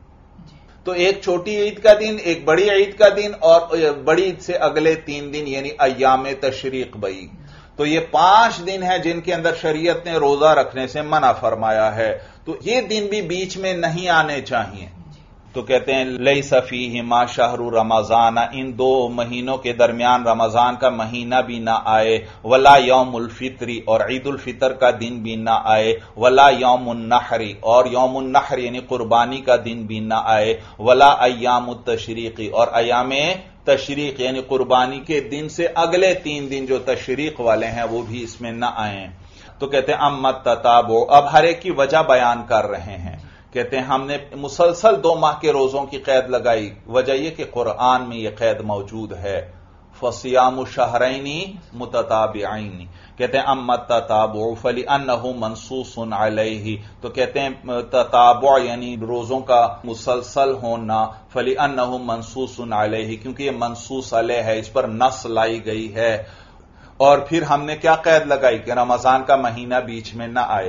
A: تو ایک چھوٹی عید کا دن، ایک بڑی عید کا دن، اور بڑی عید سے اگلے تین دن یعنی ایام تشریق بئی. تو یہ پانچ دن ہیں جن کے اندر شریعت نے روزہ رکھنے سے منع فرمایا ہے. تو یہ دن بھی بیچ میں نہیں آنے چاہیے. تو کہتے ہیں لیس فیہما شہر رمضان، ان دو مہینوں کے درمیان رمضان کا مہینہ بھی نہ آئے، ولا یوم الفطری، اور عید الفطر کا دن بھی نہ آئے، ولا یوم النحری، اور یوم النحر یعنی قربانی کا دن بھی نہ آئے، ولا ایام التشریقی، اور ایام تشریق یعنی قربانی کے دن سے اگلے تین دن جو تشریق والے ہیں وہ بھی اس میں نہ آئیں۔ تو کہتے ہیں امت تتابع، اب ہر ایک کی وجہ بیان کر رہے ہیں۔ کہتے ہیں ہم نے مسلسل دو ماہ کے روزوں کی قید لگائی، وجہ یہ کہ قرآن میں یہ قید موجود ہے، فصیام شہرین متتابعین۔ کہتے ہیں امت تتابع فلأنہ منصوص علیہ، تو کہتے ہیں تتابع یعنی روزوں کا مسلسل ہونا، فلأنہ منصوص علیہ، کیونکہ یہ منصوص علیہ ہے، اس پر نص لائی گئی ہے۔ اور پھر ہم نے کیا قید لگائی کہ رمضان کا مہینہ بیچ میں نہ آئے۔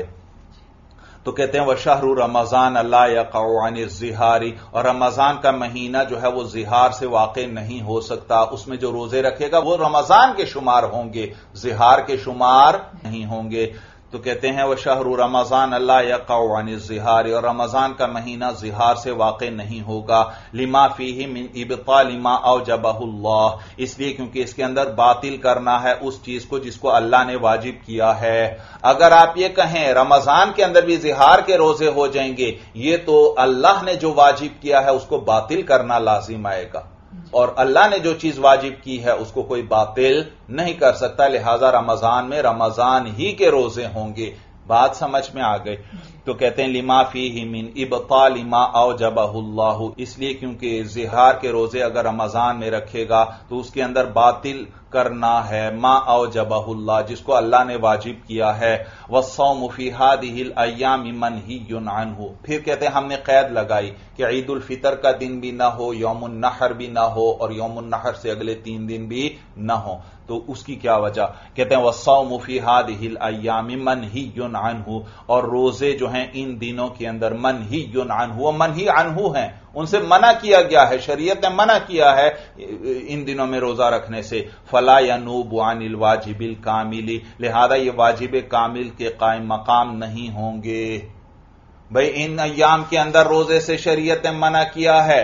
A: تو کہتے ہیں وشہر رمضان لا یقع عن الظہار، اور رمضان کا مہینہ جو ہے وہ ظہار سے واقع نہیں ہو سکتا، اس میں جو روزے رکھے گا وہ رمضان کے شمار ہوں گے، ظہار کے شمار نہیں ہوں گے۔ تو کہتے ہیں وشہر رمضان لا یقع عن الظہار، اور رمضان کا مہینہ ظہار سے واقع نہیں ہوگا، لما فیہ من ابطال ما اوجبہ اللہ، اس لیے کیونکہ اس کے اندر باطل کرنا ہے اس چیز کو جس کو اللہ نے واجب کیا ہے۔ اگر آپ یہ کہیں رمضان کے اندر بھی ظہار کے روزے ہو جائیں گے، یہ تو اللہ نے جو واجب کیا ہے اس کو باطل کرنا لازم آئے گا، اور اللہ نے جو چیز واجب کی ہے اس کو کوئی باطل نہیں کر سکتا، لہذا رمضان میں رمضان ہی کے روزے ہوں گے۔ بات سمجھ میں آ گئی؟ تو کہتے ہیں لما فیہ من ابطال ما اوجبہ اللہ، اس لیے کیونکہ ظہار کے روزے اگر رمضان میں رکھے گا تو اس کے اندر باطل کرنا ہے ما اوجبہ اللہ، جس کو اللہ نے واجب کیا ہے۔ والصوم فی ہذہ الایام منہی عنہ، پھر کہتے ہیں ہم نے قید لگائی کہ عید الفطر کا دن بھی نہ ہو، یوم النحر بھی نہ ہو، اور یوم النحر سے اگلے تین دن بھی نہ ہو۔ تو اس کی کیا وجہ؟ کہتے ہیں والصوم فی ہذہ الایام منہی عنہ، اور روزے جو ہیں ان دنوں کے اندر منہی عنہ، وہ منہی عنہ ہیں، ان سے منع کیا گیا ہے، شریعت نے منع کیا ہے ان دنوں میں روزہ رکھنے سے۔ فلا ینوب عن الواجب الکامل، لہذا یہ واجب کامل کے قائم مقام نہیں ہوں گے۔ بھئی ان ایام کے اندر روزے سے شریعت نے منع کیا ہے،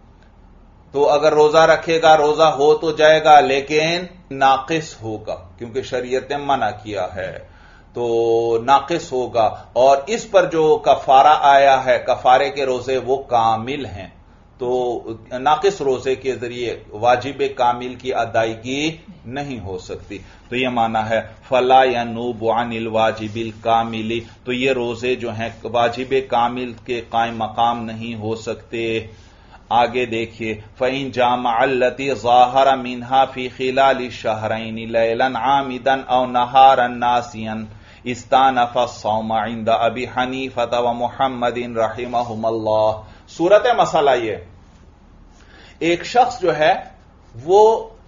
A: تو اگر روزہ رکھے گا روزہ ہو تو جائے گا لیکن ناقص ہوگا، کیونکہ شریعت نے منع کیا ہے تو ناقص ہوگا۔ اور اس پر جو کفارہ آیا ہے، کفارے کے روزے وہ کامل ہیں، تو ناقص روزے کے ذریعے واجب کامل کی ادائیگی نہیں ہو سکتی۔ تو یہ معنی ہے فلا ینوب عن الواجب الکامل، تو یہ روزے جو ہیں واجب کامل کے قائم مقام نہیں ہو سکتے۔ آگے دیکھیے فَإِن جَامَعَ الَّتِي ظَاهَرَ مِنْهَا فِي خِلَالِ الشَّهْرَيْنِ لَيْلًا عَامِدًا أَوْ نَهَارًا نَاسِيًا اسْتَأْنَفَ الصَّوْمَ عِنْدَ أَبِي حَنِيفَةَ وَمُحَمَّدٍ رَحِمَهُمَ اللَّهُ۔ صورت مسئلہ یہ، ایک شخص جو ہے وہ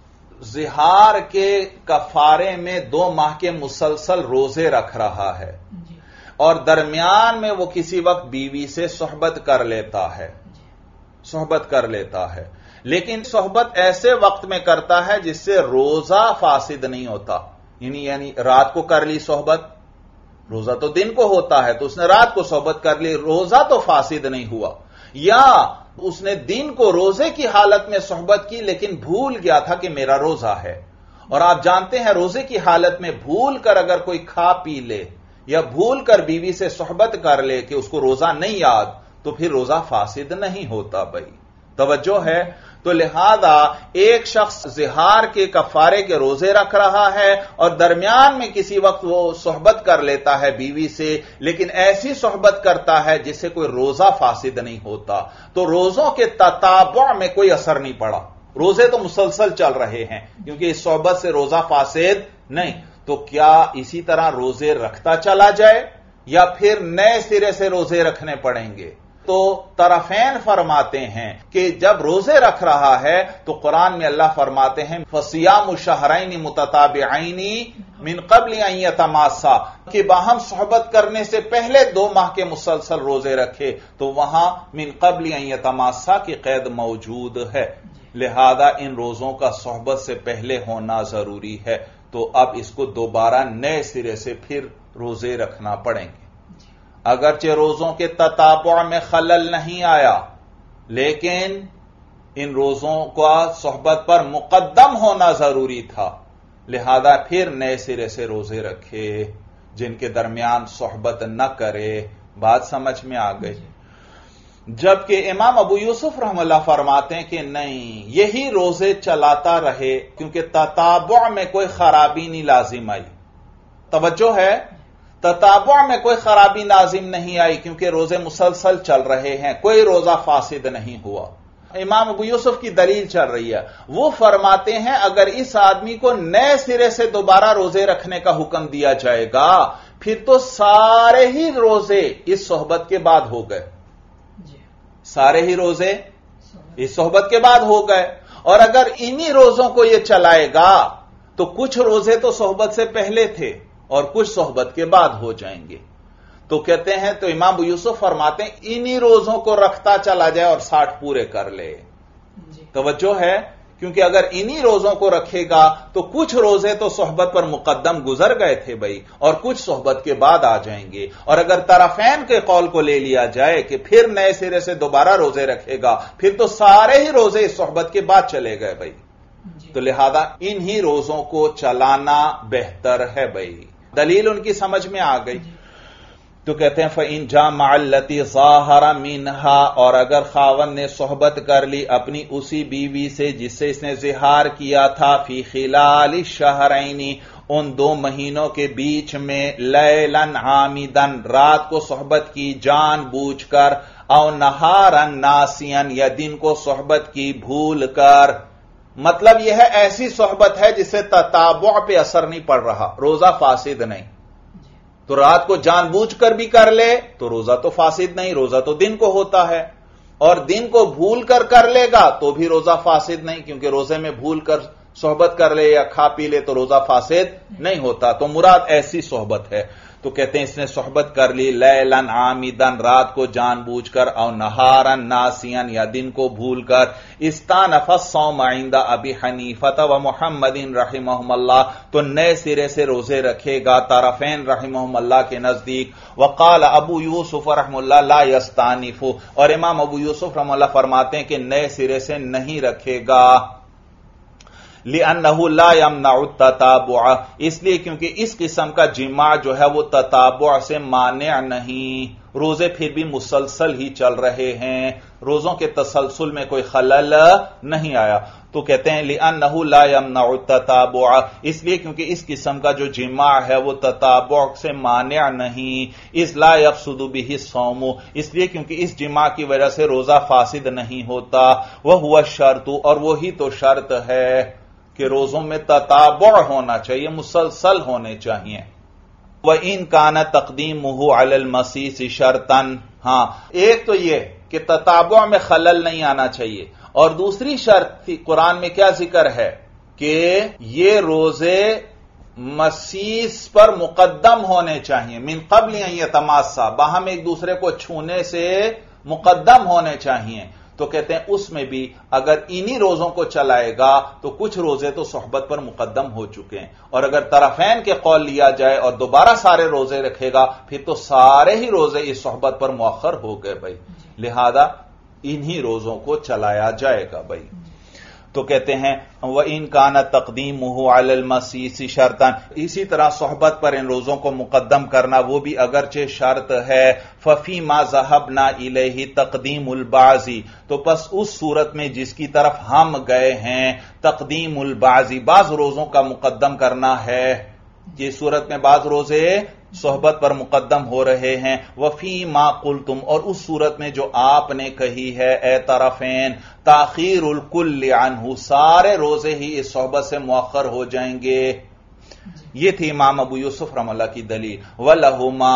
A: ظہار کے کفارے میں دو ماہ کے مسلسل روزے رکھ رہا ہے، اور درمیان میں وہ کسی وقت بیوی سے صحبت کر لیتا ہے صحبت کر لیتا ہے لیکن صحبت ایسے وقت میں کرتا ہے جس سے روزہ فاسد نہیں ہوتا، یعنی یعنی رات کو کر لی صحبت، روزہ تو دن کو ہوتا ہے تو اس نے رات کو صحبت کر لی، روزہ تو فاسد نہیں ہوا۔ یا اس نے دن کو روزے کی حالت میں صحبت کی لیکن بھول گیا تھا کہ میرا روزہ ہے، اور آپ جانتے ہیں روزے کی حالت میں بھول کر اگر کوئی کھا پی لے یا بھول کر بیوی سے صحبت کر لے کہ اس کو روزہ نہیں یاد، تو پھر روزہ فاسد نہیں ہوتا۔ بھائی توجہ ہے؟ تو لہذا ایک شخص ظہار کے کفارے کے روزے رکھ رہا ہے اور درمیان میں کسی وقت وہ صحبت کر لیتا ہے بیوی سے، لیکن ایسی صحبت کرتا ہے جس سے کوئی روزہ فاسد نہیں ہوتا، تو روزوں کے تتابع میں کوئی اثر نہیں پڑا، روزے تو مسلسل چل رہے ہیں کیونکہ اس صحبت سے روزہ فاسد نہیں۔ تو کیا اسی طرح روزے رکھتا چلا جائے یا پھر نئے سرے سے روزے رکھنے پڑیں گے؟ تو طرفین فرماتے ہیں کہ جب روزے رکھ رہا ہے تو قرآن میں اللہ فرماتے ہیں فَصِيَامُ شَهْرَيْنِ مُتَتَابِعَيْنِ مِن قَبْلِ أَن يَتَمَاسَّا، کہ باہم صحبت کرنے سے پہلے دو ماہ کے مسلسل روزے رکھے، تو وہاں من قبل ان یتماسا کی قید موجود ہے، لہذا ان روزوں کا صحبت سے پہلے ہونا ضروری ہے۔ تو اب اس کو دوبارہ نئے سرے سے پھر روزے رکھنا پڑیں گے، اگرچہ روزوں کے تتابع میں خلل نہیں آیا لیکن ان روزوں کا صحبت پر مقدم ہونا ضروری تھا، لہذا پھر نئے سرے سے روزے رکھے جن کے درمیان صحبت نہ کرے۔ بات سمجھ میں آ گئی؟ جبکہ امام ابو یوسف رحم اللہ فرماتے ہیں کہ نہیں، یہی روزے چلاتا رہے کیونکہ تتابع میں کوئی خرابی نہیں لازم آئی۔ توجہ ہے، تتابع میں کوئی خرابی لازم نہیں آئی کیونکہ روزے مسلسل چل رہے ہیں، کوئی روزہ فاسد نہیں ہوا۔ امام ابو یوسف کی دلیل چل رہی ہے، وہ فرماتے ہیں اگر اس آدمی کو نئے سرے سے دوبارہ روزے رکھنے کا حکم دیا جائے گا پھر تو سارے ہی روزے اس صحبت کے بعد ہو گئے، سارے ہی روزے اس صحبت کے بعد ہو گئے، اور اگر انہی روزوں کو یہ چلائے گا تو کچھ روزے تو صحبت سے پہلے تھے اور کچھ صحبت کے بعد ہو جائیں گے۔ تو کہتے ہیں، تو امام ابو یوسف فرماتے ہیں انہی روزوں کو رکھتا چلا جائے اور ساٹھ پورے کر لے۔ جی۔ توجہ ہے، کیونکہ اگر انہی روزوں کو رکھے گا تو کچھ روزے تو صحبت پر مقدم گزر گئے تھے بھائی، اور کچھ صحبت کے بعد آ جائیں گے، اور اگر طرفین کے قول کو لے لیا جائے کہ پھر نئے سرے سے دوبارہ روزے رکھے گا پھر تو سارے ہی روزے اس صحبت کے بعد چلے گئے بھائی۔ جی۔ تو لہذا انہی روزوں کو چلانا بہتر ہے بھائی۔ دلیل ان کی سمجھ میں آ گئی؟ جی۔ تو کہتے ہیں فَإِن جَامَعَ الَّتِي ظَاهَرَ مِنْهَا، اور اگر خاوند نے صحبت کر لی اپنی اسی بیوی سے جس سے اس نے زہار کیا تھا، فی خلال الشہرین، ان دو مہینوں کے بیچ میں، لیلاً عامداً، رات کو صحبت کی جان بوجھ کر، او نہاراً ناسیاً، یا دن کو صحبت کی بھول کر، مطلب یہ ہے ایسی صحبت ہے جس سے تتابع پہ اثر نہیں پڑ رہا، روزہ فاسد نہیں۔ تو رات کو جان بوجھ کر بھی کر لے تو روزہ تو فاسد نہیں، روزہ تو دن کو ہوتا ہے، اور دن کو بھول کر کر لے گا تو بھی روزہ فاسد نہیں، کیونکہ روزے میں بھول کر صحبت کر لے یا کھا پی لے تو روزہ فاسد نہیں ہوتا۔ تو مراد ایسی صحبت ہے۔ تو کہتے ہیں اس نے صحبت کر لی لیلاً عامداً، رات کو جان بوجھ کر، او نہاراً ناسیاً، یا دن کو بھول کر، استانف الصوم عند ابی حنیفہ و محمد رحمہم اللہ، تو نئے سرے سے روزے رکھے گا طرفین رحمہم اللہ کے نزدیک۔ وقال ابو یوسف رحم اللہ لا یستانف، اور امام ابو یوسف رحم اللہ فرماتے ہیں کہ نئے سرے سے نہیں رکھے گا، لِأَنَّهُ لَا يَمْنَعُ التَّتَابُعَ، اس لیے کیونکہ اس قسم کا جماع جو ہے وہ تتابع سے مانع نہیں، روزے پھر بھی مسلسل ہی چل رہے ہیں، روزوں کے تسلسل میں کوئی خلل نہیں آیا۔ تو کہتے ہیں لِأَنَّهُ لَا يَمْنَعُ التَّتَابُعَ، اس لیے کیونکہ اس قسم کا جو جماع ہے وہ تتابع سے مانع نہیں، اِذْ لَا يَفْسُدُ بِهِ الصَّوْمُ، اس لیے کیونکہ اس جماع کی وجہ سے روزہ فاسد نہیں ہوتا، وَهُوَ الشَّرْطُ، اور وہی تو شرط ہے کہ روزوں میں تتابع ہونا چاہیے، مسلسل ہونے چاہیے۔ وَإِن كَانَ تَقْدِيمُهُ عَلَى الْمَسِيسِ شَرْطًا، ہاں ایک تو یہ کہ تتابع میں خلل نہیں آنا چاہیے، اور دوسری شرط تھی قرآن میں کیا ذکر ہے کہ یہ روزے مسیس پر مقدم ہونے چاہیے، من قبل ان یتماسا، باہم ایک دوسرے کو چھونے سے مقدم ہونے چاہیے۔ تو کہتے ہیں اس میں بھی اگر انہی روزوں کو چلائے گا تو کچھ روزے تو صحبت پر مقدم ہو چکے ہیں، اور اگر طرفین کے قول لیا جائے اور دوبارہ سارے روزے رکھے گا پھر تو سارے ہی روزے اس صحبت پر مؤخر ہو گئے بھائی، لہذا انہی روزوں کو چلایا جائے گا بھائی۔ تو کہتے ہیں وَإِن كَانَ تَقْدِيمُهُ عَلَى الْمَسِيسِ شَرْطًا، اسی طرح صحبت پر ان روزوں کو مقدم کرنا وہ بھی اگرچہ شرط ہے، فَفِي مَا ذَهَبْنَا إِلَيْهِ تَقْدِيمُ الْبَعْضِ، تو پس اس صورت میں جس کی طرف ہم گئے ہیں، تقدیم البعض، بعض روزوں کا مقدم کرنا ہے، یہ صورت میں بعض روزے صحبت پر مقدم ہو رہے ہیں، وفی ما قلتم، اور اس صورت میں جو آپ نے کہی ہے اے طرفین، تاخیر الکل عنہ، سارے روزے ہی اس صحبت سے مؤخر ہو جائیں گے۔ یہ تھی امام ابو یوسف رحمہ اللہ کی دلیل۔ ولہما،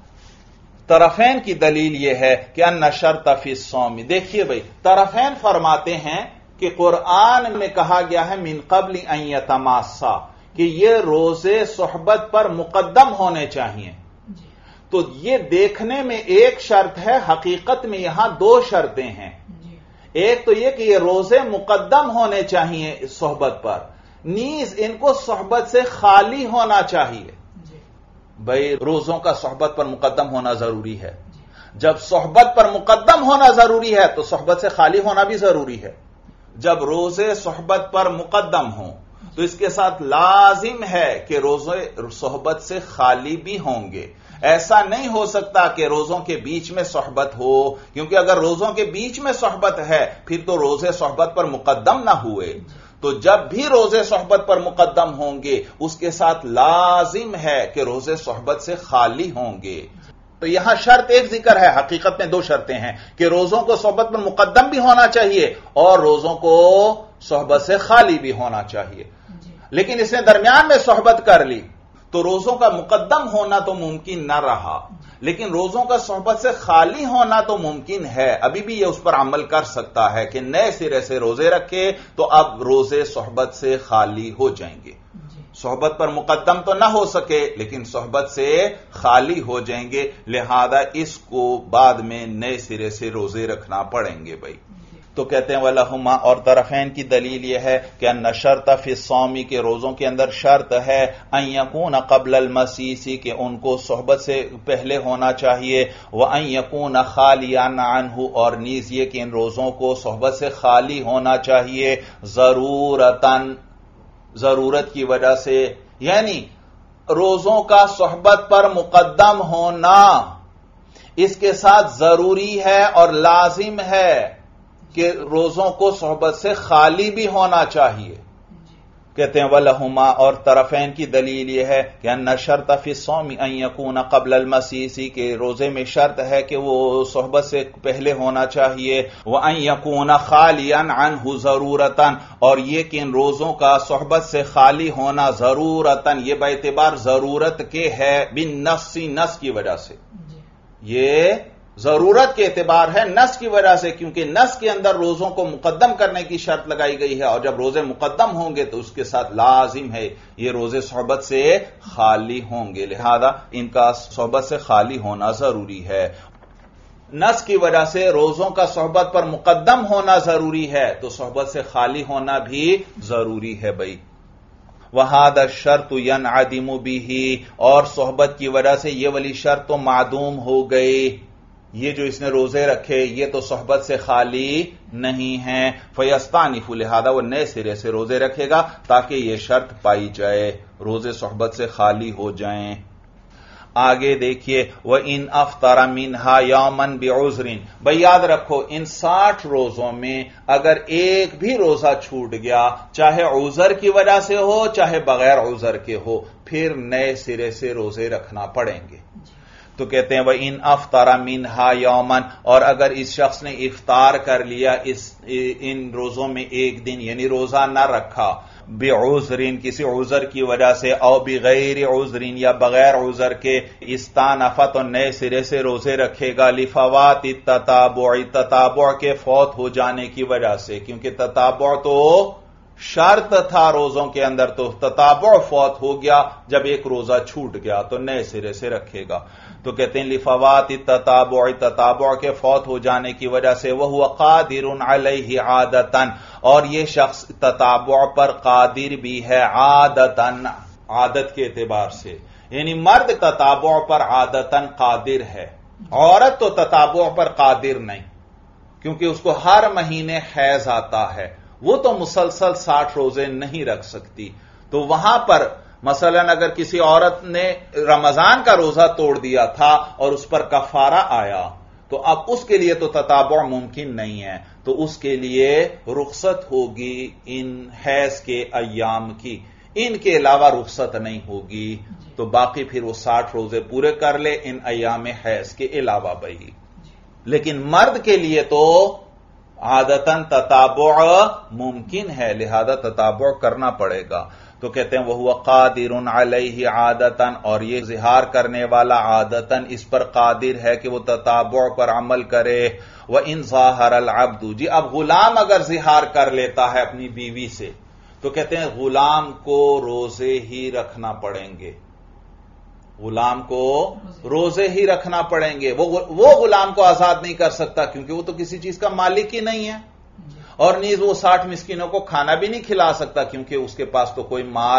A: طرفین کی دلیل یہ ہے کہ ان شرط فی الصوم، دیکھیے بھائی طرفین فرماتے ہیں کہ قرآن میں کہا گیا ہے من قبل ان یتماسا، کہ یہ روزے صحبت پر مقدم ہونے چاہیے، جی۔ تو یہ دیکھنے میں ایک شرط ہے، حقیقت میں یہاں دو شرطیں ہیں، جی۔ ایک تو یہ کہ یہ روزے مقدم ہونے چاہیے صحبت پر، نیز ان کو صحبت سے خالی ہونا چاہیے، جی۔ بھائی روزوں کا صحبت پر مقدم ہونا ضروری ہے، جی۔ جب صحبت پر مقدم ہونا ضروری ہے تو صحبت سے خالی ہونا بھی ضروری ہے. جب روزے صحبت پر مقدم ہوں تو اس کے ساتھ لازم ہے کہ روزے صحبت سے خالی بھی ہوں گے. ایسا نہیں ہو سکتا کہ روزوں کے بیچ میں صحبت ہو، کیونکہ اگر روزوں کے بیچ میں صحبت ہے پھر تو روزے صحبت پر مقدم نہ ہوئے. تو جب بھی روزے صحبت پر مقدم ہوں گے اس کے ساتھ لازم ہے کہ روزے صحبت سے خالی ہوں گے. تو یہاں شرط ایک ذکر ہے، حقیقت میں دو شرطیں ہیں کہ روزوں کو صحبت پر مقدم بھی ہونا چاہیے اور روزوں کو صحبت سے خالی بھی ہونا چاہیے. لیکن اس نے درمیان میں صحبت کر لی تو روزوں کا مقدم ہونا تو ممکن نہ رہا، لیکن روزوں کا صحبت سے خالی ہونا تو ممکن ہے. ابھی بھی یہ اس پر عمل کر سکتا ہے کہ نئے سرے سے روزے رکھے تو اب روزے صحبت سے خالی ہو جائیں گے. صحبت پر مقدم تو نہ ہو سکے لیکن صحبت سے خالی ہو جائیں گے، لہذا اس کو بعد میں نئے سرے سے روزے رکھنا پڑیں گے. بھائی تو کہتے ہیں وَلَهُمَا، اور طرفین کی دلیل یہ ہے کہ ان شرط فی الصوم کے روزوں کے اندر شرط ہے ان یکون قبل المسیس کہ ان کو صحبت سے پہلے ہونا چاہیے، وان یکون خالیا عنہ اور نیز یہ کہ ان روزوں کو صحبت سے خالی ہونا چاہیے ضرورتاً ضرورت کی وجہ سے. یعنی روزوں کا صحبت پر مقدم ہونا اس کے ساتھ ضروری ہے اور لازم ہے کہ روزوں کو صحبت سے خالی بھی ہونا چاہیے. کہتے ہیں وَلَهُمَا، اور طرفین کی دلیل یہ ہے کہ ان شرط فی الصوم ان یکون قبل المسیس کہ روزے میں شرط ہے کہ وہ صحبت سے پہلے ہونا چاہیے، وَأَن يَكُونَ خَالِيًا عَنْهُ ضَرُورَةً اور یہ کہ ان روزوں کا صحبت سے خالی ہونا ضرورتاً یہ باعتبار ضرورت کے ہے بالنص نص کی وجہ سے. یہ ضرورت کے اعتبار ہے نص کی وجہ سے، کیونکہ نص کے اندر روزوں کو مقدم کرنے کی شرط لگائی گئی ہے اور جب روزے مقدم ہوں گے تو اس کے ساتھ لازم ہے یہ روزے صحبت سے خالی ہوں گے، لہذا ان کا صحبت سے خالی ہونا ضروری ہے. نص کی وجہ سے روزوں کا صحبت پر مقدم ہونا ضروری ہے تو صحبت سے خالی ہونا بھی ضروری ہے. بھائی وَهَذَا الشَّرْطُ يَنْعَدِمُ بِهِ اور صحبت کی وجہ سے یہ والی شرط تو معدوم ہو گئی. یہ جو اس نے روزے رکھے یہ تو صحبت سے خالی نہیں ہیں، فَيَسْتَعْنِفُ لہذا وہ نئے سرے سے روزے رکھے گا تاکہ یہ شرط پائی جائے، روزے صحبت سے خالی ہو جائیں. آگے دیکھیے وَإِنْ أَفْطَرَ مِنْهَا يَوْمًا بِعُذْرٍ بھئی یاد رکھو ان ساٹھ روزوں میں اگر ایک بھی روزہ چھوٹ گیا چاہے عذر کی وجہ سے ہو چاہے بغیر عذر کے ہو پھر نئے سرے سے روزے رکھنا پڑیں گے. تو کہتے ہیں وَإِنْ أَفْطَرَ مِنْهَا يَوْمًا اور اگر اس شخص نے افطار کر لیا اس ان روزوں میں ایک دن یعنی روزہ نہ رکھا بعذرین کسی عذر کی وجہ سے او بغیر عذرین یا بغیر عذر کے استانفا تو نئے سرے سے روزے رکھے گا لفوات التتابع تتابع کے فوت ہو جانے کی وجہ سے کیونکہ تتابع تو شرط تھا روزوں کے اندر تو تتابع فوت ہو گیا جب ایک روزہ چھوٹ گیا تو نئے سرے سے رکھے گا. تو کہتے ہیں لفوات التتابع تتابع کے فوت ہو جانے کی وجہ سے وہو قادر علیہ عادتاً اور یہ شخص تتابع پر قادر بھی ہے عادتاً عادت کے اعتبار سے یعنی مرد تتابع پر عادتاً قادر ہے، عورت تو تتابع پر قادر نہیں کیونکہ اس کو ہر مہینے حیض آتا ہے، وہ تو مسلسل ساٹھ روزے نہیں رکھ سکتی. تو وہاں پر مثلا اگر کسی عورت نے رمضان کا روزہ توڑ دیا تھا اور اس پر کفارہ آیا تو اب اس کے لیے تو تتابع ممکن نہیں ہے، تو اس کے لیے رخصت ہوگی ان حیض کے ایام کی، ان کے علاوہ رخصت نہیں ہوگی. تو باقی پھر وہ ساٹھ روزے پورے کر لے ان ایام حیض کے علاوہ. بھائی لیکن مرد کے لیے تو عادتاً تتابع ممکن ہے لہذا تتابع کرنا پڑے گا. تو کہتے ہیں وہ قادر علیہ عادتاً اور یہ ظہار کرنے والا عادتاً اس پر قادر ہے کہ وہ تتابع پر عمل کرے. وَإِنْ ظَاهَرَ الْعَبْدُ جی اب غلام اگر ظہار کر لیتا ہے اپنی بیوی سے تو کہتے ہیں غلام کو روزے ہی رکھنا پڑیں گے، غلام کو روزے ہی رکھنا پڑیں گے. وہ غلام کو آزاد نہیں کر سکتا کیونکہ وہ تو کسی چیز کا مالک ہی نہیں ہے اور نیز وہ ساٹھ مسکینوں کو کھانا بھی نہیں کھلا سکتا کیونکہ اس کے پاس تو کوئی مال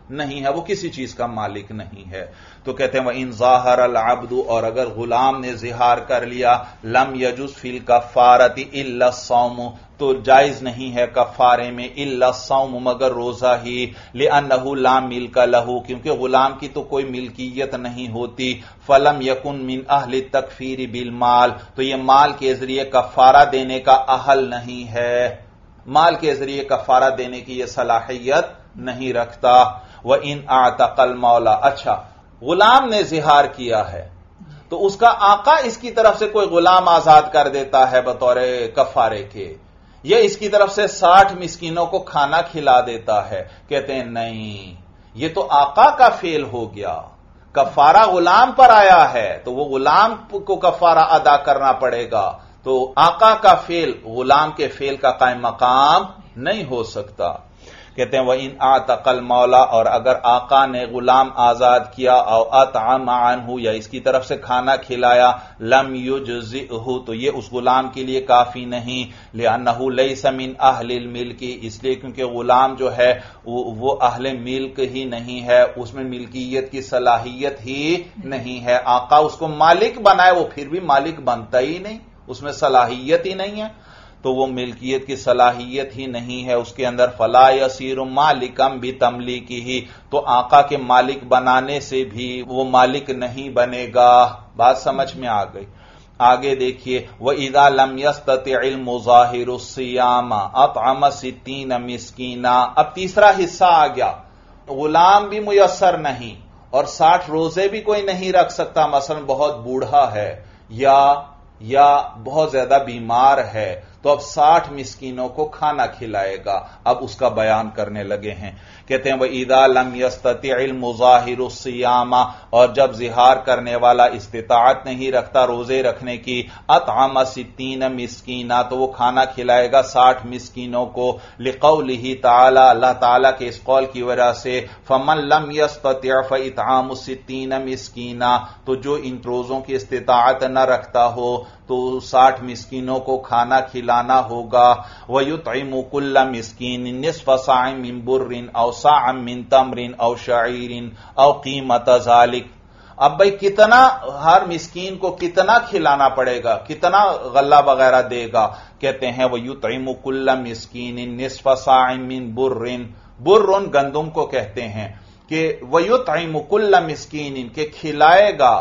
A: نہیں ہے، وہ کسی چیز کا مالک نہیں ہے۔ تو کہتے ہیں وَإِن ظَاهَرَ الْعَبْدُ، اور اگر غلام نے ظہار کر لیا، لم یجوز فی الکفارۃ الا الصوم، تو جائز نہیں ہے کفارے میں الا الصوم مگر روزہ ہی، لأنہ لا ملک لہ، کیونکہ غلام کی تو کوئی ملکیت نہیں ہوتی، فلم یکن من اہل التکفیر بالمال، تو یہ مال کے ذریعے کفارہ دینے کا اہل نہیں ہے، مال کے ذریعے کفارہ دینے کی یہ صلاحیت نہیں رکھتا۔ وَإِنْ أَعْتَقَ الْمَوْلَى، اچھا غلام نے ظہار کیا ہے تو اس کا آقا اس کی طرف سے کوئی غلام آزاد کر دیتا ہے بطور کفارے کے، یا اس کی طرف سے ساٹھ مسکینوں کو کھانا کھلا دیتا ہے، کہتے ہیں نہیں، یہ تو آقا کا فعل ہو گیا، کفارہ غلام پر آیا ہے تو وہ غلام کو کفارہ ادا کرنا پڑے گا، تو آقا کا فعل غلام کے فعل کا قائم مقام نہیں ہو سکتا۔ کہتے ہیں وَإِنْ أَعْتَقَ الْمَوْلَى، اور اگر آقا نے غلام آزاد کیا، او أَطْعَمَ عَنْهُ، یا اس کی طرف سے کھانا کھلایا، لم يُجْزِئْهُ، تو یہ اس غلام کے لیے کافی نہیں، لأنه ليس من اہل الملک، اس لیے کیونکہ غلام جو ہے وہ اہل ملک ہی نہیں ہے، اس میں ملکیت کی صلاحیت ہی نہیں ہے، آقا اس کو مالک بنائے وہ پھر بھی مالک بنتا ہی نہیں، اس میں صلاحیت ہی نہیں ہے، تو وہ ملکیت کی صلاحیت ہی نہیں ہے اس کے اندر، فلا یصیر مالکا بتملیکہ، تو آقا کے مالک بنانے سے بھی وہ مالک نہیں بنے گا۔ بات سمجھ میں آ گئی؟ آگے دیکھیے وَإِذَا لَمْ يَسْتَطِعِ الْمُظَاهِرُ الصِّيَامَ أَطْعَمَ سِتِّينَ مِسْكِينًا، اب تیسرا حصہ آ گیا، غلام بھی میسر نہیں اور ساٹھ روزے بھی کوئی نہیں رکھ سکتا، مثلا بہت بوڑھا ہے یا یا بہت زیادہ بیمار ہے، تو اب ساٹھ مسکینوں کو کھانا کھلائے گا، اب اس کا بیان کرنے لگے ہیں۔ کہتے ہیں وَإِذَا لَمْ يَسْتَطِعِ الْمُظَاهِرُ الصِّيَامَ، اور جب ظہار کرنے والا استطاعت نہیں رکھتا روزے رکھنے کی، أَطْعَمَ سِتِّينَ مِسْكِينًا، تو وہ کھانا کھلائے گا ساٹھ مسکینوں کو، لِقَوْلِهِ تَعَالَى، اللہ تعالیٰ کے اس قول کی وجہ سے، فَمَن لَمْ يَسْتَطِعْ فَإِطْعَامُ سِتِّينَ مِسْكِينًا، تو جو ان روزوں کی استطاعت نہ رکھتا ہو تو ساٹھ مسکینوں کو کھانا کھلانا ہوگا۔ وَيُطْعِمُ كُلَّ مِسْكِينٍ نِصْفَ صَاعٍ مِّن بُرٍّ أَوْ صَاعًا مِّن تَمْرٍ أَوْ شَعِيرٍ أَوْ قِيمَةَ ذَلِكَ، اب بھئی کتنا ہر مسکین کو کتنا کھلانا پڑے گا، کتنا غلہ وغیرہ دے گا؟ کہتے ہیں وَيُطْعِمُ كُلَّ مِسْكِينٍ نِصْفَ صَاعٍ مِّن بُرٍّ، بر گندم کو کہتے ہیں، کہ وَيُطْعِمُ كُلَّ مِسْكِينٍ، کہ کھلائے گا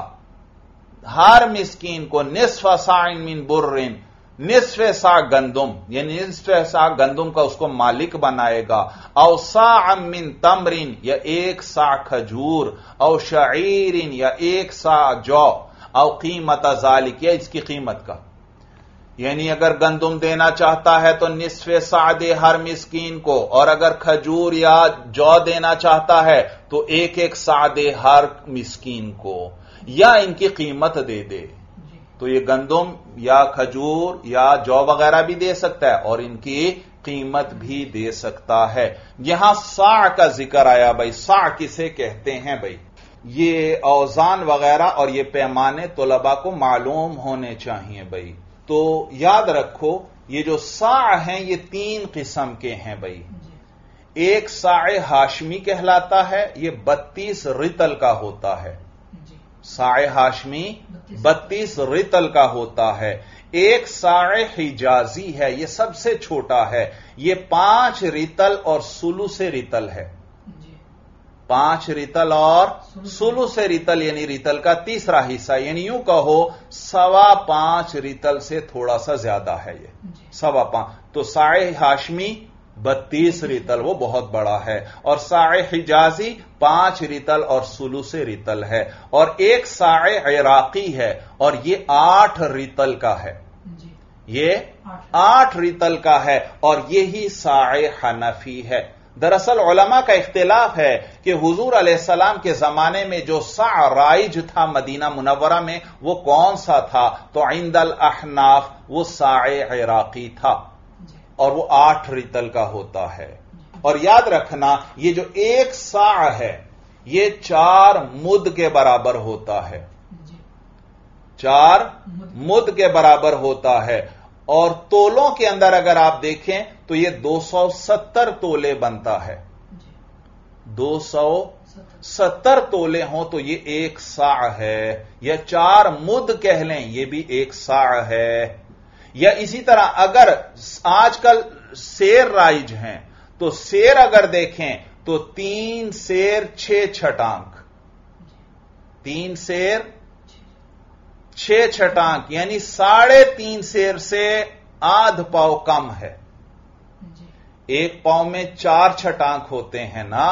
A: ہر مسکین کو نصف صاع من برٍ، نصف سا گندم، یعنی نصف سا گندم کا اس کو مالک بنائے گا، او صاع من تمر، یا ایک سا کھجور، او شعیر، یا ایک سا جو، او قیمت ذالک، یا اس کی قیمت کا، یعنی اگر گندم دینا چاہتا ہے تو نصف سا دے ہر مسکین کو، اور اگر کھجور یا جو دینا چاہتا ہے تو ایک ایک سا دے ہر مسکین کو، یا ان کی قیمت دے دے، تو یہ گندم یا کھجور یا جو وغیرہ بھی دے سکتا ہے اور ان کی قیمت بھی دے سکتا ہے۔ یہاں صاع کا ذکر آیا، بھائی صاع کسے کہتے ہیں؟ بھائی یہ اوزان وغیرہ اور یہ پیمانے طلباء کو معلوم ہونے چاہیے بھائی، تو یاد رکھو یہ جو صاع ہیں یہ تین قسم کے ہیں بھائی، ایک صاع ہاشمی کہلاتا ہے، یہ بتیس رتل کا ہوتا ہے، صاع ہاشمی بتیس رتل کا ہوتا ہے، ایک صاع حجازی ہے، یہ سب سے چھوٹا ہے، یہ پانچ رتل اور سلوس رتل ہے، پانچ رتل اور سلوس رتل، یعنی رتل کا تیسرا حصہ، یعنی یوں کہو سوا پانچ رتل سے تھوڑا سا زیادہ ہے، یہ سوا پانچ، تو صاع ہاشمی بتیس رتل وہ بہت بڑا ہے، اور صاع حجازی پانچ رتل اور سلوس رتل ہے، اور ایک صاع عراقی ہے اور یہ آٹھ رتل کا ہے، یہ آٹھ رتل کا ہے، اور یہی صاع حنفی ہے۔ دراصل علماء کا اختلاف ہے کہ حضور علیہ السلام کے زمانے میں جو صاع رائج تھا مدینہ منورہ میں وہ کون سا تھا، تو عند الاحناف وہ صاع عراقی تھا، اور وہ آٹھ رتل کا ہوتا ہے۔ اور یاد رکھنا یہ جو ایک صاع ہے یہ چار مد کے برابر ہوتا ہے، چار مد کے برابر ہوتا ہے، اور تولوں کے اندر اگر آپ دیکھیں تو یہ دو سو ستر تولے بنتا ہے، دو سو ستر تولے ہوں تو یہ ایک سا ہے، یا چار مد کہہ لیں یہ بھی ایک سا ہے، یا اسی طرح اگر آج کل سیر رائج ہیں تو سیر اگر دیکھیں تو تین سیر چھ چھٹانک، تین سیر چھ چھٹانک یعنی ساڑھے تین سیر سے آدھ پاؤ کم ہے۔ ایک پاؤں میں چار چھٹانک ہوتے ہیں نا،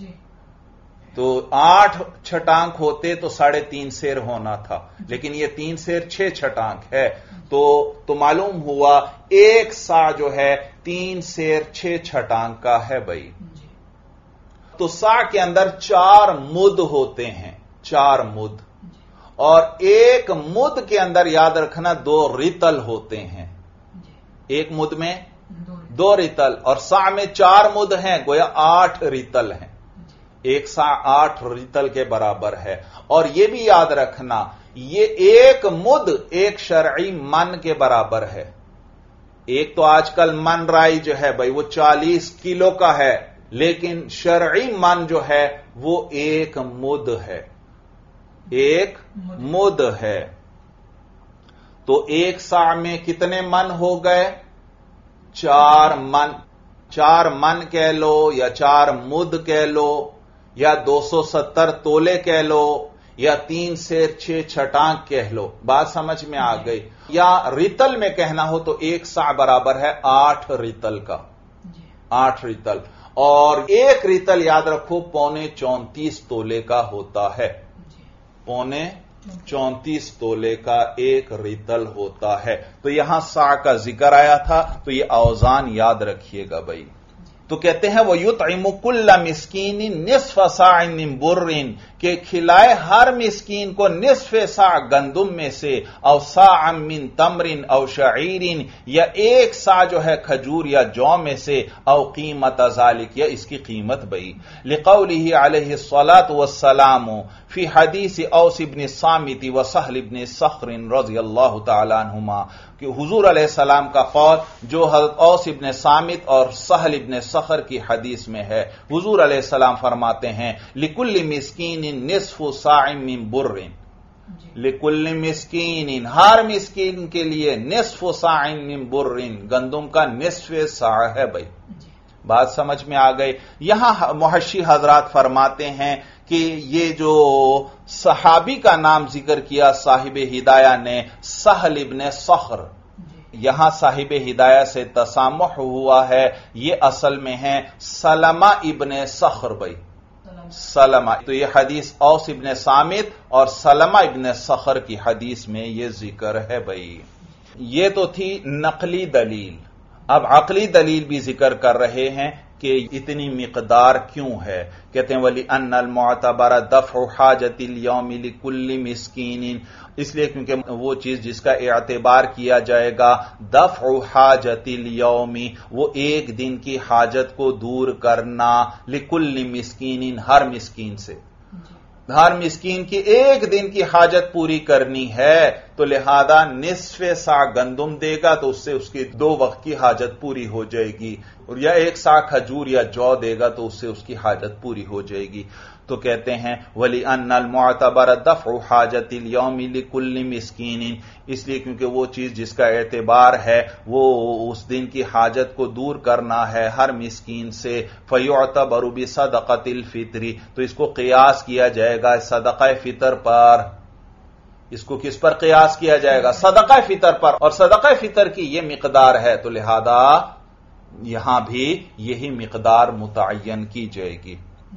A: تو آٹھ چھٹانک ہوتے تو ساڑھے تین سیر ہونا تھا، لیکن یہ تین سیر چھ چھٹانک ہے، تو تو معلوم ہوا ایک سا جو ہے تین سیر چھ چھٹانک کا ہے بھائی۔ تو سا کے اندر چار مد ہوتے ہیں، چار مد، اور ایک مد کے اندر یاد رکھنا دو ریتل ہوتے ہیں، ایک مد میں دو ریتل، اور سا میں چار مد ہیں، گویا آٹھ ریتل ہیں، ایک سا آٹھ ریتل کے برابر ہے۔ اور یہ بھی یاد رکھنا یہ ایک مد ایک شرعی من کے برابر ہے۔ ایک تو آج کل من رائی جو ہے بھائی وہ چالیس کلو کا ہے، لیکن شرعی من جو ہے وہ ایک مد ہے، ایک مد ہے۔ تو ایک سا میں کتنے من ہو گئے؟ چار من، چار من کہہ لو یا چار مد کہہ لو یا دو سو ستر تولے کہہ لو یا تین سیر چھ چھٹانک کہہ لو، بات سمجھ میں آ گئی۔ یا ریتل میں کہنا ہو تو ایک سا برابر ہے آٹھ ریتل کا، آٹھ ریتل، اور ایک ریتل یاد رکھو پونے چونتیس تولے کا ہوتا ہے، پونے چونتیس تولے کا ایک ریتل ہوتا ہے۔ تو یہاں سا کا ذکر آیا تھا تو یہ اوزان یاد رکھیے گا بھائی۔ تو کہتے ہیں وہ یطعم کل مسکین نصف صاع من بر، کہ کھلائے ہر مسکین کو نصف سا گندم میں سے، او صاع من تمر او شعیر، یا ایک سا جو ہے کھجور یا جو میں سے، او قیمت ذالک، یا اس کی قیمت بئی، لقولہ علیہ الصلاۃ والسلام فی حدیث اوس بن الصامت وسہل بن صخر رضی اللہ تعالی عنہما، کہ حضور علیہ السلام کا قول جو حضرت اوس ابن صامت اور سہل ابن صخر کی حدیث میں ہے، حضور علیہ السلام فرماتے ہیں لکل مسکین نصف صاع من بر، لکل مسکین ہر مسکین کے لیے نصف صاع من بر، گندم کا نصف صاع ہے بھائی، بات سمجھ میں آ گئی۔ یہاں محشی حضرات فرماتے ہیں کہ یہ جو صحابی کا نام ذکر کیا صاحب ہدایہ نے، سہل ابن صخر، یہاں صاحب ہدایہ سے تسامح ہوا ہے، یہ اصل میں ہیں سلمہ ابن صخر بھائی، سلمہ، تو یہ حدیث اوس ابن صامت اور سلمہ ابن صخر کی حدیث میں یہ ذکر ہے بھائی۔ یہ تو تھی نقلی دلیل، اب عقلی دلیل بھی ذکر کر رہے ہیں کہ اتنی مقدار کیوں ہے۔ کہتے ہیں وَلِأَنَّ الْمُعْتَبَرَ دَفْعُ حَاجَةِ الْيَوْمِ لِكُلِّ مِسْكِينٍ، اس لیے کیونکہ وہ چیز جس کا اعتبار کیا جائے گا دفع حاجت اليوم، وہ ایک دن کی حاجت کو دور کرنا، لِكُلِّ مِسْكِينٍ، ہر مسکین سے، ہر مسکین کی ایک دن کی حاجت پوری کرنی ہے، تو لہذا نصف سا گندم دے گا تو اس سے اس کی دو وقت کی حاجت پوری ہو جائے گی، اور یا ایک سا کھجور یا جو دے گا تو اس سے اس کی حاجت پوری ہو جائے گی۔ تو کہتے ہیں وَلِأَنَّ الْمُعْتَبَرَ دَفْعُ حَاجَةِ الْيَوْمِ لِكُلِّ مِسْكِينٍ، اس لیے کیونکہ وہ چیز جس کا اعتبار ہے وہ اس دن کی حاجت کو دور کرنا ہے ہر مسکین سے، فَيُعْتَبَرُ بِصَدَقَةِ الْفِطْرِ، تو اس کو قیاس کیا جائے گا صدقہ فطر پر۔ اس کو کس پر قیاس کیا جائے گا؟ صدقہ فطر پر، اور صدقہ فطر کی یہ مقدار ہے، تو لہذا یہاں بھی یہی مقدار متعین کی جائے گی۔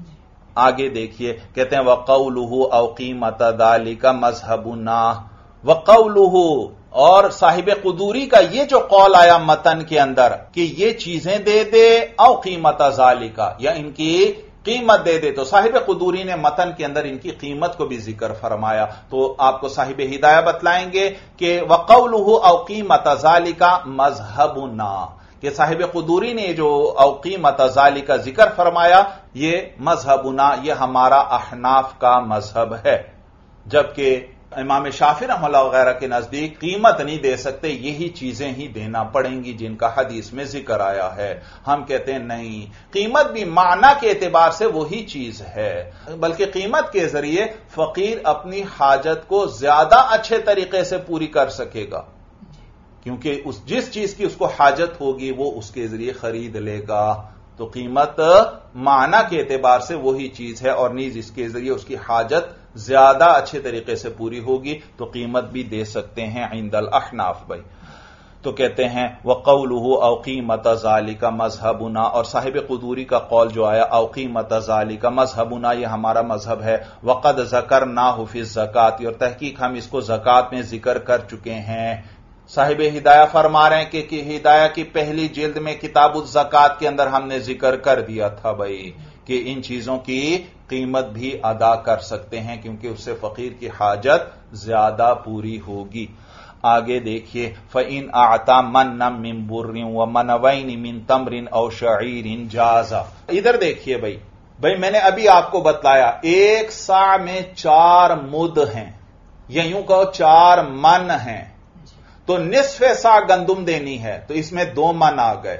A: آگے دیکھیے، کہتے ہیں وَقَوْلُهُ أَوْ قِيمَةَ ذَلِكَ مَذْهَبُنَا، وَقَوْلُهُ، اور صاحب قدوری کا یہ جو قول آیا متن کے اندر کہ یہ چیزیں دے دے، او قیمت ذَلِكَ، یا ان کی قیمت دے دے، تو صاحب قدوری نے متن کے اندر ان کی قیمت کو بھی ذکر فرمایا، تو آپ کو صاحب ہدایہ بتلائیں گے کہ وَقَوْلُهُ أَوْ قِيمَةَ ذَلِكَ مَذْهَبُنَا، کہ صاحب قدوری نے جو او قیمت ذالک کا ذکر فرمایا یہ مذہبنا، یہ ہمارا احناف کا مذہب ہے، جبکہ इमाम शाफी रहमतुल्लाह वगैरह के नजदीक कीमत नहीं दे सकते, यही चीजें ही देना पड़ेंगी जिनका हदीस में जिक्र आया है। हम कहते हैं नहीं, कीमत भी माना के एतबार से वही चीज है, बल्कि कीमत के जरिए फकीर अपनी हाजत को ज्यादा अच्छे तरीके से पूरी कर सकेगा, क्योंकि उस जिस चीज की उसको हाजत होगी वो उसके जरिए खरीद लेगा। तो कीमत माना के एतबार से वही चीज है, और नीज इसके जरिए उसकी हाजत ज्यादा अच्छे तरीके से पूरी होगी तो कीमत भी दे सकते हैं इंदल अहनाफ भाई। तो कहते हैं वक़ौलुहु औ क़ीमत ज़ालिका मज़हबुना, और साहिब कुदूरी का कौल जो आया औ क़ीमत ज़ालिका मज़हबुना, यह हमारा मजहब है। वक़द ज़करनाहु फ़ी ज़कात, और तहकीक हम इसको ज़कात में जिक्र कर चुके हैं। साहिब हिदाया फरमा रहे हैं कि, कि हिदाया की पहली जिल्द में किताबुज़ ज़कात के अंदर हमने जिक्र कर दिया था भाई कि इन चीजों की कीमत भी अदा कर सकते हैं, क्योंकि उससे फकीर की हाजत ज्यादा पूरी होगी। आगे देखिए, फ़इन आता मन्नम मिन बुर्रिन व मनवैन मिन तमरिन औ शईरिन जाज़ा। इधर देखिए भाई भाई मैंने अभी आपको बतलाया एक सा में चार मुद हैं, या यूं कहो चार मन हैं, तो निस्फ़े सा गंदुम देनी है तो इसमें दो मन आ गए,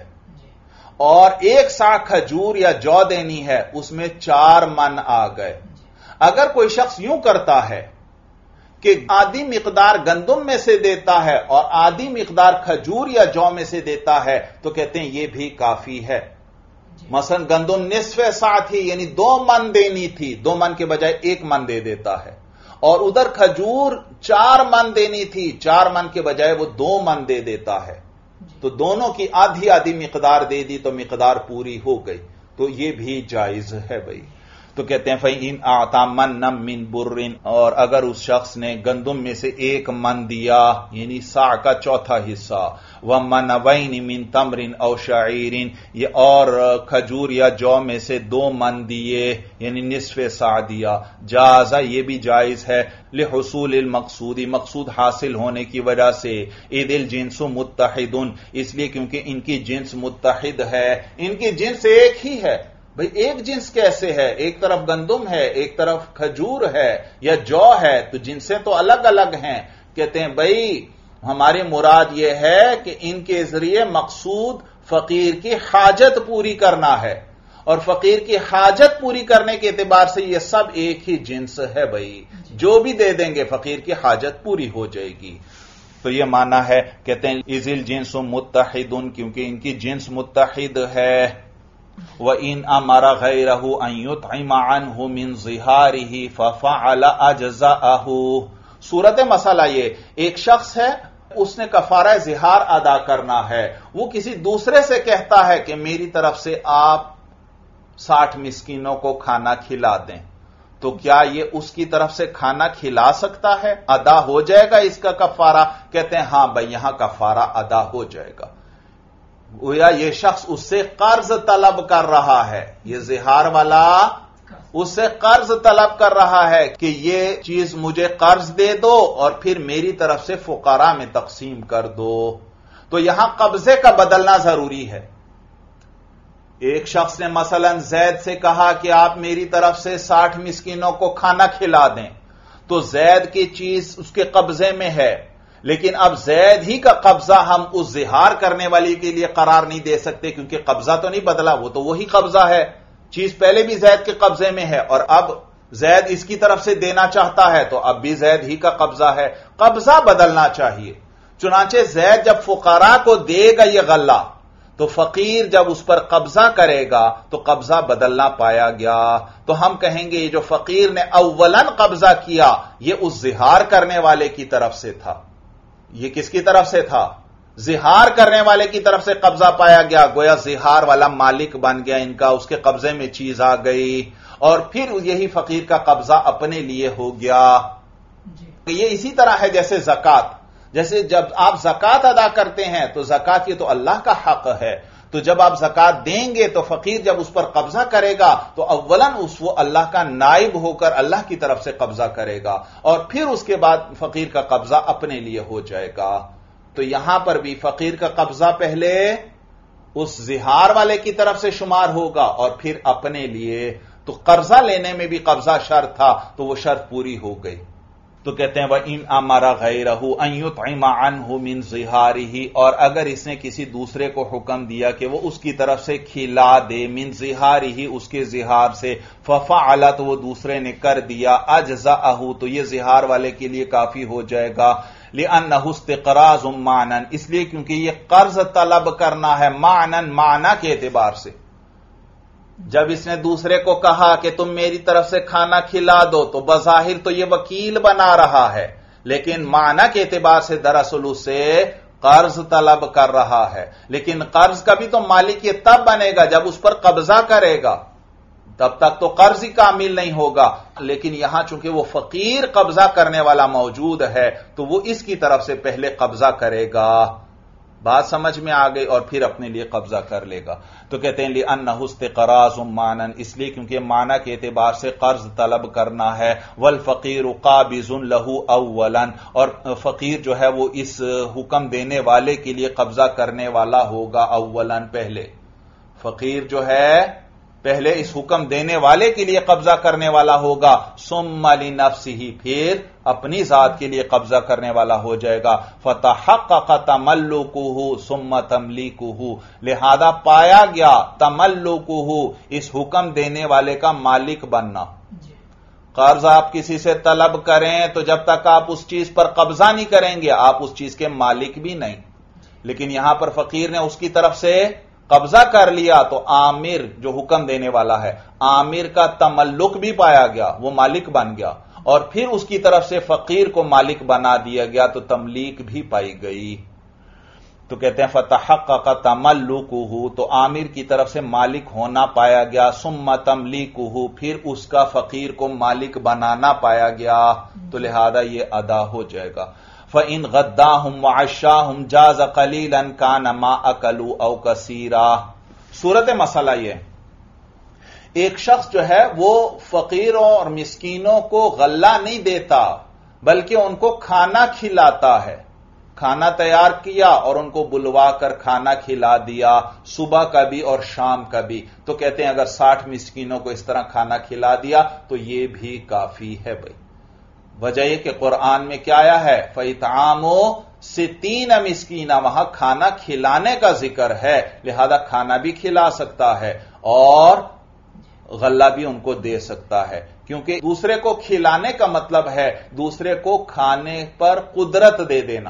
A: और एक सा खजूर या जौ देनी है उसमें चार मन आ गए। अगर कोई शख्स यूं करता है कि आधी मिकदार गंदुम में से देता है और आधी मिकदार खजूर या जौ में से देता है तो कहते हैं यह भी काफी है। मसलन गंदुम निस्फ़े सा थी, यानी दो मन देनी थी, दो मन के बजाय एक मन दे देता है, और उधर खजूर चार मन देनी थी, चार मन के बजाय वो दो मन दे देता है, तो दोनों की आधी आधी मिकदार दे दी तो मिकदार पूरी हो गई, तो ये भी जायज है भाई। तो कहते हैं फ़इन आता मन्नम मिन बुर्रिन, और अगर उस शख्स ने गंदुम में से एक मन दिया यानी सा का चौथा हिस्सा, व मनवैन मिन तमरिन औ शईरिन, ये और खजूर या जौ में से दो मन दिए यानी निस्फ़े सा दिया, जाज़ा ये भी जायज है, लिहुसूलिल मकसूदी, मकसूद हासिल होने की वजह से, इदिल जिन्सु मुत्तहिदुन, इसलिए क्योंकि इनकी जिन्स मुत्तहिद है, इनकी जिन्स एक ही है। भाई एक जिन्स कैसे है, एक तरफ गंदुम है एक तरफ खजूर है या जौ है, तो जिनसे तो अलग अलग हैं। कहते हैं भाई हमारी मुराद यह है कि इनके जरिए मकसूद फकीर की हाजत पूरी करना है, और फकीर की हाजत पूरी करने के एतबार से यह सब एक ही जिन्स है भाई, जो भी दे देंगे फकीर की हाजत पूरी हो जाएगी। तो यह माना है, कहते हैं इजिल जिन्सु मुत्तहिदुन, क्योंकि इनकी जिन्स मुत्तहिद है। व इन अमरा गैरहु अन युतइमा अन्हु मिन ज़िहारिही फफ़अल अजज़अहु। सूरत मसला ये, एक शख्स है उसने कफारा ज़िहार अदा करना है, वो किसी दूसरे से कहता है कि मेरी तरफ से आप साठ मिस्कीनों को खाना खिला दें, तो क्या ये उसकी तरफ से खाना खिला सकता है, अदा हो जाएगा इसका कफारा? कहते हैं हां भाई यहां कफारा अदा हो जाएगा। या ये शख्स उससे कर्ज तलब कर रहा है, ये ज़िहार वाला उससे कर्ज तलब कर रहा है कि ये चीज मुझे कर्ज दे दो और फिर मेरी तरफ से फुकारा में तकसीम कर दो, तो यहां कब्जे का बदलना जरूरी है। एक शख्स ने मसलन जैद से कहा कि आप मेरी तरफ से साठ मिस्कीनों को खाना खिला दें, तो जैद की चीज उसके कब्जे में है, लेकिन अब जैद ही का कब्जा हम उस ज़िहार करने वाली के लिए करार नहीं दे सकते, क्योंकि कब्जा तो नहीं बदला, वो तो वही कब्जा है, चीज पहले भी जैद के कब्जे में है और अब जैद इसकी तरफ से देना चाहता है तो अब भी जैद ही का कब्जा है, कब्जा बदलना चाहिए। चुनांचे जैद जब फुकारा को देगा यह गल्ला, तो फकीर जब उस पर कब्जा करेगा तो कब्जा बदलना पाया गया, तो हम कहेंगे ये जो फकीर ने अव्वलन कब्जा किया यह उस ज़िहार करने वाले की तरफ से था। ये किसकी तरफ से था? ज़िहार करने वाले की तरफ से कब्जा पाया गया, गोया ज़िहार वाला मालिक बन गया इनका, उसके कब्जे में चीज आ गई और फिर यही फकीर का कब्जा अपने लिए हो गया। ये इसी तरह है जैसे ज़कात, जैसे जब आप ज़कात अदा करते हैं तो ज़कात ये तो अल्लाह का हक है, तो जब आप ज़कात देंगे तो फकीर जब उस पर कब्जा करेगा तो अव्वलन उस वो अल्लाह का नाइब होकर अल्लाह की तरफ से कब्जा करेगा और फिर उसके बाद फकीर का कब्जा अपने लिए हो जाएगा। तो यहां पर भी फकीर का कब्जा पहले उस ज़िहार वाले की तरफ से शुमार होगा और फिर अपने लिए, तो कर्जा लेने में भी कब्जा शर्त था तो वो शर्त पूरी हो गई। تو کہتے ہیں وَإِنْ أَمَرَ غَيْرَهُ أَنْ يُطْعِمَ عَنْهُ مِنْ ظِهَارِهِ، اور اگر اس نے کسی دوسرے کو حکم دیا کہ وہ اس کی طرف سے کھلا دے، من ظِهَارِهِ اس کے ظہار سے، فَفَعَلَ تو وہ دوسرے نے کر دیا، أَجْزَأَهُ تو یہ ظہار والے کے لیے کافی ہو جائے گا، لِأَنَّهُ اسْتِقْرَاضٌ مَعْنًا اس لیے کیونکہ یہ قرض طلب کرنا ہے، معنن معنی کے اعتبار سے۔ جب اس نے دوسرے کو کہا کہ تم میری طرف سے کھانا کھلا دو تو بظاہر تو یہ وکیل بنا رہا ہے، لیکن معنی کے اعتبار سے دراصل اسے قرض طلب کر رہا ہے، لیکن قرض کا بھی تو مالک یہ تب بنے گا جب اس پر قبضہ کرے گا، تب تک تو قرض ہی کامل نہیں ہوگا، لیکن یہاں چونکہ وہ فقیر قبضہ کرنے والا موجود ہے تو وہ اس کی طرف سے پہلے قبضہ کرے گا۔ بات سمجھ میں آ گئی، اور پھر اپنے لیے قبضہ کر لے گا۔ تو کہتے ہیں لِأَنَّهُ اسْتِقْرَاضٌ مَعْنًا اس لیے کیونکہ معنی کے اعتبار سے قرض طلب کرنا ہے، وَالْفَقِيرُ قَابِضٌ لَهُ أَوَّلًا اور فقیر جو ہے وہ اس حکم دینے والے کے لیے قبضہ کرنے والا ہوگا، اولاً پہلے، فقیر جو ہے پہلے اس حکم دینے والے کے لیے قبضہ کرنے والا ہوگا، ثم لنفسه پھر اپنی ذات کے لیے قبضہ کرنے والا ہو جائے گا، فتحقق تملکه ثم تملیکه لہذا پایا گیا تملکه اس حکم دینے والے کا مالک بننا۔ قرض آپ کسی سے طلب کریں تو جب تک آپ اس چیز پر قبضہ نہیں کریں گے آپ اس چیز کے مالک بھی نہیں، لیکن یہاں پر فقیر نے اس کی طرف سے قبضہ کر لیا تو آمر جو حکم دینے والا ہے، آمر کا تملک بھی پایا گیا، وہ مالک بن گیا، اور پھر اس کی طرف سے فقیر کو مالک بنا دیا گیا تو تملیک بھی پائی گئی۔ تو کہتے ہیں فتحقق تملکہ تو عامر کی طرف سے مالک ہونا پایا گیا، ثم تملیکہ پھر اس کا فقیر کو مالک بنانا پایا گیا، تو لہذا یہ ادا ہو جائے گا۔ فَإِنْ غَدَّاهُمْ وَعَشَّاهُمْ جَازَ قَلِيلًا كَانَ مَا أَكَلُوا أَوْ كَثِيرًا۔ صورت مسئلہ یہ، ایک شخص جو ہے وہ فقیروں اور مسکینوں کو غلہ نہیں دیتا بلکہ ان کو کھانا کھلاتا ہے، کھانا تیار کیا اور ان کو بلوا کر کھانا کھلا دیا، صبح کا بھی اور شام کا بھی، تو کہتے ہیں اگر ساٹھ مسکینوں کو اس طرح کھانا کھلا دیا تو یہ بھی کافی ہے بھائی۔ وجہ یہ کہ قرآن میں کیا آیا ہے، فَإِطْعَامُ سِتِّينَ مِسْكِينًا وہاں کھانا کھلانے کا ذکر ہے، لہذا کھانا بھی کھلا سکتا ہے اور غلہ بھی ان کو دے سکتا ہے، کیونکہ دوسرے کو کھلانے کا مطلب ہے دوسرے کو کھانے پر قدرت دے دینا،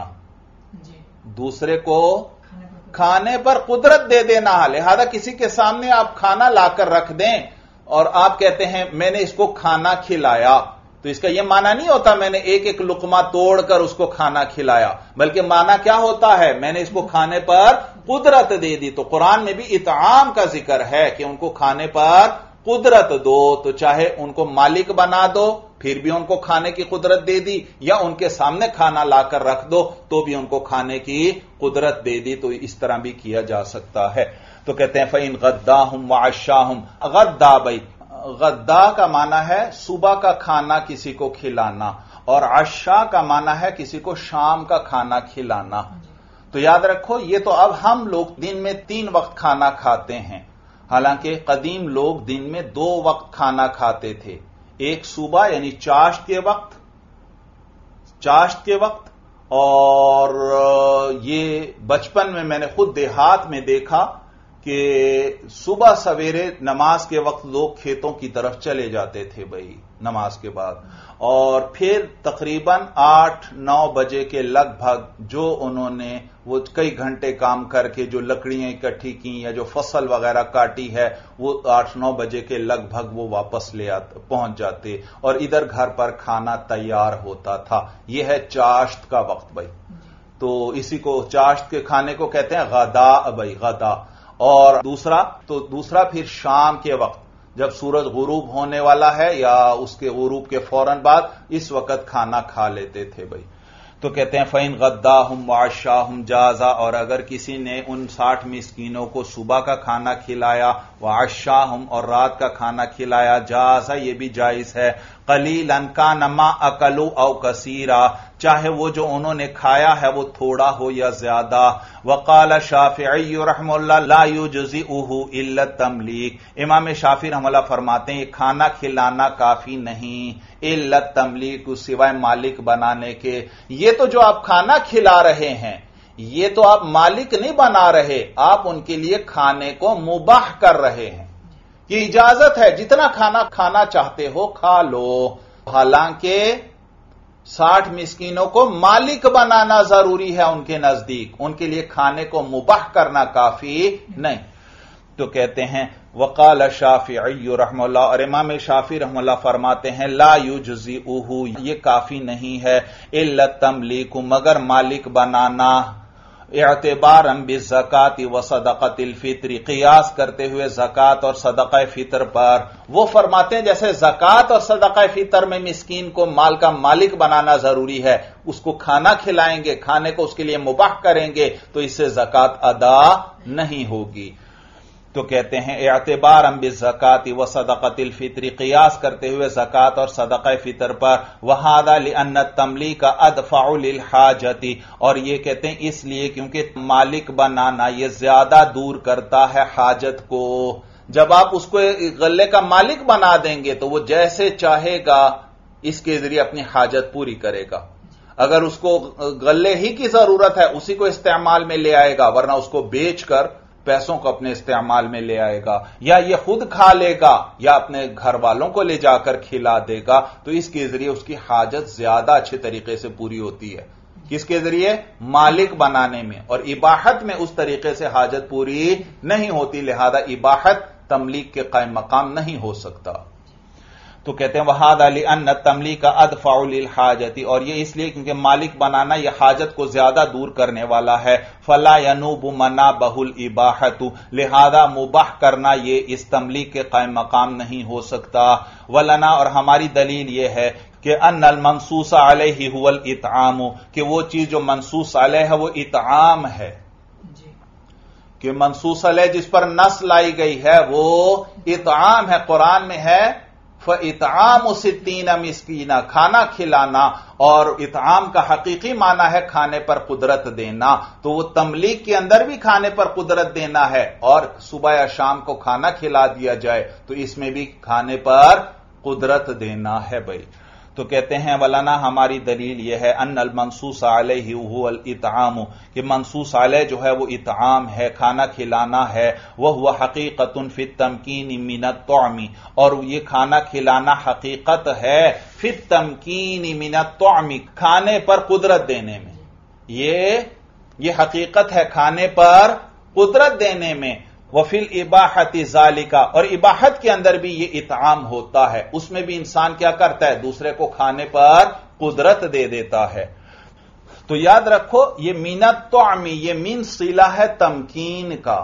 A: دوسرے کو کھانے پر قدرت دے دینا، لہذا کسی کے سامنے آپ کھانا لا کر رکھ دیں اور آپ کہتے ہیں میں نے اس کو کھانا کھلایا، تو اس کا یہ معنی نہیں ہوتا میں نے ایک ایک لقمہ توڑ کر اس کو کھانا کھلایا، بلکہ معنی کیا ہوتا ہے میں نے اس کو کھانے پر قدرت دے دی۔ تو قرآن میں بھی اطعام کا ذکر ہے کہ ان کو کھانے پر قدرت دو، تو چاہے ان کو مالک بنا دو پھر بھی ان کو کھانے کی قدرت دے دی، یا ان کے سامنے کھانا لا کر رکھ دو تو بھی ان کو کھانے کی قدرت دے دی، تو اس طرح بھی کیا جا سکتا ہے۔ تو کہتے ہیں فَإِنْ غَدَّاهُمْ وَعَشَّاهُمْ غدا بھائی غدا کا معنی ہے صبح کا کھانا کسی کو کھلانا، اور عشاء کا معنی ہے کسی کو شام کا کھانا کھلانا۔ تو یاد رکھو یہ تو اب ہم لوگ دن میں تین وقت کھانا کھاتے ہیں، حالانکہ قدیم لوگ دن میں دو وقت کھانا کھاتے تھے، ایک صبح یعنی چاشت کے وقت چاشت کے وقت اور یہ بچپن میں میں نے خود دیہات میں دیکھا کہ صبح سویرے نماز کے وقت لوگ کھیتوں کی طرف چلے جاتے تھے بھائی نماز کے بعد، اور پھر تقریباً آٹھ نو بجے کے لگ بھگ جو انہوں نے وہ کئی گھنٹے کام کر کے جو لکڑیاں اکٹھی کی یا جو فصل وغیرہ کاٹی ہے وہ آٹھ نو بجے کے لگ بھگ وہ واپس لے آتے پہنچ جاتے اور ادھر گھر پر کھانا تیار ہوتا تھا۔ یہ ہے چاشت کا وقت بھائی، تو اسی کو چاشت کے کھانے کو کہتے ہیں غدا بھائی غدا۔ اور دوسرا تو دوسرا پھر شام کے وقت جب سورج غروب ہونے والا ہے یا اس کے غروب کے فوراً بعد اس وقت کھانا کھا لیتے تھے بھائی۔ تو کہتے ہیں فَإِنْ غَدَّاهُمْ وَعَشَّاهُمْ جَازَ اور اگر کسی نے ان ساٹھ مسکینوں کو صبح کا کھانا کھلایا وعشاہم اور رات کا کھانا کھلایا، جازا یہ بھی جائز ہے، قلیلاً کان ما اکلوا او کثیرا چاہے وہ جو انہوں نے کھایا ہے وہ تھوڑا ہو یا زیادہ۔ وقال شافعی رحمہ اللہ لا یجزئہ الا التملیک، امام شافعی رحمہ اللہ فرماتے ہیں یہ کھانا کھلانا کافی نہیں الا التملیک سوائے مالک بنانے کے۔ یہ تو جو آپ کھانا کھلا رہے ہیں یہ تو آپ مالک نہیں بنا رہے، آپ ان کے لیے کھانے کو مباح کر رہے ہیں، یہ اجازت ہے جتنا کھانا کھانا چاہتے ہو کھا لو، حالانکہ ساٹھ مسکینوں کو مالک بنانا ضروری ہے ان کے نزدیک، ان کے لیے کھانے کو مباح کرنا کافی نہیں۔ تو کہتے ہیں وقال شافعی رحمہ اللہ، اور امام شافعی رحمہ اللہ فرماتے ہیں لا یجزئہ یہ کافی نہیں ہے الا التملیک مگر مالک بنانا، اعتباراً بالزکاۃ وصدقۃ الفطر قیاس کرتے ہوئے زکات اور صدقہ فطر پر۔ وہ فرماتے ہیں جیسے زکات اور صدقہ فطر میں مسکین کو مال کا مالک بنانا ضروری ہے، اس کو کھانا کھلائیں گے، کھانے کو اس کے لیے مباح کریں گے تو اس سے زکات ادا نہیں ہوگی۔ تو کہتے ہیں اعتباراً بالزکاۃ وصدقۃ الفطر قیاس کرتے ہوئے زکات اور صدقہ فطر پر، وہذا لأن التملیک ادفع للحاجۃ اور یہ کہتے ہیں اس لیے کیونکہ مالک بنانا یہ زیادہ دور کرتا ہے حاجت کو۔ جب آپ اس کو غلے کا مالک بنا دیں گے تو وہ جیسے چاہے گا اس کے ذریعے اپنی حاجت پوری کرے گا، اگر اس کو غلے ہی کی ضرورت ہے اسی کو استعمال میں لے آئے گا، ورنہ اس کو بیچ کر پیسوں کو اپنے استعمال میں لے آئے گا، یا یہ خود کھا لے گا یا اپنے گھر والوں کو لے جا کر کھلا دے گا، تو اس کے ذریعے اس کی حاجت زیادہ اچھے طریقے سے پوری ہوتی ہے۔ کس کے ذریعے؟ مالک بنانے میں، اور اباحت میں اس طریقے سے حاجت پوری نہیں ہوتی، لہذا اباحت تملیک کے قائم مقام نہیں ہو سکتا۔ تو کہتے ہیں وَهَذَا لِأَنَّ التَّمْلِيكَ أَدْفَعُ لِلْحَاجَةِ اور یہ اس لیے کیونکہ مالک بنانا یہ حاجت کو زیادہ دور کرنے والا ہے، فَلَا يَنُوبُ مَنَابَهُ الْإِبَاحَةُ لہذا مباح کرنا یہ اس تملیک کے قائم مقام نہیں ہو سکتا۔ وَلَنَا اور ہماری دلیل یہ ہے کہ ان المنصوص علیہ هو الاطعام کہ وہ چیز جو منصوص علیہ ہے وہ اطعام ہے، کہ منصوص علیہ جس پر نص لائی گئی ہے وہ اطعام ہے، قرآن میں ہے فَإِطْعَامُ سِتِّينَ مِسْكِينًا کھانا کھلانا، اور اطعام کا حقیقی معنی ہے کھانے پر قدرت دینا، تو وہ تملیک کے اندر بھی کھانے پر قدرت دینا ہے، اور صبح یا شام کو کھانا کھلا دیا جائے تو اس میں بھی کھانے پر قدرت دینا ہے بھائی۔ تو کہتے ہیں ولانا ہماری دلیل یہ ہے ان المنصوص علیہ هو الاطعام کہ منصوص علیہ جو ہے وہ اطعام ہے، کھانا کھلانا ہے، وہ حقیقت فی التمکین من الطعم اور یہ کھانا کھلانا حقیقت ہے فی التمکین من الطعم کھانے پر قدرت دینے میں، یہ یہ حقیقت ہے کھانے پر قدرت دینے میں۔ وفی الاباحۃ ذالک اور اباحت کے اندر بھی یہ اطعام ہوتا ہے، اس میں بھی انسان کیا کرتا ہے دوسرے کو کھانے پر قدرت دے دیتا ہے۔ تو یاد رکھو یہ من الطعم یہ من صلہ ہے تمکین کا،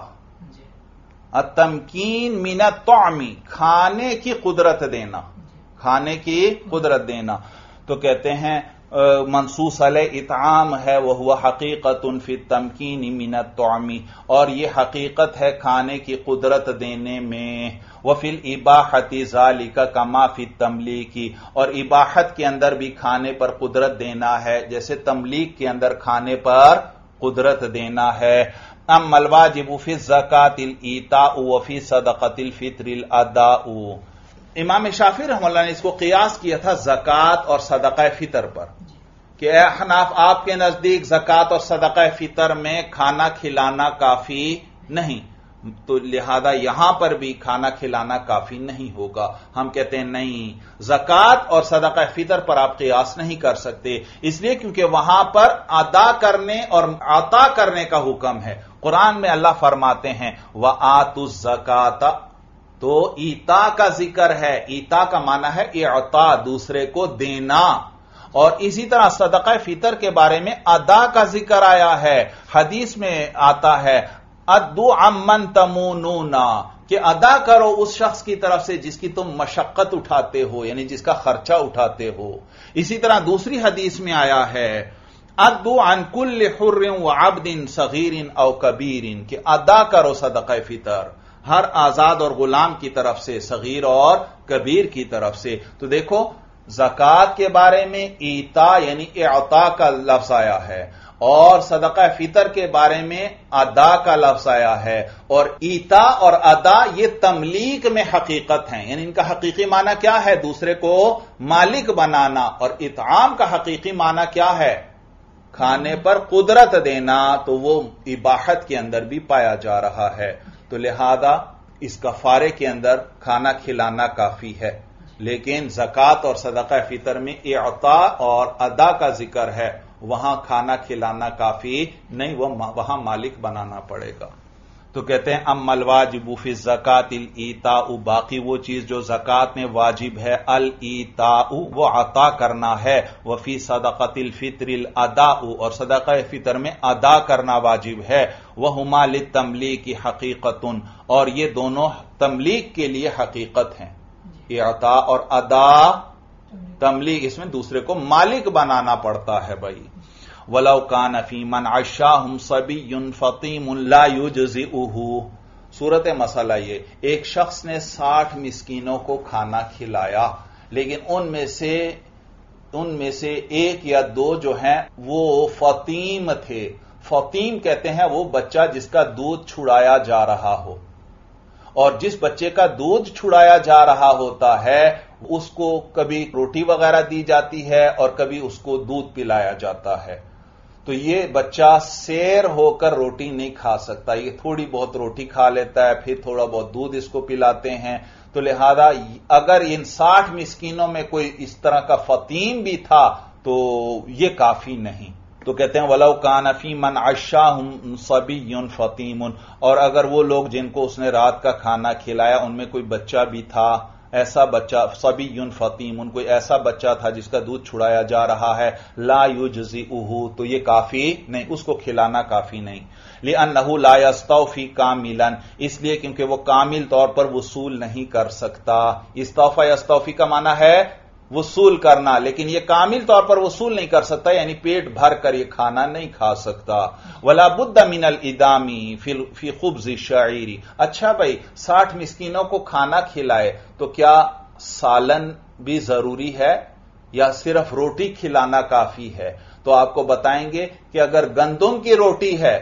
A: التمکین من الطعم کھانے کی قدرت دینا، کھانے کی قدرت دینا۔ تو کہتے ہیں منصوص علیہ اطعام ہے وہ حقیقت فی التمکین من الطعم اور یہ حقیقت ہے کھانے کی قدرت دینے میں۔ وفی الاباحۃ ذالک کما فی التملیک اور اباحت کے اندر بھی کھانے پر قدرت دینا ہے جیسے تملیک کے اندر کھانے پر قدرت دینا ہے۔ اما الواجب فی الزکاۃ الایتاء وفی صدقۃ الفطر الاداء امام شافعی رحمہ اللہ نے اس کو قیاس کیا تھا زکات اور صدقہ فطر پر کہ اے احناف آپ کے نزدیک زکات اور صدقہ فطر میں کھانا کھلانا کافی نہیں، تو لہذا یہاں پر بھی کھانا کھلانا کافی نہیں ہوگا۔ ہم کہتے ہیں نہیں، زکات اور صدقہ فطر پر آپ قیاس نہیں کر سکتے، اس لیے کیونکہ وہاں پر ادا کرنے اور عطا کرنے کا حکم ہے۔ قرآن میں اللہ فرماتے ہیں وَآتُوا الزَّکَاةَ تو ایتا کا ذکر ہے، ایتا کا معنی ہے اعطا دوسرے کو دینا، اور اسی طرح صدقہ فطر کے بارے میں ادا کا ذکر آیا ہے، حدیث میں آتا ہے ادو عمن تمونون کہ ادا کرو اس شخص کی طرف سے جس کی تم مشقت اٹھاتے ہو، یعنی جس کا خرچہ اٹھاتے ہو۔ اسی طرح دوسری حدیث میں آیا ہے ادو عن کل حر وعبد صغیر او کبیر کہ ادا کرو صدقہ فطر ہر آزاد اور غلام کی طرف سے، صغیر اور کبیر کی طرف سے۔ تو دیکھو زکوٰۃ کے بارے میں ایتا یعنی اعطا کا لفظ آیا ہے، اور صدقہ فطر کے بارے میں ادا کا لفظ آیا ہے، اور ایتا اور ادا یہ تملیک میں حقیقت ہیں، یعنی ان کا حقیقی معنی کیا ہے؟ دوسرے کو مالک بنانا، اور اطعام کا حقیقی معنی کیا ہے؟ کھانے پر قدرت دینا، تو وہ اباحت کے اندر بھی پایا جا رہا ہے۔ تو لہذا اس کفارے کے اندر کھانا کھلانا کافی ہے، لیکن زکوٰۃ اور صدقہ فطر میں اعطا اور ادا کا ذکر ہے، وہاں کھانا کھلانا کافی نہیں، وہاں مالک بنانا پڑے گا۔ تو کہتے ہیں اما الواجب فی الزکاۃ الایتاء، باقی وہ چیز جو زکوٰۃ میں واجب ہے، الایتاء وہ عطا کرنا ہے، وفی صدقۃ الفطر الاداء، اور صدقہ فطر میں ادا کرنا واجب ہے، وہما للتملیک حقیقۃ، اور یہ دونوں تملیک کے لیے حقیقت ہیں۔ اعطاء اور ادا تملیک، اس میں دوسرے کو مالک بنانا پڑتا ہے بھائی۔ وَلَوْ كَانَ فِي مَنْ عَشَّاهُمْ صَبِيٌّ فَطِيمٌ لَا يُجْزِئُهُ، صورت مسئلہ یہ، ایک شخص نے ساٹھ مسکینوں کو کھانا کھلایا، لیکن ان میں سے ان میں سے ایک یا دو جو ہیں وہ فطیم تھے۔ فطیم کہتے ہیں وہ بچہ جس کا دودھ چھڑایا جا رہا ہو، اور جس بچے کا دودھ چھڑایا جا رہا ہوتا ہے اس کو کبھی روٹی وغیرہ دی جاتی ہے اور کبھی اس کو دودھ پلایا جاتا ہے، تو یہ بچہ سیر ہو کر روٹی نہیں کھا سکتا، یہ تھوڑی بہت روٹی کھا لیتا ہے، پھر تھوڑا بہت دودھ اس کو پلاتے ہیں۔ تو لہذا اگر ان ساٹھ مسکینوں میں کوئی اس طرح کا فطیم بھی تھا تو یہ کافی نہیں۔ تو کہتے ہیں وَلَوْ كَانَ فِي مَنْ عَشَّاهُمْ صَبِيٌّ فَطِيمٌ، اور اگر وہ لوگ جن کو اس نے رات کا کھانا کھلایا ان میں کوئی بچہ بھی تھا، ایسا بچہ صبی فطیم، کوئی ایسا بچہ تھا جس کا دودھ چھڑایا جا رہا ہے، لا یجزئہ، تو یہ کافی نہیں، اس کو کھلانا کافی نہیں، لأنہ لا یستوفی کاملا، اس لیے کیونکہ وہ کامل طور پر وصول نہیں کر سکتا۔ استوفا یستوفی کا معنی ہے وصول کرنا، لیکن یہ کامل طور پر وصول نہیں کر سکتا، یعنی پیٹ بھر کر یہ کھانا نہیں کھا سکتا۔ ولا بد من الادام فی خبز الشعیر، اچھا بھائی ساٹھ مسکینوں کو کھانا کھلائے تو کیا سالن بھی ضروری ہے یا صرف روٹی کھلانا کافی ہے؟ تو آپ کو بتائیں گے کہ اگر گندم کی روٹی ہے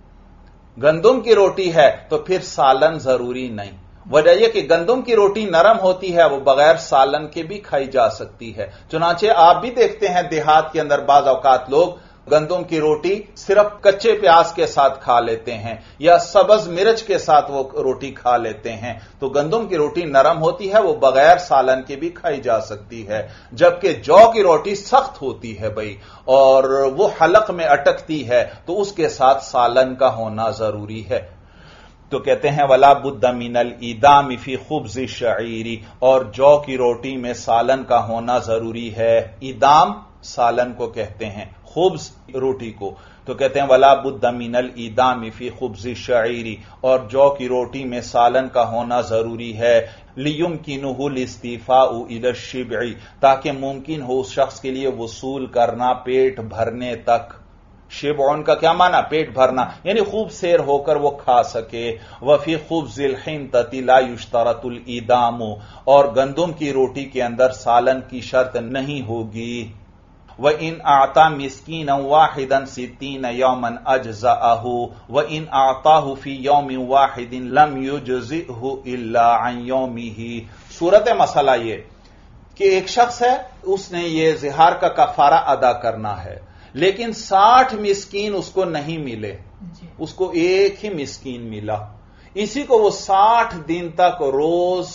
A: گندم کی روٹی ہے تو پھر سالن ضروری نہیں، وجہ یہ کہ گندم کی روٹی نرم ہوتی ہے، وہ بغیر سالن کے بھی کھائی جا سکتی ہے۔ چنانچہ آپ بھی دیکھتے ہیں دیہات کے اندر بعض اوقات لوگ گندم کی روٹی صرف کچے پیاز کے ساتھ کھا لیتے ہیں یا سبز مرچ کے ساتھ وہ روٹی کھا لیتے ہیں، تو گندم کی روٹی نرم ہوتی ہے، وہ بغیر سالن کے بھی کھائی جا سکتی ہے، جبکہ جو کی روٹی سخت ہوتی ہے بھائی اور وہ حلق میں اٹکتی ہے، تو اس کے ساتھ سالن کا ہونا ضروری ہے۔ تو کہتے ہیں ولا بد من الادام فی خبز الشعیر، اور جو کی روٹی میں سالن کا ہونا ضروری ہے۔ ادام سالن کو کہتے ہیں، خبز روٹی کو، تو کہتے ہیں ولا بد من الادام فی خبز الشعیر، اور جو کی روٹی میں سالن کا ہونا ضروری ہے، لیمکنہ الاستیفاء الی الشبع، تاکہ ممکن ہو اس شخص کے لیے وصول کرنا پیٹ بھرنے تک۔ شبعون کا کیا معنی؟ پیٹ بھرنا، یعنی خوب سیر ہو کر وہ کھا سکے۔ وفی خبز الحنطۃ لا یشترط الادام، اور گندم کی روٹی کے اندر سالن کی شرط نہیں ہوگی۔ وَإِنْ أَعْطَى مِسْكِينًا وَاحِدًا سِتِّينَ يَوْمًا أَجْزَأَهُ وَإِنْ أَعْطَاهُ فِي يَوْمٍ وَاحِدٍ لَمْ يُجْزِئْهُ إِلَّا عَنْ يَوْمِهِ۔ صورت مسئلہ یہ کہ ایک شخص ہے، اس نے یہ زہار کا کفارہ ادا کرنا ہے، لیکن ساٹھ مسکین اس کو نہیں ملے، اس کو ایک ہی مسکین ملا، اسی کو وہ ساٹھ دن تک روز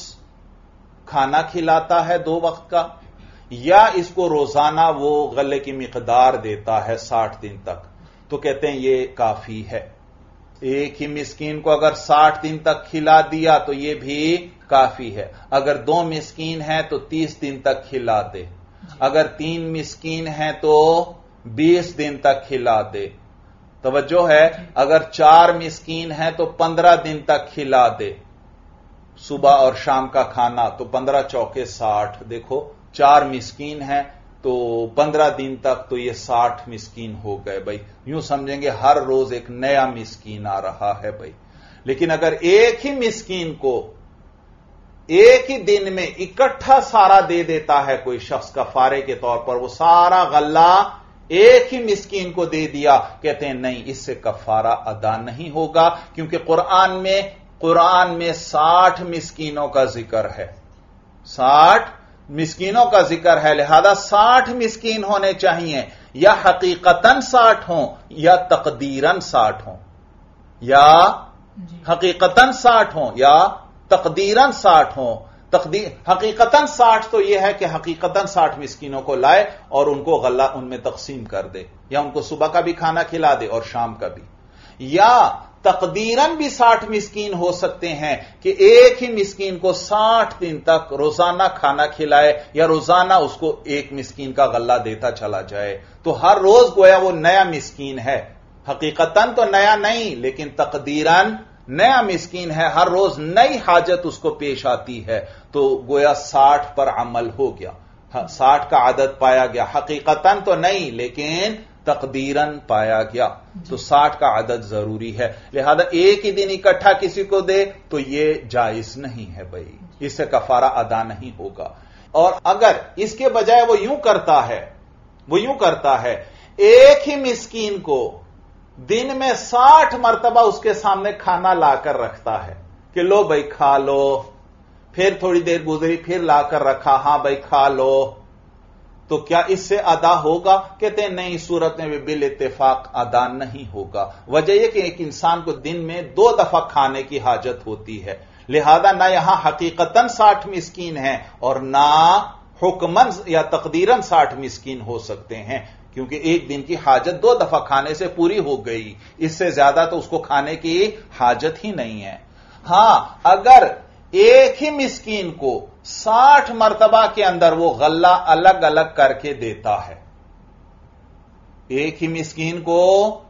A: کھانا کھلاتا ہے دو وقت کا، یا اس کو روزانہ وہ غلے کی مقدار دیتا ہے ساٹھ دن تک، تو کہتے ہیں یہ کافی ہے۔ ایک ہی مسکین کو اگر ساٹھ دن تک کھلا دیا تو یہ بھی کافی ہے۔ اگر دو مسکین ہیں تو تیس دن تک کھلا دے، اگر تین مسکین ہیں تو بیس دن تک کھلا دے۔ توجہ ہے، اگر چار مسکین ہیں تو پندرہ دن تک کھلا دے، صبح اور شام کا کھانا، تو پندرہ چوکے ساٹھ، دیکھو چار مسکین ہیں تو پندرہ دن تک تو یہ ساٹھ مسکین ہو گئے بھائی، یوں سمجھیں گے ہر روز ایک نیا مسکین آ رہا ہے بھائی۔ لیکن اگر ایک ہی مسکین کو ایک ہی دن میں اکٹھا سارا دے دیتا ہے کوئی شخص کفارے کے طور پر، وہ سارا غلہ ایک ہی مسکین کو دے دیا، کہتے ہیں نہیں، اس سے کفارہ ادا نہیں ہوگا، کیونکہ قرآن میں قرآن میں ساٹھ مسکینوں کا ذکر ہے، ساٹھ مسکینوں کا ذکر ہے، لہذا ساٹھ مسکین ہونے چاہیے، یا حقیقتاً ساٹھ ہوں یا تقدیراً ساٹھ ہوں، یا حقیقتاً ساٹھ ہوں یا تقدیراً ساٹھ ہوں۔ تقدیر حقیقتاً ساٹھ تو یہ ہے کہ حقیقتاً ساٹھ مسکینوں کو لائے اور ان کو غلہ ان میں تقسیم کر دے، یا ان کو صبح کا بھی کھانا کھلا دے اور شام کا بھی، یا تقدیراً بھی ساٹھ مسکین ہو سکتے ہیں کہ ایک ہی مسکین کو ساٹھ دن تک روزانہ کھانا کھلائے، یا روزانہ اس کو ایک مسکین کا غلہ دیتا چلا جائے، تو ہر روز گویا وہ نیا مسکین ہے، حقیقتاً تو نیا نہیں لیکن تقدیراً نیا مسکین ہے، ہر روز نئی حاجت اس کو پیش آتی ہے، تو گویا ساٹھ پر عمل ہو گیا، ساٹھ کا عدد پایا گیا، حقیقتاً تو نہیں لیکن تقدیراً پایا گیا، تو ساٹھ کا عدد ضروری ہے، لہذا ایک ہی دن اکٹھا کسی کو دے تو یہ جائز نہیں ہے بھائی، اس سے کفارہ ادا نہیں ہوگا۔ اور اگر اس کے بجائے وہ یوں کرتا ہے وہ یوں کرتا ہے ایک ہی مسکین کو دن میں ساٹھ مرتبہ اس کے سامنے کھانا لا کر رکھتا ہے کہ لو بھائی کھا لو، پھر تھوڑی دیر گزری پھر لا کر رکھا، ہاں بھائی کھا لو، تو کیا اس سے ادا ہوگا؟ کہتے ہیں نہیں، صورت میں بھی بالاتفاق ادا نہیں ہوگا۔ وجہ یہ کہ ایک انسان کو دن میں دو دفعہ کھانے کی حاجت ہوتی ہے، لہذا نہ یہاں حقیقتاً ساٹھ مسکین ہیں اور نہ حکماً یا تقدیراً ساٹھ مسکین ہو سکتے ہیں، کیونکہ ایک دن کی حاجت دو دفعہ کھانے سے پوری ہو گئی، اس سے زیادہ تو اس کو کھانے کی حاجت ہی نہیں ہے۔ ہاں اگر ایک ہی مسکین کو ساٹھ مرتبہ کے اندر وہ غلہ الگ الگ کر کے دیتا ہے، ایک ہی مسکین کو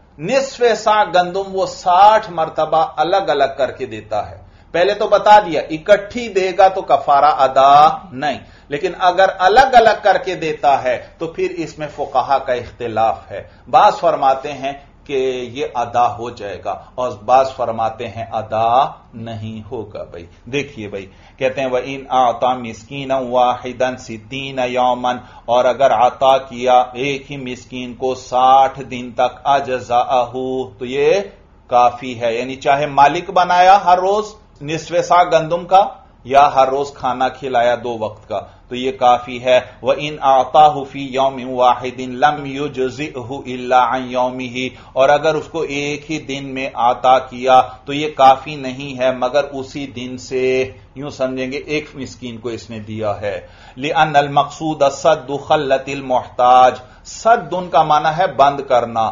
A: نصف سا گندم وہ ساٹھ مرتبہ الگ الگ کر کے دیتا ہے، پہلے تو بتا دیا اکٹھی دے گا تو کفارہ ادا نہیں، لیکن اگر الگ الگ کر کے دیتا ہے تو پھر اس میں فقہا کا اختلاف ہے، بعض فرماتے ہیں کہ یہ ادا ہو جائے گا اور بعض فرماتے ہیں ادا نہیں ہوگا۔ بھائی دیکھیے بھائی کہتے ہیں وَإِنْ أَعْطَى مِسْكِينًا وَاحِدًا سِتِّينَ يَوْمًا، اور اگر عطا کیا ایک ہی مسکین کو ساٹھ دن تک أَجْزَأَهُ تو یہ کافی ہے، یعنی چاہے مالک بنایا ہر روز نصف سا گندم کا یا ہر روز کھانا کھلایا دو وقت کا تو یہ کافی ہے۔ وَإِنْ أَعْطَاهُ فِي يَوْمٍ وَاحِدٍ لَمْ يُجْزِئْهُ إِلَّا عَنْ يَوْمِهِ، اور اگر اس کو ایک ہی دن میں عطا کیا تو یہ کافی نہیں ہے مگر اسی دن سے، یوں سمجھیں گے ایک مسکین کو اس نے دیا ہے۔ لِأَنَّ الْمَقْصُودَ سَدُّ خَلَّةِ الْمُحْتَاجِ، سد ان کا معنی ہے بند کرنا،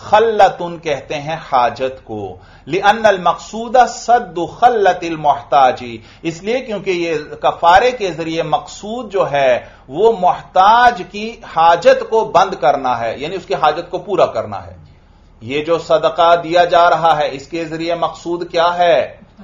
A: خلتن کہتے ہیں حاجت کو، لِأَنَّ الْمَقْصُودَ سَدُّ خَلَّةِ الْمُحْتَاجِ، اس لیے کیونکہ یہ کفارے کے ذریعے مقصود جو ہے وہ محتاج کی حاجت کو بند کرنا ہے، یعنی اس کی حاجت کو پورا کرنا ہے۔ یہ جو صدقہ دیا جا رہا ہے اس کے ذریعے مقصود کیا ہے؟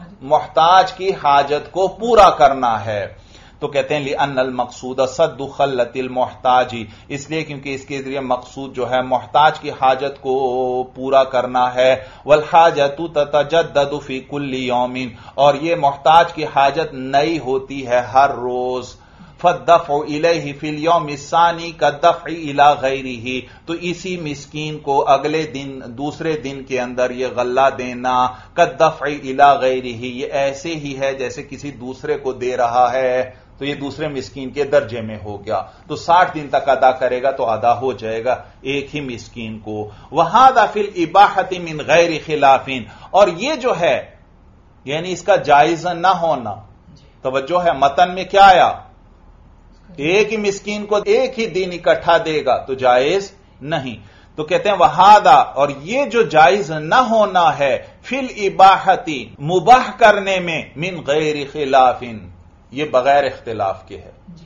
A: محتاج کی حاجت کو پورا کرنا ہے، تو کہتے ہیں لِأَنَّ الْمَقْصُودَ سَدُّ خَلَّةِ الْمُحْتَاجِ، اس لیے کیونکہ اس کے ذریعے مقصود جو ہے محتاج کی حاجت کو پورا کرنا ہے۔ وَالْحَاجَةُ تَتَجَدَّدُ فِي كُلِّ يَوْمٍ، اور یہ محتاج کی حاجت نئی ہوتی ہے ہر روز۔ فَالدَّفْعُ إِلَيْهِ فِي الْيَوْمِ الثَّانِي كَالدَّفْعِ إِلَى غَيْرِهِ، تو اسی مسکین کو اگلے دن دوسرے دن کے اندر یہ غلہ دینا كَالدَّفْعِ إِلَى غَيْرِهِ، یہ ایسے ہی ہے جیسے کسی دوسرے کو دے رہا ہے، تو یہ دوسرے مسکین کے درجے میں ہو گیا، تو ساٹھ دن تک ادا کرے گا تو ادا ہو جائے گا ایک ہی مسکین کو۔ وَهَذَا فِي الْإِبَاحَةِ مِنْ غَيْرِ خِلَافٍ، اور یہ جو ہے یعنی اس کا جائز نہ ہونا، توجہ ہے متن میں کیا آیا؟ ایک ہی مسکین کو ایک ہی دن اکٹھا دے گا تو جائز نہیں، تو کہتے ہیں وہادہ، اور یہ جو جائز نہ ہونا ہے فی الاباحتی مباح کرنے میں من غیر خلاف، یہ بغیر اختلاف کے ہے،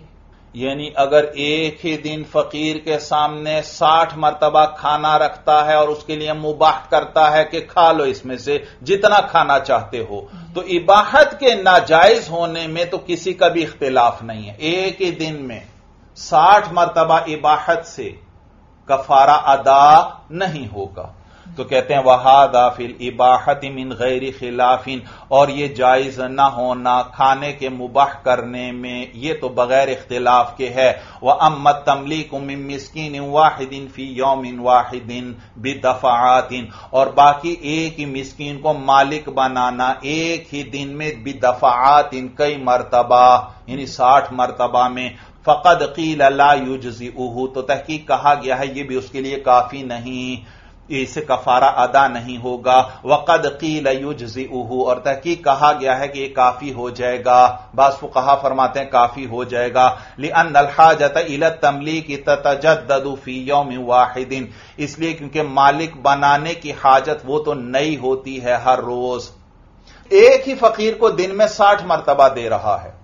A: یعنی اگر ایک ہی دن فقیر کے سامنے ساٹھ مرتبہ کھانا رکھتا ہے اور اس کے لیے مباح کرتا ہے کہ کھا لو اس میں سے جتنا کھانا چاہتے ہو، تو اباحت کے ناجائز ہونے میں تو کسی کا بھی اختلاف نہیں ہے، ایک ہی دن میں ساٹھ مرتبہ اباحت سے کفارہ ادا نہیں ہوگا۔ تو کہتے ہیں وہذا فی الاباحۃ من غیر خلاف، اور یہ جائز نہ ہونا کھانے کے مباح کرنے میں یہ تو بغیر اختلاف کے ہے۔ واما التملیک من مسکین واحد فی یوم واحد بدفعات، اور باقی ایک ہی مسکین کو مالک بنانا ایک ہی دن میں بدفعات کئی مرتبہ یعنی ساٹھ مرتبہ میں، فقد قیل لا یجزئہ، تو تحقیق کہا گیا ہے یہ بھی اس کے لیے کافی نہیں، اسے کفارہ ادا نہیں ہوگا۔ وقد قیل یجزئہ، اور تحقیق کہا گیا ہے کہ یہ کافی ہو جائے گا، بعض فقہا فرماتے ہیں کافی ہو جائے گا۔ لأن الحاجۃ الی التملیک تتجدد فی یوم واحد، اس لیے کیونکہ مالک بنانے کی حاجت وہ تو نئی ہوتی ہے ہر روز، ایک ہی فقیر کو دن میں ساٹھ مرتبہ دے رہا ہے،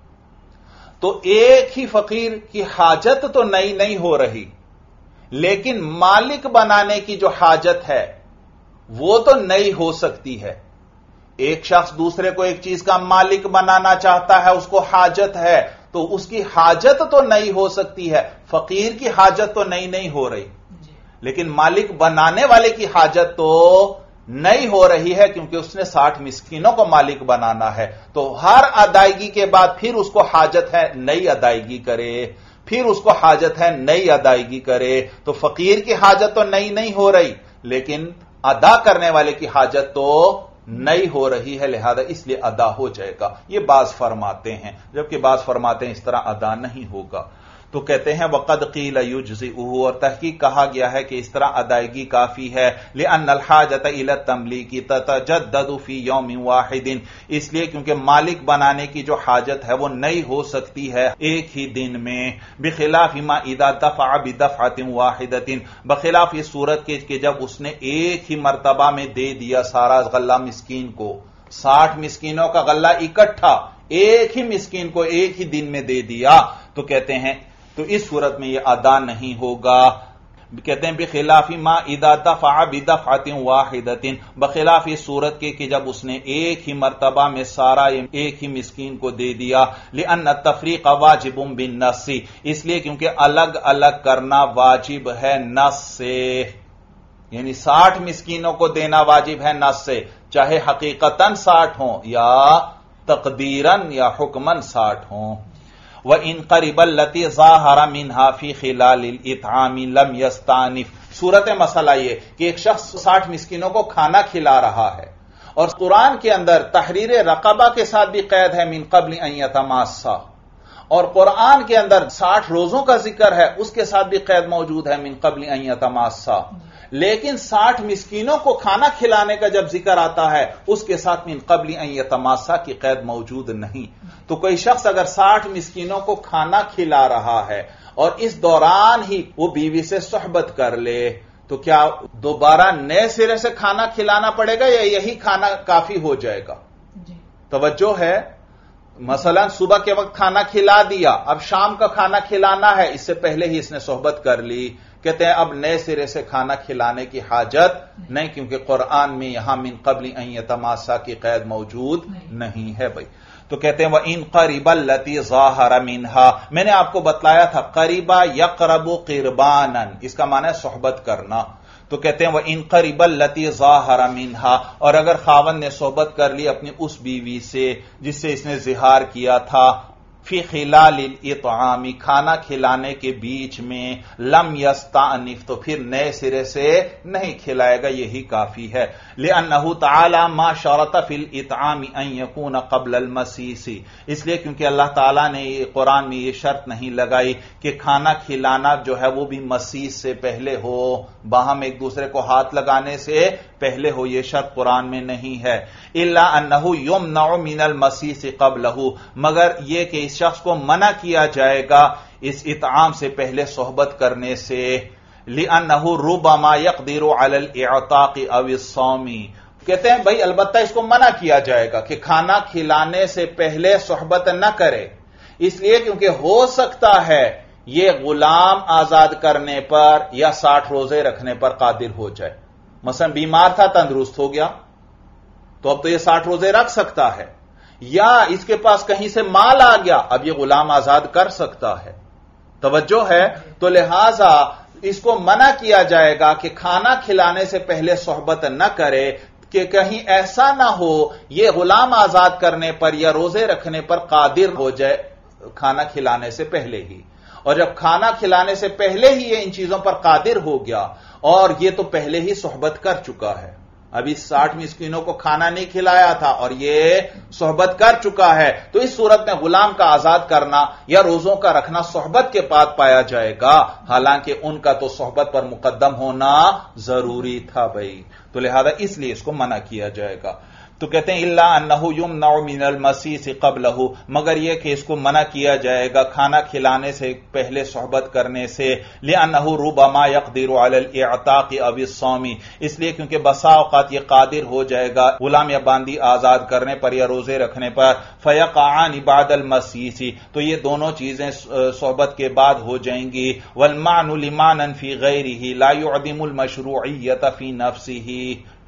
A: تو ایک ہی فقیر کی حاجت تو نئی نہیں ہو رہی، لیکن مالک بنانے کی جو حاجت ہے وہ تو نئی ہو سکتی ہے۔ ایک شخص دوسرے کو ایک چیز کا مالک بنانا چاہتا ہے، اس کو حاجت ہے، تو اس کی حاجت تو نئی ہو سکتی ہے، فقیر کی حاجت تو نئی نہیں ہو رہی، لیکن مالک بنانے والے کی حاجت تو نئی ہو رہی ہے، کیونکہ اس نے ساٹھ مسکینوں کو مالک بنانا ہے، تو ہر ادائیگی کے بعد پھر اس کو حاجت ہے نئی ادائیگی کرے، پھر اس کو حاجت ہے نئی ادائیگی کرے، تو فقیر کی حاجت تو نئی نہیں ہو رہی، لیکن ادا کرنے والے کی حاجت تو نئی ہو رہی ہے، لہذا اس لیے ادا ہو جائے گا۔ یہ بعض فرماتے ہیں، جبکہ بعض فرماتے ہیں اس طرح ادا نہیں ہوگا۔ تو کہتے ہیں وقد قیل یجزئہ، اور تحقیق کہا گیا ہے کہ اس طرح ادائیگی کافی ہے۔ لأن الحاجۃ الی التملیک تتجدد فی یوم واحد، اس لیے کیونکہ مالک بنانے کی جو حاجت ہے وہ نئی ہو سکتی ہے ایک ہی دن میں، بخلاف ما اذا دفع بدفعۃ واحدۃ، بخلاف یہ صورت کے کہ جب اس نے ایک ہی مرتبہ میں دے دیا سارا غلہ مسکین کو، ساٹھ مسکینوں کا غلہ اکٹھا ایک ہی مسکین کو ایک ہی دن میں دے دیا، تو کہتے ہیں تو اس صورت میں یہ ادا نہیں ہوگا۔ کہتے ہیں بخلاف ما اذا دفع بدفعۃ واحدۃ، بخلاف اس صورت کے کہ جب اس نے ایک ہی مرتبہ میں سارا ایک ہی مسکین کو دے دیا۔ لأن التفریق واجب بالنص، اس لیے کیونکہ الگ الگ کرنا واجب ہے نص سے، یعنی ساٹھ مسکینوں کو دینا واجب ہے نص سے، چاہے حقیقتاً ساٹھ ہوں یا تقدیراً یا حکماً ساٹھ ہوں۔ وَإِن قَرِبَ الَّتِي ظَاهَرَ مِنْهَا فِي خِلَالِ الْإِطْعَامِ لَمْ يَسْتَأْنِفْ، صورت مسئلہ یہ کہ ایک شخص ساٹھ مسکینوں کو کھانا کھلا رہا ہے، اور قرآن کے اندر تحریر رقبہ کے ساتھ بھی قید ہے من قبل ان یتماسا، اور قرآن کے اندر ساٹھ روزوں کا ذکر ہے اس کے ساتھ بھی قید موجود ہے من قبل ان یتماسا، لیکن ساٹھ مسکینوں کو کھانا کھلانے کا جب ذکر آتا ہے اس کے ساتھ من قبل ان یتماسا کی قید موجود نہیں۔ تو کوئی شخص اگر ساٹھ مسکینوں کو کھانا کھلا رہا ہے اور اس دوران ہی وہ بیوی سے صحبت کر لے، تو کیا دوبارہ نئے سرے سے کھانا کھلانا پڑے گا یا یہی کھانا کافی ہو جائے گا؟ جی۔ توجہ ہے، مثلا صبح کے وقت کھانا کھلا دیا، اب شام کا کھانا کھلانا ہے، اس سے پہلے ہی اس نے صحبت کر لی، کہتے ہیں اب نئے سرے سے کھانا کھلانے کی حاجت نہیں، کیونکہ قرآن میں یہاں من قبل ان یتماسا کی قید موجود نہیں ہے بھائی۔ تو کہتے ہیں وَإِن قَرِبَ الَّتِي ظَاهَرَ مِنْهَا، میں نے آپ کو بتلایا تھا قریبا یقرب قربانا، اس کا معنی ہے صحبت کرنا، تو کہتے ہیں وَإِن قَرِبَ الَّتِي ظَاهَرَ مِنْهَا، اور اگر خاوند نے صحبت کر لی اپنی اس بیوی سے جس سے اس نے زہار کیا تھا، فی خلال الاطعام، کھانا کھلانے کے بیچ میں، لم یستأنف، تو پھر نئے سرے سے نہیں کھلائے گا، یہی کافی ہے۔ لأنہ تعالی ما شرط فی الاطعام ان یکون قبل المسیس، اس لیے کیونکہ اللہ تعالیٰ نے قرآن میں یہ شرط نہیں لگائی کہ کھانا کھلانا جو ہے وہ بھی مسیس سے پہلے ہو، باہم ایک دوسرے کو ہاتھ لگانے سے پہلے ہو، یہ شرط قرآن میں نہیں ہے۔ الا انہ یمنع من المسیس قبلہ، مگر یہ کہ اس شخص کو منع کیا جائے گا اس اطعام سے پہلے صحبت کرنے سے، لأنہ ربما يقدر على الاعتاق او الصوم، کہتے ہیں بھائی البتہ اس کو منع کیا جائے گا کہ کھانا کھلانے سے پہلے صحبت نہ کرے، اس لیے کیونکہ ہو سکتا ہے یہ غلام آزاد کرنے پر یا ساٹھ روزے رکھنے پر قادر ہو جائے، مثلا بیمار تھا تندرست ہو گیا تو اب تو یہ ساٹھ روزے رکھ سکتا ہے، یا اس کے پاس کہیں سے مال آ گیا اب یہ غلام آزاد کر سکتا ہے، توجہ ہے۔ تو لہذا اس کو منع کیا جائے گا کہ کھانا کھلانے سے پہلے صحبت نہ کرے کہ کہیں ایسا نہ ہو یہ غلام آزاد کرنے پر یا روزے رکھنے پر قادر ہو جائے کھانا کھلانے سے پہلے ہی، اور جب کھانا کھلانے سے پہلے ہی یہ ان چیزوں پر قادر ہو گیا اور یہ تو پہلے ہی صحبت کر چکا ہے، ابھی ساٹھ مسکینوں کو کھانا نہیں کھلایا تھا اور یہ صحبت کر چکا ہے، تو اس صورت میں غلام کا آزاد کرنا یا روزوں کا رکھنا صحبت کے بعد پایا جائے گا، حالانکہ ان کا تو صحبت پر مقدم ہونا ضروری تھا بھائی، تو لہذا اس لیے اس کو منع کیا جائے گا۔ تو کہتے ہیں الا انہ یمنع من المسیس قبلہ، مگر یہ کہ اس کو منع کیا جائے گا کھانا کھلانے سے پہلے صحبت کرنے سے، لانہ ربما یقدر علی الاعتاق او الصوم، اس لیے کیونکہ بسا اوقات یہ قادر ہو جائے گا غلام یا باندی آزاد کرنے پر یا روزے رکھنے پر، فیقعان بعد المسیس، تو یہ دونوں چیزیں صحبت کے بعد ہو جائیں گی، والمعنى لمعنى فی غیرہ لا يعدم المشروعیت فی نفسہ،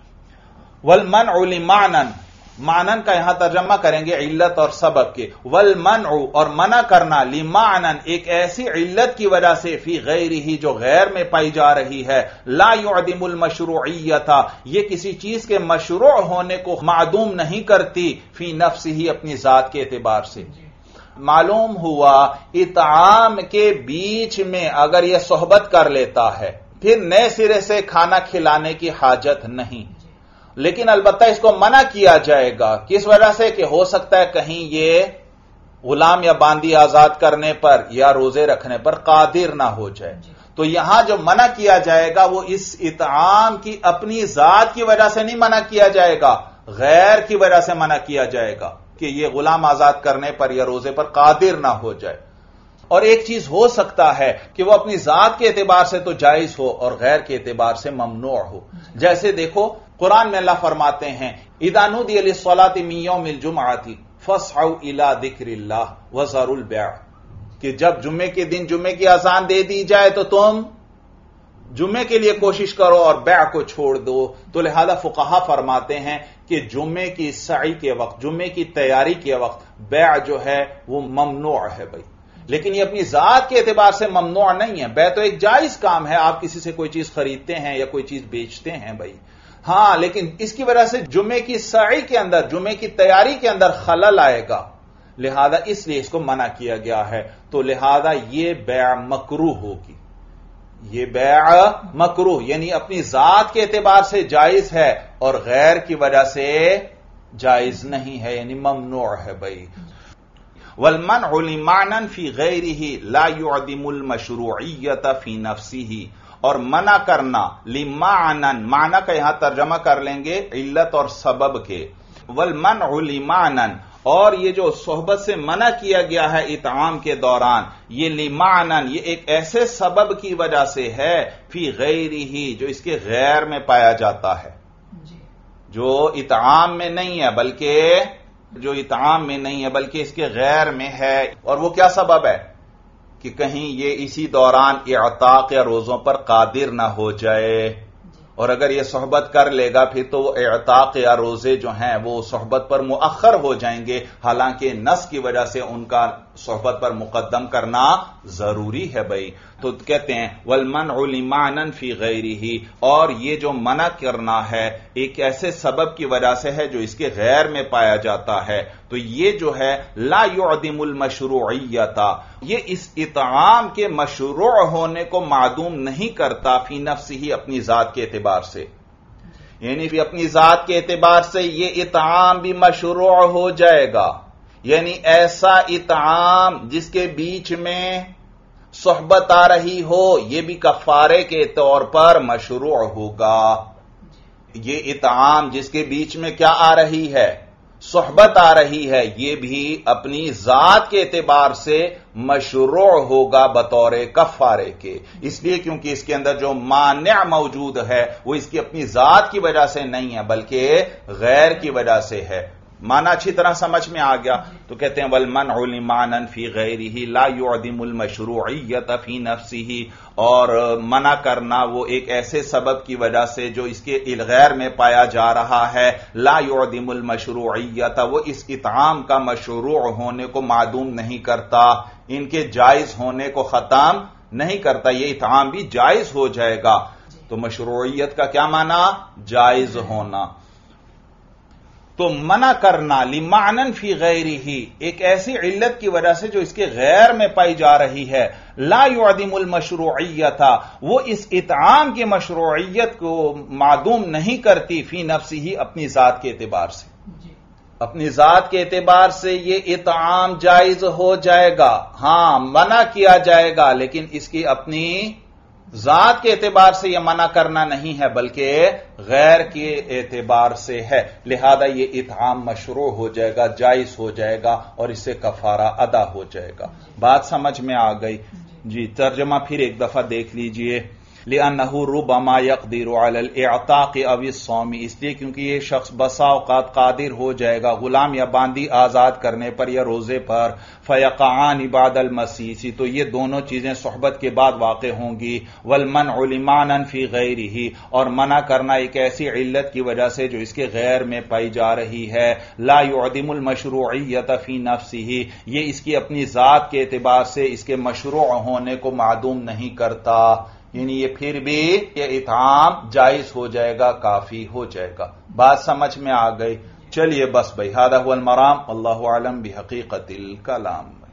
A: والمنع لمعنى، معنن کا یہاں ترجمہ کریں گے علت اور سبب کے، والمنع اور منع کرنا لمعنى ایک ایسی علت کی وجہ سے فی غیرہ جو غیر میں پائی جا رہی ہے، لا يعدم المشروعیت، یہ کسی چیز کے مشروع ہونے کو معدوم نہیں کرتی فی نفسہ اپنی ذات کے اعتبار سے۔ معلوم ہوا اطعام کے بیچ میں اگر یہ صحبت کر لیتا ہے پھر نئے سرے سے کھانا کھلانے کی حاجت نہیں، لیکن البتہ اس کو منع کیا جائے گا، کس وجہ سے کہ ہو سکتا ہے کہیں یہ غلام یا باندی آزاد کرنے پر یا روزے رکھنے پر قادر نہ ہو جائے، تو یہاں جو منع کیا جائے گا وہ اس اطعام کی اپنی ذات کی وجہ سے نہیں منع کیا جائے گا، غیر کی وجہ سے منع کیا جائے گا کہ یہ غلام آزاد کرنے پر یا روزے پر قادر نہ ہو جائے۔ اور ایک چیز ہو سکتا ہے کہ وہ اپنی ذات کے اعتبار سے تو جائز ہو اور غیر کے اعتبار سے ممنوع ہو، جیسے دیکھو قرآن میں اللہ فرماتے ہیں اذا نودی للصلاۃ من یوم الجمعۃ فاسعوا الی ذکر اللہ وذروا البیع، کہ جب جمعے کے دن جمعے کی اذان دے دی جائے تو تم جمعے کے لیے کوشش کرو اور بیع کو چھوڑ دو، تو لہذا فقہا فرماتے ہیں کہ جمعے کی سعی کے وقت، جمعے کی تیاری کے وقت بیع جو ہے وہ ممنوع ہے بھائی، لیکن یہ اپنی ذات کے اعتبار سے ممنوع نہیں ہے، بیع تو ایک جائز کام ہے، آپ کسی سے کوئی چیز خریدتے ہیں یا کوئی چیز بیچتے ہیں بھائی، ہاں لیکن اس کی وجہ سے جمعے کی سعی کے اندر، جمعے کی تیاری کے اندر خلل آئے گا، لہذا اس لیے اس کو منع کیا گیا ہے، تو لہذا یہ بیع مکروہ ہوگی، یہ بیع مکروہ یعنی اپنی ذات کے اعتبار سے جائز ہے اور غیر کی وجہ سے جائز نہیں ہے، یعنی ممنوع ہے بھائی۔ والمنع لمعنى فی غیرہ لا يعدم المشروعیت فی نفسہ، اور منع کرنا لمعنى، معنی کا یہاں ترجمہ کر لیں گے علت اور سبب کے، والمنع لمعنى، اور یہ جو صحبت سے منع کیا گیا ہے اطعام کے دوران، یہ لمعنى یہ ایک ایسے سبب کی وجہ سے ہے فی غیرہ جو اس کے غیر میں پایا جاتا ہے، جو اطعام میں نہیں ہے بلکہ جو اطعام میں نہیں ہے بلکہ اس کے غیر میں ہے، اور وہ کیا سبب ہے کہ کہیں یہ اسی دوران اعتاق یا روزوں پر قادر نہ ہو جائے، اور اگر یہ صحبت کر لے گا پھر تو وہ اعتاق یا روزے جو ہیں وہ صحبت پر مؤخر ہو جائیں گے، حالانکہ نص کی وجہ سے ان کا صحبت پر مقدم کرنا ضروری ہے بھائی، تو کہتے ہیں والمنع لمعنى فی غیرہ، اور یہ جو منع کرنا ہے ایک ایسے سبب کی وجہ سے ہے جو اس کے غیر میں پایا جاتا ہے، تو یہ جو ہے لا يعدم المشروعیت، یہ اس اطعام کے مشروع ہونے کو معدوم نہیں کرتا فی نفسہ اپنی ذات کے اعتبار سے، یعنی پھر اپنی ذات کے اعتبار سے یہ اطعام بھی مشروع ہو جائے گا، یعنی ایسا اطعام جس کے بیچ میں صحبت آ رہی ہو یہ بھی کفارے کے طور پر مشروع ہوگا، یہ اطعام جس کے بیچ میں کیا آ رہی ہے، صحبت آ رہی ہے، یہ بھی اپنی ذات کے اعتبار سے مشروع ہوگا بطور کفارے کے، اس لیے کیونکہ اس کے اندر جو مانع موجود ہے وہ اس کی اپنی ذات کی وجہ سے نہیں ہے بلکہ غیر کی وجہ سے ہے۔ معنی اچھی طرح سمجھ میں آ گیا، تو کہتے ہیں والمنع لمعنى فی غیرہ لا يعدم المشروعیت فی نفسہ، اور منع کرنا وہ ایک ایسے سبب کی وجہ سے جو اس کے غیر میں پایا جا رہا ہے، لا يعدم المشروعیت وہ اس اطعام کا مشروع ہونے کو معدوم نہیں کرتا، ان کے جائز ہونے کو ختم نہیں کرتا یہ اطعام بھی جائز ہو جائے گا. تو مشروعیت کا کیا معنی؟ جائز ہونا. تو منع کرنا لمعنن فی غیرہ، ایک ایسی علت کی وجہ سے جو اس کے غیر میں پائی جا رہی ہے، لا یعدم المشروعیت، وہ اس اطعام کی مشروعیت کو معدوم نہیں کرتی، فی نفسہ، اپنی ذات کے اعتبار سے. اپنی ذات کے اعتبار سے یہ اطعام جائز ہو جائے گا. ہاں منع کیا جائے گا، لیکن اس کی اپنی ذات کے اعتبار سے یہ منع کرنا نہیں ہے بلکہ غیر کے اعتبار سے ہے. لہذا یہ اطعام مشروع ہو جائے گا، جائز ہو جائے گا، اور اس سے کفارہ ادا ہو جائے گا. بات سمجھ میں آ گئی؟ جی ترجمہ پھر ایک دفعہ دیکھ لیجئے. لِأَنَّهُ رُبَمَا يَقْدِرُ عَلَى الْإِعْتَاقِ أَوِ الصَّوْمِ، اس لیے کیونکہ یہ شخص بسا اوقات قادر ہو جائے گا غلام یا باندی آزاد کرنے پر یا روزے پر. فَيَقَعَانِ بَعْدَ الْمَسِيسِ، تو یہ دونوں چیزیں صحبت کے بعد واقع ہوں گی. وَالْمَنْعُ لِمَعْنًا فِي غَيْرِهِ، اور منع کرنا ایک ایسی علت کی وجہ سے جو اس کے غیر میں پائی جا رہی ہے. لَا يُعْدِمُ الْمَشْرُوعِيَّةَ فِي نَفْسِهِ، یہ اس کی اپنی ذات کے اعتبار سے اس کے مشروع ہونے کو معدوم نہیں کرتا. یعنی یہ پھر بھی یہ اطعام جائز ہو جائے گا، کافی ہو جائے گا. بات سمجھ میں آ گئی؟ چلیے بس بھائی، ھذا ھو المرام، واللہ اعلم بحقیقت الکلام.